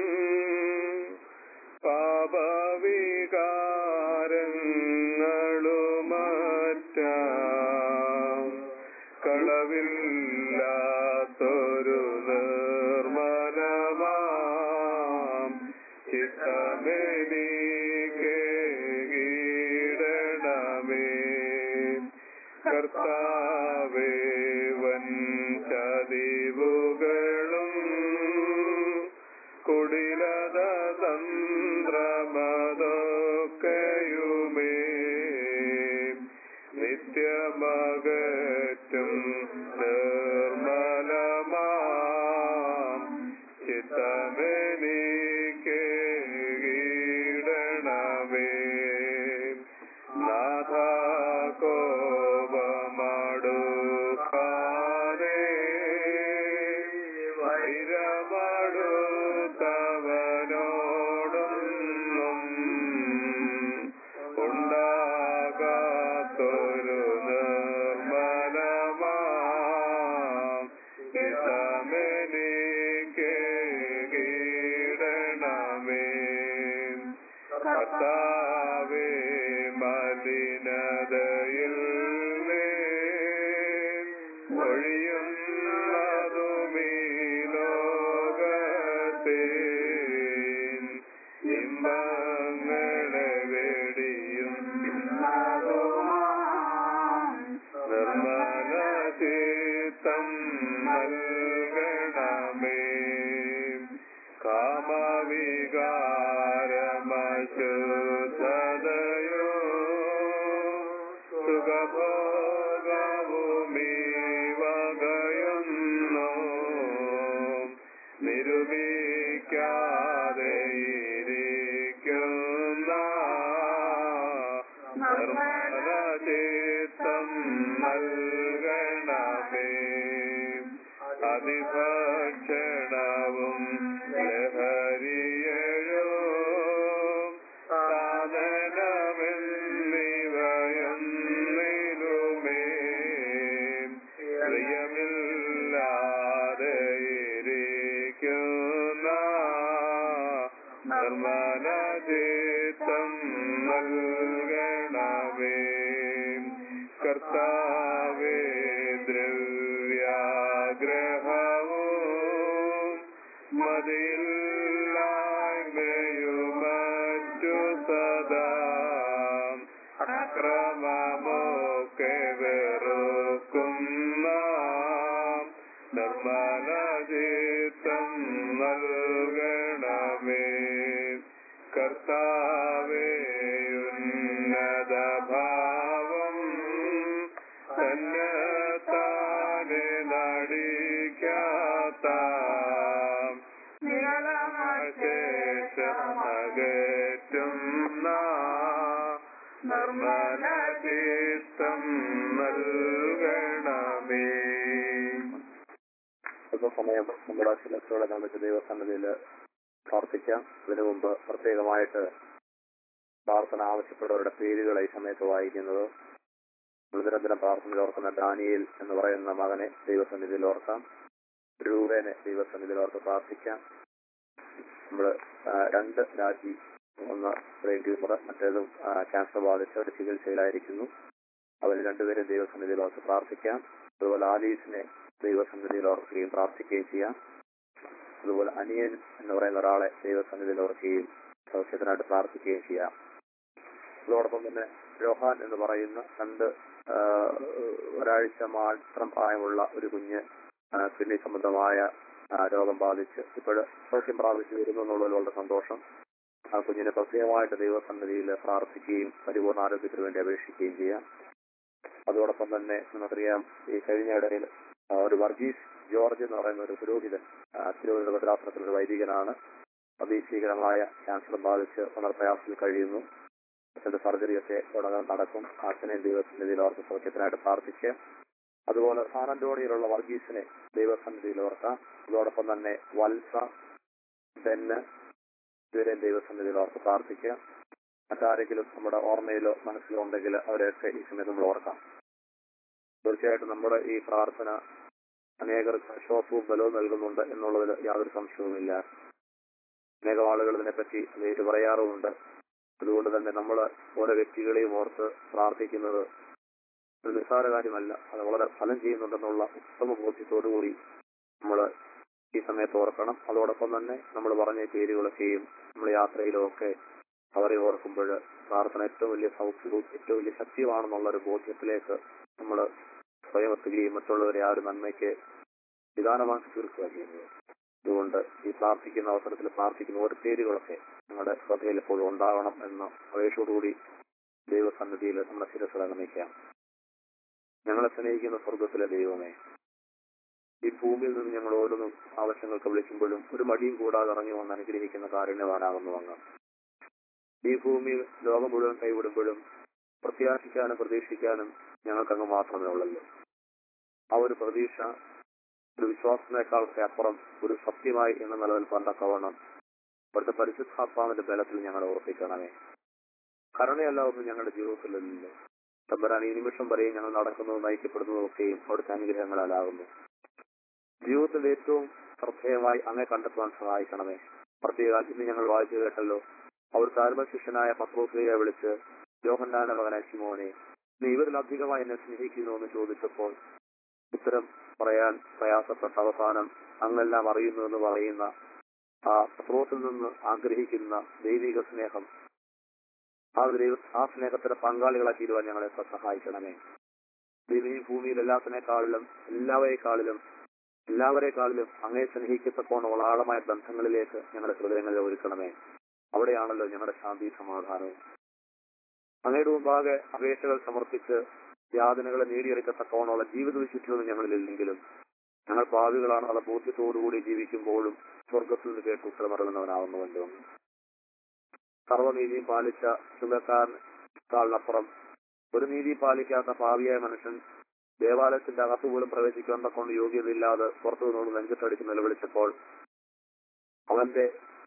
പാപവികാരങ്ങളുമറ്റ കളവില്ലാത്തൊരു നിർമ്മലമാം ചിത്തമെനിക്ക് കീടണമേ. കർത്താവേ വൻ ചതിവുകളും കുടിലത തന്ത്രമതൊക്കെയുമേ നിത്യമകറ്റും നിർമ്മലമാം ചിത്തമെനിക്ക് കീടണമേ. നാഥാ കോപമടുക്കാതെ വൈരമടുത്തവനോടൊന്നും ഉണ്ടാകാത്തൊരു നിർമ്മലമാം ചിത്തമെനിക്ക് കീടണമേ. കർത്താവേ മലിനതയിൽ ഒഴിയുന്നതുമീ ലോകത്തെ ഇമ്പങ്ങളെ വെടിയും നിർമ്മല ചിത്തം നൽകണമേ. കാമവികാരമശുദ്ധതയോ സുഖഭോഗവുമീ വകയൊന്നോ നിരൂപിക്കാതെ ഇരിക്കുന്ന നിർമ്മല ചിത്തം നൽകണമേ. അതിഭക്ഷണവും ലഹരിയഴോ സാധനമെന്നിവയൊന്നിലുമേ പ്രിയമില്ലാതെ ഇരിക്കുന്ന നിർമ്മല ചിത്തം നൽകണമേ. നിർമ്മല ചിത്തം നൽകണമേ. കർത്താവേ ഉന്നത ഭാവം തന്നെത്താനെ നടിക്കാത്ത ശേഷമകറ്റും നിർമ്മല ചിത്തം നൽകണമേ. സമയം നമ്മുടെ ശിലത്തോടെ നമുക്ക് ദൈവസന്നിധിയിൽ പ്രാർത്ഥിക്കാം. ഇതിനു മുമ്പ് പ്രത്യേകമായിട്ട് പ്രാർത്ഥന ആവശ്യപ്പെട്ടവരുടെ പേരുകൾ ഈ സമയത്ത് വായിക്കുന്നത്. നിരന്തരം പ്രാർത്ഥനയിൽ ഓർക്കുന്ന ഡാനിയേൽ എന്ന് പറയുന്ന മകനെ ദൈവസന്നിധിയിൽ ഓർക്കാം. രൂപേനെ ദൈവസന്നിധിയിൽ ഓർത്ത് പ്രാർത്ഥിക്കാം. നമ്മള് 2 രാജി, ഒന്ന് ബ്രെയിൻ ട്യൂമർ, മറ്റേതും ക്യാൻസർ ബാധിച്ച് ഒരു ചികിത്സയിലായിരിക്കുന്നു. അവർ രണ്ടുപേരും ദൈവസന്നിധിയിൽ ഓർത്ത് പ്രാർത്ഥിക്കാം. അതുപോലെ ആലീസിനെ ദൈവസന്നിധിയിൽ ഓർക്കുകയും പ്രാർത്ഥിക്കുകയും ചെയ്യാം. അതുപോലെ അനിയൻ എന്ന് പറയുന്ന ഒരാളെ ദൈവസന്നിധിയിൽ ഓർക്കുകയും സൗഖ്യത്തിനായിട്ട് പ്രാർത്ഥിക്കുകയും ചെയ്യാം. അതോടൊപ്പം തന്നെ രോഹാൻ എന്ന് പറയുന്ന 2 ഒരാഴ്ച മാത്രം പ്രായമുള്ള ഒരു കുഞ്ഞ് കിഡ്നി സംബന്ധമായ രോഗം ബാധിച്ച് ഇപ്പോഴും സൗഖ്യം പ്രാപിച്ചു വരുന്നു എന്നുള്ളതിൽ വളരെ സന്തോഷം. ആ കുഞ്ഞിനെ പ്രത്യേകമായിട്ട് ദൈവസന്നിധിയിൽ പ്രാർത്ഥിക്കുകയും പരിപൂർണ്ണ ആരോഗ്യത്തിന് വേണ്ടി അപേക്ഷിക്കുകയും ചെയ്യാം. അതോടൊപ്പം തന്നെ നമുക്കറിയാം, ഈ കഴിഞ്ഞ ഇടയിൽ ഒരു വർഗീസ് ജോർജ് എന്ന് പറയുന്ന ഒരു പുരോഹിതൻ തിരുവനന്തപുരം ഭദ്രാസനത്തിലൊരു വൈദികനാണ്. അഭീഷീകരമായ ക്യാൻസർ ബാധിച്ച് വളരെ പ്രയാസത്തിൽ കഴിയുന്നു. അച്ഛന്റെ സർജറിയൊക്കെ ഉടനെ നടക്കും. അച്ഛനെ ദൈവസന്നിധിയിൽ ഓർത്ത് സൗഖ്യത്തിനായിട്ട് പ്രാർത്ഥിക്കുക. അതുപോലെ സാൻ അന്റോണിയിലുള്ള വർഗീസിനെ ദൈവസന്നിധിയിൽ ഓർക്കാം. അതോടൊപ്പം തന്നെ വത്സ, ബെന്ന് ഇവരെ ദൈവസന്നിധിയിൽ ഓർത്ത് പ്രാർത്ഥിക്കുക. മറ്റാരെങ്കിലും നമ്മുടെ ഓർമ്മയിലോ മനസ്സിലോ ഉണ്ടെങ്കിൽ അവരെയൊക്കെ ഈ സമയത്ത് നമ്മൾ ഓർക്കാം. തീർച്ചയായിട്ടും നമ്മുടെ ഈ പ്രാർത്ഥന അനേകർക്ക് ആശ്വാസവും ബലവും നൽകുന്നുണ്ട് എന്നുള്ളതിൽ യാതൊരു സംശയവുമില്ല. അനേകം ആളുകൾ ഇതിനെപ്പറ്റി നേരിട്ട് പറയാറുമുണ്ട്. അതുകൊണ്ട് തന്നെ നമ്മൾ ഓരോ വ്യക്തികളെയും ഓർത്ത് പ്രാർത്ഥിക്കുന്നത് ഒരു നിസ്സാര കാര്യമല്ല. അത് വളരെ ഫലം ചെയ്യുന്നുണ്ടെന്നുള്ള ഉത്തമ ബോധ്യത്തോടുകൂടി നമ്മൾ ഈ സമയത്ത് ഓർക്കണം. അതോടൊപ്പം തന്നെ നമ്മൾ പറഞ്ഞ പേരുകളൊക്കെയും നമ്മൾ യാത്രയിലും ഒക്കെ അവരെ ഓർക്കുമ്പോൾ പ്രാർത്ഥന ഏറ്റവും വലിയ സൗഖ്യവും ഏറ്റവും വലിയ ശക്തിയുമാണെന്നുള്ളൊരു ബോധ്യത്തിലേക്ക് നമ്മൾ സ്വയം എത്തുകയും മറ്റുള്ളവരെ ആ ഒരു നന്മയ്ക്ക് വിധാനമാക്കി തീർക്കുക ചെയ്യുന്നത്. അതുകൊണ്ട് ഈ പ്രാർത്ഥിക്കുന്ന അവസരത്തിൽ പ്രാർത്ഥിക്കുന്ന ഓരോ പേരുകളൊക്കെ നിങ്ങളുടെ ശ്രദ്ധയിൽ എപ്പോഴും ഉണ്ടാകണം എന്ന അപേക്ഷയോടുകൂടി ദൈവസന്നിധിയിൽ നമ്മുടെ ശിരസ്സുകൾ നമിക്കാം. ഞങ്ങളെ സ്നേഹിക്കുന്ന സ്വർഗത്തിലെ ദൈവമേ, ഈ ഭൂമിയിൽ നിന്ന് ഞങ്ങൾ ഓരോന്നും ആവശ്യങ്ങൾക്ക് വിളിക്കുമ്പോഴും ഒരു മടിയും കൂടാതെ ഇറങ്ങി വന്ന് അനുഗ്രഹിക്കുന്ന കാരുണ്യവാനാകുന്നു അങ്ങ്. ഈ ഭൂമിയിൽ ലോകം മുഴുവൻ കൈവിടുമ്പോഴും പ്രത്യാശിക്കാനും പ്രതീക്ഷിക്കാനും ഞങ്ങൾക്കങ്ങ് മാത്രമേ ഉള്ളല്ലോ. ആ ഒരു പ്രതീക്ഷ ഒരു വിശ്വാസത്തിനേക്കാളൊക്കെ അപ്പുറം ഒരു സത്യമായി എന്ന നിലനിൽപ്പാൻ തക്കവണ്ണം ഇവിടുത്തെ പരിശുദ്ധാത്മാവിന്റെ ബലത്തിൽ ഞങ്ങളെ ഉറപ്പിക്കണമേ. കരുണയല്ല ഒന്നും ഞങ്ങളുടെ ജീവിതത്തിലല്ലോ. തമ്പുരാൻ ഈ നിമിഷം വരെയും ഞങ്ങൾ നടക്കുന്നതും നയിക്കപ്പെടുന്നതും ഒക്കെയും അവിടുത്തെ അനുഗ്രഹങ്ങളാലാകുന്നു. ജീവിതത്തിൽ ഏറ്റവും ശ്രദ്ധേയമായി അങ്ങേ കണ്ടെത്തുവാൻ സഹായിക്കണമേ. പ്രത്യേകം ഇന്ന് ഞങ്ങൾ വായിച്ചു കേട്ടല്ലോ, അവിടുത്തെ ആത്മശിഷ്യനായ പത്രോസിനെ വിളിച്ച് യോഹന്നാന്റെ മകനായ ശിമോനെ, നീ ഇവരിലധികമായി എന്നെ സ്നേഹിക്കുന്നു എന്ന് ചോദിച്ചപ്പോൾ ഉത്തരം പറയാൻ പ്രയാസപ്പെട്ട അവസാനം അങ്ങെല്ലാം അറിയുന്നു എന്ന് പറയുന്ന ആ പത്രോസിൽ നിന്ന് ആഗ്രഹിക്കുന്ന ദൈവിക സ്നേഹം, ആ സ്നേഹത്തിന്റെ പങ്കാളികളായി തീരുവാൻ ഞങ്ങളെ സഹായിക്കണമേ. ഈ ഭൂമിയിൽ എല്ലാവരെക്കാളിലും അങ്ങേ സ്നേഹിക്കത്തക്കോണമുള്ള ആഴമായ ബന്ധങ്ങളിലേക്ക് ഞങ്ങളുടെ ഹൃദയങ്ങളെ ഒരുക്കണമേ. അവിടെയാണല്ലോ ഞങ്ങളുടെ ശാന്തി സമാധാനവും. അങ്ങയുടെ മുമ്പാകെ അപേക്ഷകൾ സമർപ്പിച്ച് യാതനകളെ നേടിയെടുക്കത്തക്കോണമുള്ള ജീവിത വിശുദ്ധിയൊന്നും ഞങ്ങളില്ലെങ്കിലും ഞങ്ങൾ പാപികളാണ് അത് ബോധ്യത്തോടുകൂടി ജീവിക്കുമ്പോഴും സ്വർഗത്തിൽ നിന്ന് കേട്ട് ഉത്തരമറിയുന്നവനാവുന്നുവല്ലോ. സർവ്വനീതിയും പാലിച്ച ചുങ്കക്കാരനപ്പുറം ഒരു നീതി പാലിക്കാത്ത പാപിയായ മനുഷ്യൻ ദേവാലയത്തിന്റെ അകത്തുപോലും പ്രവേശിക്കാൻ കൊണ്ട് യോഗ്യതയില്ലാതെ പുറത്തു നിന്നുകൊണ്ട് നെഞ്ചത്തടിച്ച് നിലവിളിച്ചപ്പോൾ അവന്റെ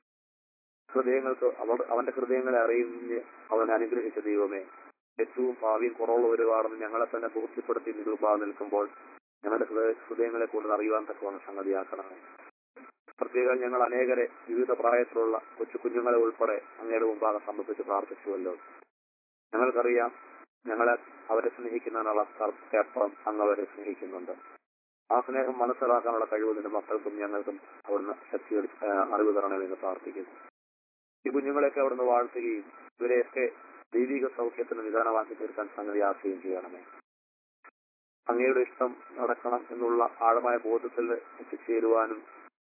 ഹൃദയങ്ങളെ അറിയുന്ന അവനെ അനുഗ്രഹിച്ച ദൈവമേ, ഏറ്റവും ഭാവിയും കുറവുള്ളവരുമാണെന്ന് ഞങ്ങളെ തന്നെ ബോധ്യപ്പെടുത്തി നിരൂപാതെ നിൽക്കുമ്പോൾ ഞങ്ങളുടെ ഹൃദയങ്ങളെ കൂടുതൽ അറിയുവാൻ തക്കവണ്ണം സംഗതിയാക്കണമേ. പ്രത്യേകം ഞങ്ങൾ അനേകരെ വിവിധ പ്രായത്തിലുള്ള കൊച്ചു കുഞ്ഞുങ്ങളെ ഉൾപ്പെടെ അങ്ങയുടെ മുമ്പാകെ സമർപ്പിച്ച് പ്രാർത്ഥിച്ചുവല്ലോ. ഞങ്ങൾക്കറിയാം ഞങ്ങളെ അവരെ സ്നേഹിക്കുന്നതിനുള്ള അപ്പുറം അങ്ങ് അവരെ സ്നേഹിക്കുന്നുണ്ട്. ആ സ്നേഹം മനസ്സിലാക്കാനുള്ള കഴിവ് നിന്റെ മക്കൾക്കും ഞങ്ങൾക്കും അവിടുന്ന് ശക്തി അറിവ് തരണമെന്ന് പ്രാർത്ഥിക്കുന്നു. ഈ കുഞ്ഞുങ്ങളെയൊക്കെ അവിടുന്ന് വാഴ്ത്തുകയും ഇവരെയൊക്കെ ദൈവിക സൗഖ്യത്തിന് നിദാനമാക്കി തീർക്കാൻ സംഗതിയാക്കുകയും ചെയ്യണമേ. അങ്ങയുടെ ഇഷ്ടം നടക്കണം എന്നുള്ള ആഴമായ ബോധത്തിൽ എത്തിച്ചേരുവാനും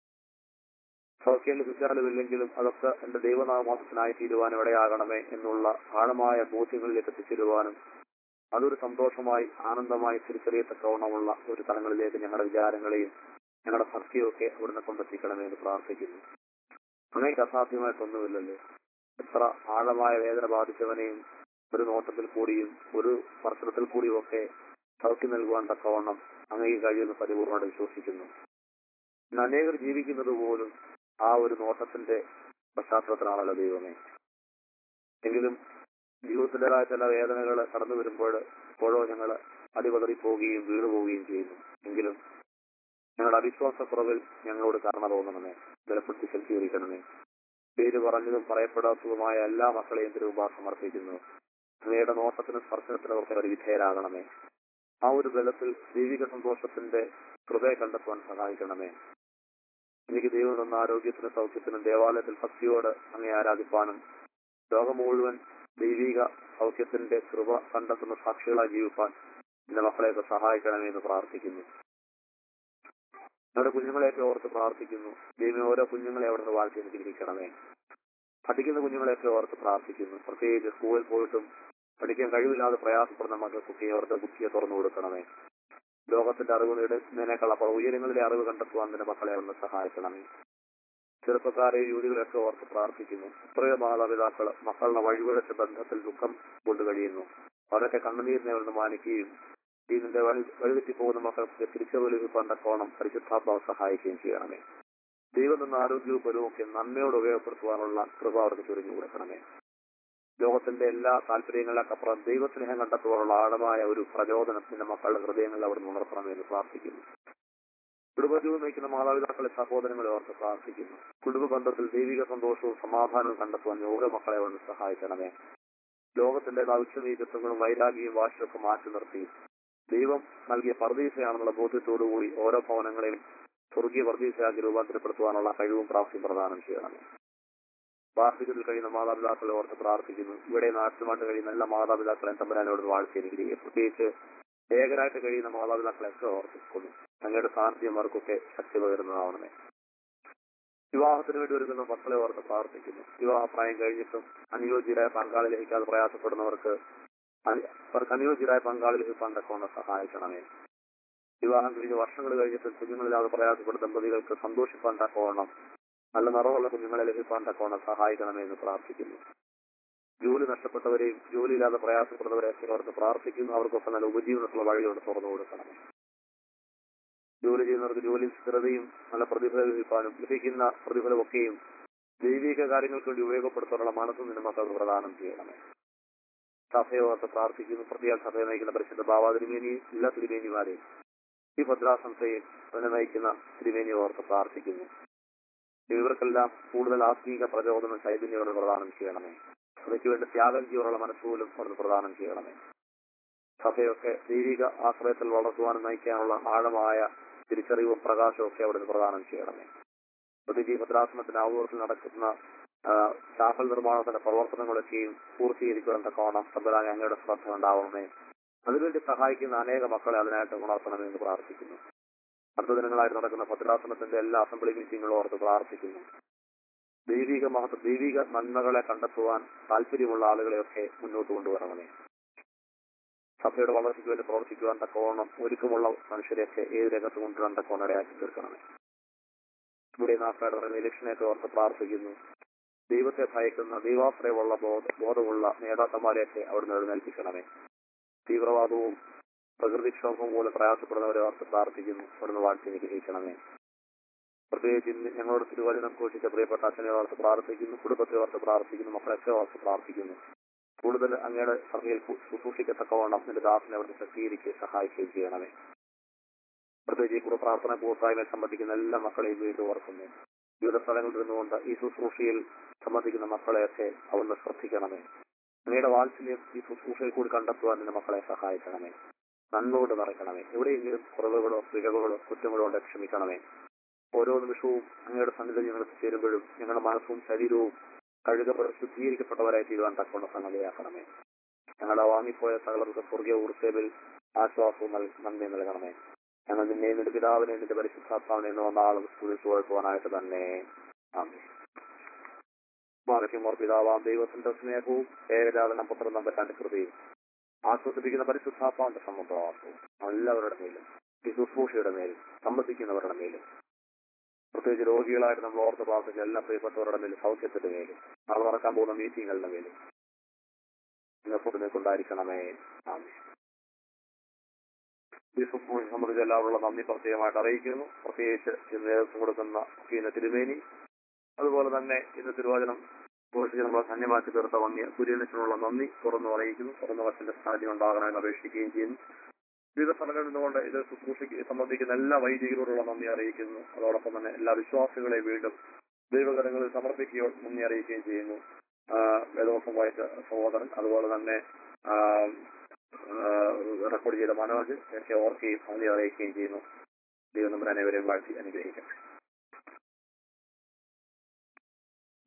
സൗഖ്യം ലഭിച്ചാലും ഇല്ലെങ്കിലും അതൊക്കെ എന്റെ ദൈവനാമത്തിനായി തീരുവാനും ഇടയാകണമേ എന്നുള്ള ആഴമായ ബോധ്യങ്ങളിലേക്ക് എത്തിച്ചേരുവാനും അതൊരു സന്തോഷമായി ആനന്ദമായി തിരിച്ചറിയത്തക്കവണ്ണമുള്ള ഒരു തലങ്ങളിലേക്ക് ഞങ്ങളുടെ വിചാരങ്ങളെയും ഞങ്ങളുടെ ഭക്തിയൊക്കെ അവിടുന്ന് കൊണ്ടെത്തിക്കണമേ എന്ന് പ്രാർത്ഥിക്കുന്നു. അങ്ങേക്ക് അസാധ്യമായിട്ടൊന്നുമില്ലല്ലോ. എത്ര ആഴമായ വേദന ബാധിച്ചവനെയും ഒരു നോട്ടത്തിൽ കൂടിയും ഒരു സ്പർശനത്തിൽ കൂടിയും ഒക്കെ സൗഖ്യം നൽകുവാൻ തക്കവണ്ണം അങ്ങേക്ക് കഴിയുന്ന പരിപൂർണ്ണമായിട്ട് വിശ്വസിക്കുന്നു. ഇന്ന് അനേകർ ജീവിക്കുന്നത് പോലും ആ ഒരു നോട്ടത്തിന്റെ പശ്ചാത്തലത്തിലാണല്ലോ ദൈവമേ. എങ്കിലും ജീവിതത്തിൻ്റെതായ ചില വേദനകൾ കടന്നു വരുമ്പോൾ എപ്പോഴോ ഞങ്ങൾ അടിപതറിപ്പോവുകയും വീണുപോവുകയും ചെയ്യുന്നു. എങ്കിലും ഞങ്ങളുടെ അവിശ്വാസക്കുറവിൽ ഞങ്ങളോട് കരുണ തോന്നണമേ, ബലപ്പെടുത്തി ശക്തീകരിക്കണമേ. പേര് പറഞ്ഞതും പറയപ്പെടാത്തതുമായ എല്ലാ മക്കളെയും തിരുമുമ്പാകെ സമർപ്പിക്കുന്നു. അങ്ങയുടെ നോട്ടത്തിനും സ്പർശനത്തിനും ഒക്കെ ഒരു വിധേയരാകണമേ. ആ ഒരു ബലത്തിൽ ദൈവിക സന്തോഷത്തിന്റെ കൃപയെ കണ്ടെത്തുവാൻ സഹായിക്കണമേ. എനിക്ക് ദൈവം തന്ന ആരോഗ്യത്തിനും സൗഖ്യത്തിനും ദേവാലയത്തിൽ ഭക്തിയോട് അങ്ങേ ആരാധിപ്പാനും ലോകം മുഴുവൻ ദൈവിക സൗഖ്യത്തിന്റെ കൃപ കണ്ടെത്തുന്ന സാക്ഷികളായി ജീവിപ്പാൻ എന്റെ മക്കളെയൊക്കെ സഹായിക്കണമേ എന്ന് പ്രാർത്ഥിക്കുന്നു. ഞങ്ങളുടെ കുഞ്ഞുങ്ങളെയൊക്കെ ഓർത്ത് പ്രാർത്ഥിക്കുന്നു. ദൈവം ഓരോ കുഞ്ഞുങ്ങളെ അവിടെ വാഴ്ത്തി അനുഗ്രഹിക്കണമേ. പഠിക്കുന്ന കുഞ്ഞുങ്ങളെയൊക്കെ ഓർത്ത് പ്രാർത്ഥിക്കുന്നു. പ്രത്യേകിച്ച് സ്കൂളിൽ പോയിട്ടും പഠിക്കാൻ കഴിവില്ലാതെ പ്രയാസപ്പെടുന്ന മക്കൾ കുട്ടിയെ അവരുടെ ബുദ്ധിയെ തുറന്നു കൊടുക്കണമേ. ലോകത്തിന്റെ അറിവ് നേടുന്നതിനേക്കാൾ അപ്പോൾ ഉയരങ്ങളിലെ അറിവ് കണ്ടെത്തുവാൻ തന്നെ മക്കളെ ഒന്ന് സഹായിക്കണമേ. ചെറുപ്പക്കാരെ യുവതികളെയൊക്കെ ഓർത്ത് പ്രാർത്ഥിക്കുന്നു. എത്രയോ മാതാപിതാക്കൾ മക്കളുടെ വഴിവിഴച്ച ബന്ധത്തിൽ ദുഃഖം കൊണ്ടു കഴിയുന്നു. അവരൊക്കെ കണ്ണുനീരിനെ ഒന്ന് മാനിക്കുകയും ഇതിന്റെ വഴിതെറ്റി പോകുന്ന മക്കൾക്ക് തിരിച്ചറിവ് ലഭിക്കാൻ തക്കോണം പരിശുദ്ധാത്മാവ് സഹായിക്കുകയും ചെയ്യണമേ. ദൈവം തന്ന ആരോഗ്യവും ബലവും ഒക്കെ നന്മയോട് ഉപയോഗപ്പെടുത്തുവാനുള്ള കൃപ അവർക്ക് ചൊരിഞ്ഞു കൊടുക്കണമേ. ലോകത്തിന്റെ എല്ലാ താല്പര്യങ്ങളിലൊക്കപ്പുറം ദൈവസ്നേഹം കണ്ടെത്തുവാനുള്ള ആഴമായ ഒരു പ്രചോദനത്തിന്റെ മക്കളുടെ ഹൃദയങ്ങളിൽ അവിടെ ഉണർത്തണമെന്ന് പ്രാർത്ഥിക്കുന്നു. കുടുംബജീവിതം നയിക്കുന്ന മാതാപിതാക്കളെ സഹോദരങ്ങളെ ഓർത്ത് പ്രാർത്ഥിക്കുന്നു. കുടുംബ ബന്ധത്തിൽ ദൈവിക സന്തോഷവും സമാധാനവും കണ്ടെത്തുവാൻ ഓരോ മക്കളെ കൊണ്ട് സഹായിക്കണമേ. ലോകത്തിന്റെ അവിശ്വനീചത്വങ്ങളും വൈരാഗ്യവും വാശിയൊക്കെ മാറ്റി നിർത്തി ദൈവം നൽകിയ പർദീസയാണെന്നുള്ള ബോധ്യത്തോടുകൂടി ഓരോ ഭവനങ്ങളെയും സ്വർഗീയ പർദീസയാക്കി രൂപാന്തരപ്പെടുത്തുവാനുള്ള കഴിവും പ്രാപ്തിയും പ്രദാനം ചെയ്യണമേ. വാർദ്ധക്യത്തിൽ കഴിയുന്ന മാതാപിതാക്കളെ ഓർത്ത് പ്രാർത്ഥിക്കുന്നു. ഇവിടെ നാട്ടിലുമായിട്ട് കഴിയുന്ന എല്ലാ മാതാപിതാക്കളെയും തമ്പുരാനോട് വാഴ്ത്തി അനുഗ്രഹിക്കുക. പ്രത്യേകിച്ച് ഏകരായിട്ട് കഴിയുന്ന മാതാപിതാക്കളെയൊക്കെ ഓർത്തിക്കുന്നു. അങ്ങയുടെ സാന്നിധ്യം അവർക്കൊക്കെ ശക്തി പകരുന്നതാവണമേ. വിവാഹത്തിന് വേണ്ടി ഒരുങ്ങുന്ന മക്കളെ ഓർത്ത് പ്രാർത്ഥിക്കുന്നു. വിവാഹപ്രായം കഴിഞ്ഞിട്ടും അനുയോജ്യരായ പങ്കാളി ലഭിക്കാതെ പ്രയാസപ്പെടുന്നവർക്ക് അനുയോജ്യരായ പങ്കാളി ലഭിക്കാൻ തക്കവണ്ണം സഹായിക്കണമേ. വിവാഹം കഴിഞ്ഞ് വർഷങ്ങൾ കഴിഞ്ഞിട്ടും കുഞ്ഞുങ്ങളില്ലാതെ പ്രയാസപ്പെടുന്ന ദമ്പതികൾക്ക് സന്തോഷിപ്പാൻ തക്കവണ്ണം നല്ല നിറവുള്ള കുഞ്ഞുങ്ങളെ ലഭിക്കാൻ തക്കവണ്ണം സഹായിക്കണമേ എന്ന് പ്രാർത്ഥിക്കുന്നു. ജോലി നഷ്ടപ്പെട്ടവരെയും ജോലിയില്ലാതെ പ്രയാസപ്പെടുന്നവരെയൊക്കെ ഓർത്ത് പ്രാർത്ഥിക്കുന്നു. അവർക്കൊക്കെ നല്ല ഉപജീവനത്തിലുള്ള വഴിയോട് തുറന്നു കൊടുക്കണമേ. ജോലി ചെയ്യുന്നവർക്ക് ജോലിയിൽ സ്ഥിരതയും നല്ല പ്രതിഫലം ലഭിക്കാനും ലഭിക്കുന്ന പ്രതിഫലമൊക്കെയും ദൈവിക കാര്യങ്ങൾക്ക് വേണ്ടി ഉപയോഗപ്പെടുത്താനുള്ള മനസ്സും നിന്റെ മക്കൾക്ക് പ്രദാനം ചെയ്യണമേ. സഭയെ ഓർത്ത് പ്രാർത്ഥിക്കുന്നു. പ്രത്യേക സഭയെ നയിക്കുന്ന പരിശുദ്ധ ബാബ തിരുമേനിയും എല്ലാ തിരുമേനിമാരെയും ഈ ഭദ്രാസനത്തെയും അതിനെ നയിക്കുന്ന തിരുമേനിയെ ഓർത്ത് പ്രാർത്ഥിക്കുന്നു. ഇവർക്കെല്ലാം കൂടുതൽ ആത്മീക പ്രചോദനം ചൈതന്യയോട് പ്രദാനം ചെയ്യണമേ. സഭയ്ക്ക് വേണ്ടി ത്യാഗം ചെയ്യാനുള്ള മനസ്സുപോലും അവിടുന്ന് പ്രദാനം ചെയ്യണമേ. സഭയൊക്കെ ദൈവിക ആശ്രയത്തിൽ വളർത്തുവാനും നയിക്കാനുള്ള ആഴമായ തിരിച്ചറിവും പ്രകാശവും ഒക്കെ അവിടുന്ന് പ്രദാനം ചെയ്യണമേ. പ്രത്യേകിച്ച് ഈ ഭദ്രാസനത്തിന്റെ ആവുകത്തിൽ നടക്കുന്ന ചാപ്പൽ നിർമ്മാണത്തിന്റെ പ്രവർത്തനങ്ങളൊക്കെയും പൂർത്തീകരിക്കുവാൻ തക്കവണ്ണം തമ്പുരാനെ അങ്ങയുടെ ശ്രദ്ധ ഉണ്ടാവണമേ. അതിനുവേണ്ടി സഹായിക്കുന്ന അനേക മക്കളെ അതിനായിട്ട് ഉണർത്തണമെന്ന് പ്രാർത്ഥിക്കുന്നു. അടുത്ത ദിനങ്ങളായിട്ട് നടക്കുന്ന ഭദ്രാസനത്തിന്റെ എല്ലാ അസംബ്ലി മീറ്റിങ്ങുകളും ഓർത്ത് പ്രാർത്ഥിക്കുന്നു. ദൈവിക നന്മകളെ കണ്ടെത്തുവാൻ താല്പര്യമുള്ള ആളുകളെയൊക്കെ മുന്നോട്ട് കൊണ്ടുവരണമേ. സഭയുടെ വളർച്ചയ്ക്ക് വേണ്ടി പ്രവർത്തിക്കുവാൻ തക്കവണ്ണം ഒരുക്കമുള്ള മനുഷ്യരെയൊക്കെ ഏത് രംഗത്ത് കൊണ്ടുവരാൻ തക്കവണ്ണം ഇടയാക്കി തീർക്കണമേ. ഇവിടെ നാസായിട്ട് പറയുന്ന ഇലക്ഷനെയൊക്കെ ഓർത്ത് പ്രാർത്ഥിക്കുന്നു. ദൈവത്തെ ഭയക്കുന്ന ദൈവാശ്രയമുള്ള ബോധമുള്ള നേതാക്കന്മാരെയൊക്കെ അവിടുന്ന് എഴുന്നേൽപ്പിക്കണമേ. തീവ്രവാദവും പ്രകൃതിക്ഷോഭവും പോലെ പ്രയാസപ്പെടുന്നവരെ ഓർത്ത് പ്രാർത്ഥിക്കുന്നു. അവിടുന്ന് വാഴ്ത്തി അനുഗ്രഹിക്കണമേ. പ്രത്യേകിച്ച് ഞങ്ങളോട് തിരുവചനം ഘോഷിച്ച പ്രിയപ്പെട്ട അച്ഛനെ ഓർത്ത് പ്രാർത്ഥിക്കുന്നു. കുടുംബത്തെ ഓർത്ത് പ്രാർത്ഥിക്കുന്നു. മക്കളൊക്കെ ഓർത്ത് പ്രാർത്ഥിക്കുന്നു. കൂടുതൽ അങ്ങയുടെ സഭയിൽ ശുശ്രൂഷിക്കത്തക്കവണ്ണം നിന്റെ ദാസനെ അവിടുന്ന് ശക്തീകരിക്കുകയും സഹായിക്കുകയും ചെയ്യണമേ. പ്രത്യേകിച്ച് ഈ പ്രാർത്ഥന കൂട്ടായ്മയെ സംബന്ധിക്കുന്ന എല്ലാ മക്കളെയും വീണ്ടും ഓർക്കുന്നു. വിവിധ സ്ഥലങ്ങളിൽ നിന്നുകൊണ്ട് ഈ ശുശ്രൂഷയിൽ സംബന്ധിക്കുന്ന മക്കളെയൊക്കെ അവിടുന്ന് ശ്രദ്ധിക്കണമേ. അങ്ങയുടെ വാത്സല്യം ഈ ശുശ്രൂഷയിൽ കൂടി കണ്ടെത്തുവാൻ നിന്റെ മക്കളെ സഹായിക്കണമേ. നന്മ നിറയ്ക്കണമേ. എവിടെയെങ്കിലും കുറവുകളോ പിഴവുകളോ കുറ്റങ്ങളോ കൊണ്ട് ക്ഷമിക്കണമേ. ഓരോ നിമിഷവും അങ്ങയുടെ സന്നിധി ഞങ്ങൾ ചേരുമ്പോഴും ഞങ്ങളുടെ മനസ്സും ശരീരവും കഴുകപ്പെട്ട് ശുദ്ധീകരിക്കപ്പെട്ടവരായി തീരുവാൻ തക്കവണ്ണം സംഗതിയാക്കണമേ. ഞങ്ങളുടെ വാങ്ങിപ്പോയ സകലർക്ക് സ്വർഗീയ ഊർത്തേബിൽ ആശ്വാസവും നന്ദി നൽകണമേ. ഞങ്ങൾ നിന്നെയും നിന്റെ പിതാവിനെയും നിന്റെ പരിശുദ്ധാത്മാവിനെ നാളും സ്തുതിച്ചു കൊടുക്കുവാനായിട്ട് തന്നെ. ആമേൻ. മാനസികമോർ പിതാവാം ദൈവത്തിന്റെ സ്നേഹവും ഏകജാതന പുത്രൻ നമ്പറ്റാന്റെ കൃപയും ആശ്വസിപ്പിക്കുന്ന പരിശുദ്ധാത്മാവിന്റെ സമുദ്രവാസവും എല്ലാവരുടെ മേലും ഈ ശുശ്രൂഷയുടെ മേലും സംബന്ധിക്കുന്നവരുടെ മേലും പ്രത്യേകിച്ച് രോഗികളായിട്ട് നമ്മൾ ഓർത്ത് പ്രാർത്ഥിച്ച എല്ലാ പ്രിയപ്പെട്ടവരുടെ മേലും സൗഖ്യത്തിന്റെ മേലും നാളെ നടക്കാൻ പോകുന്ന മീറ്റിങ്ങുകളുടെ മേലും കൊണ്ടായിരിക്കണമേ. ആമേൻ. ഈ ശുശ്രൂഷ സംബന്ധിച്ച് എല്ലാവരുള്ള നന്ദി പ്രത്യേകമായിട്ട് അറിയിക്കുന്നു. പ്രത്യേകിച്ച് ഇന്ന് നേതൃത്വം കൊടുക്കുന്ന തിരുമേനി, അതുപോലെ തന്നെ ഇന്ന് തിരുവചനം ഘോഷിച്ച് നമ്മളെ ധന്യമാക്കി തീർത്ത കുര്യനത്തിനുള്ള നന്ദി തുറന്നു അറിയിക്കുന്നു. തുറന്ന വശന്റെ സാന്നിധ്യം ഉണ്ടാകണമെന്ന് അപേക്ഷിക്കുകയും ചെയ്യുന്നു. വിവിധ സ്ഥലങ്ങളിൽ നിന്നുകൊണ്ട് ഇത് ശുശ്രൂഷയ്ക്ക് സംബന്ധിക്കുന്ന എല്ലാ വൈദികരോടുള്ള നന്ദി അറിയിക്കുന്നു. അതോടൊപ്പം തന്നെ എല്ലാ വിശ്വാസികളെയും വീണ്ടും ദൈവകരങ്ങളിൽ സമർപ്പിക്കുകയോ നന്ദി അറിയിക്കുകയും ചെയ്യുന്നു. വേദോസം വായിച്ച സഹോദരൻ, അതുപോലെ തന്നെ റെക്കോർഡ് ചെയ്ത മനോജ് ഒക്കെ ഓർക്കുകയും നന്ദി അറിയിക്കുകയും ചെയ്യുന്നു. ദൈവം നമ്മുടെ അനേവരെയും വാഴ്ത്തി അനുഗ്രഹിക്കട്ടെ.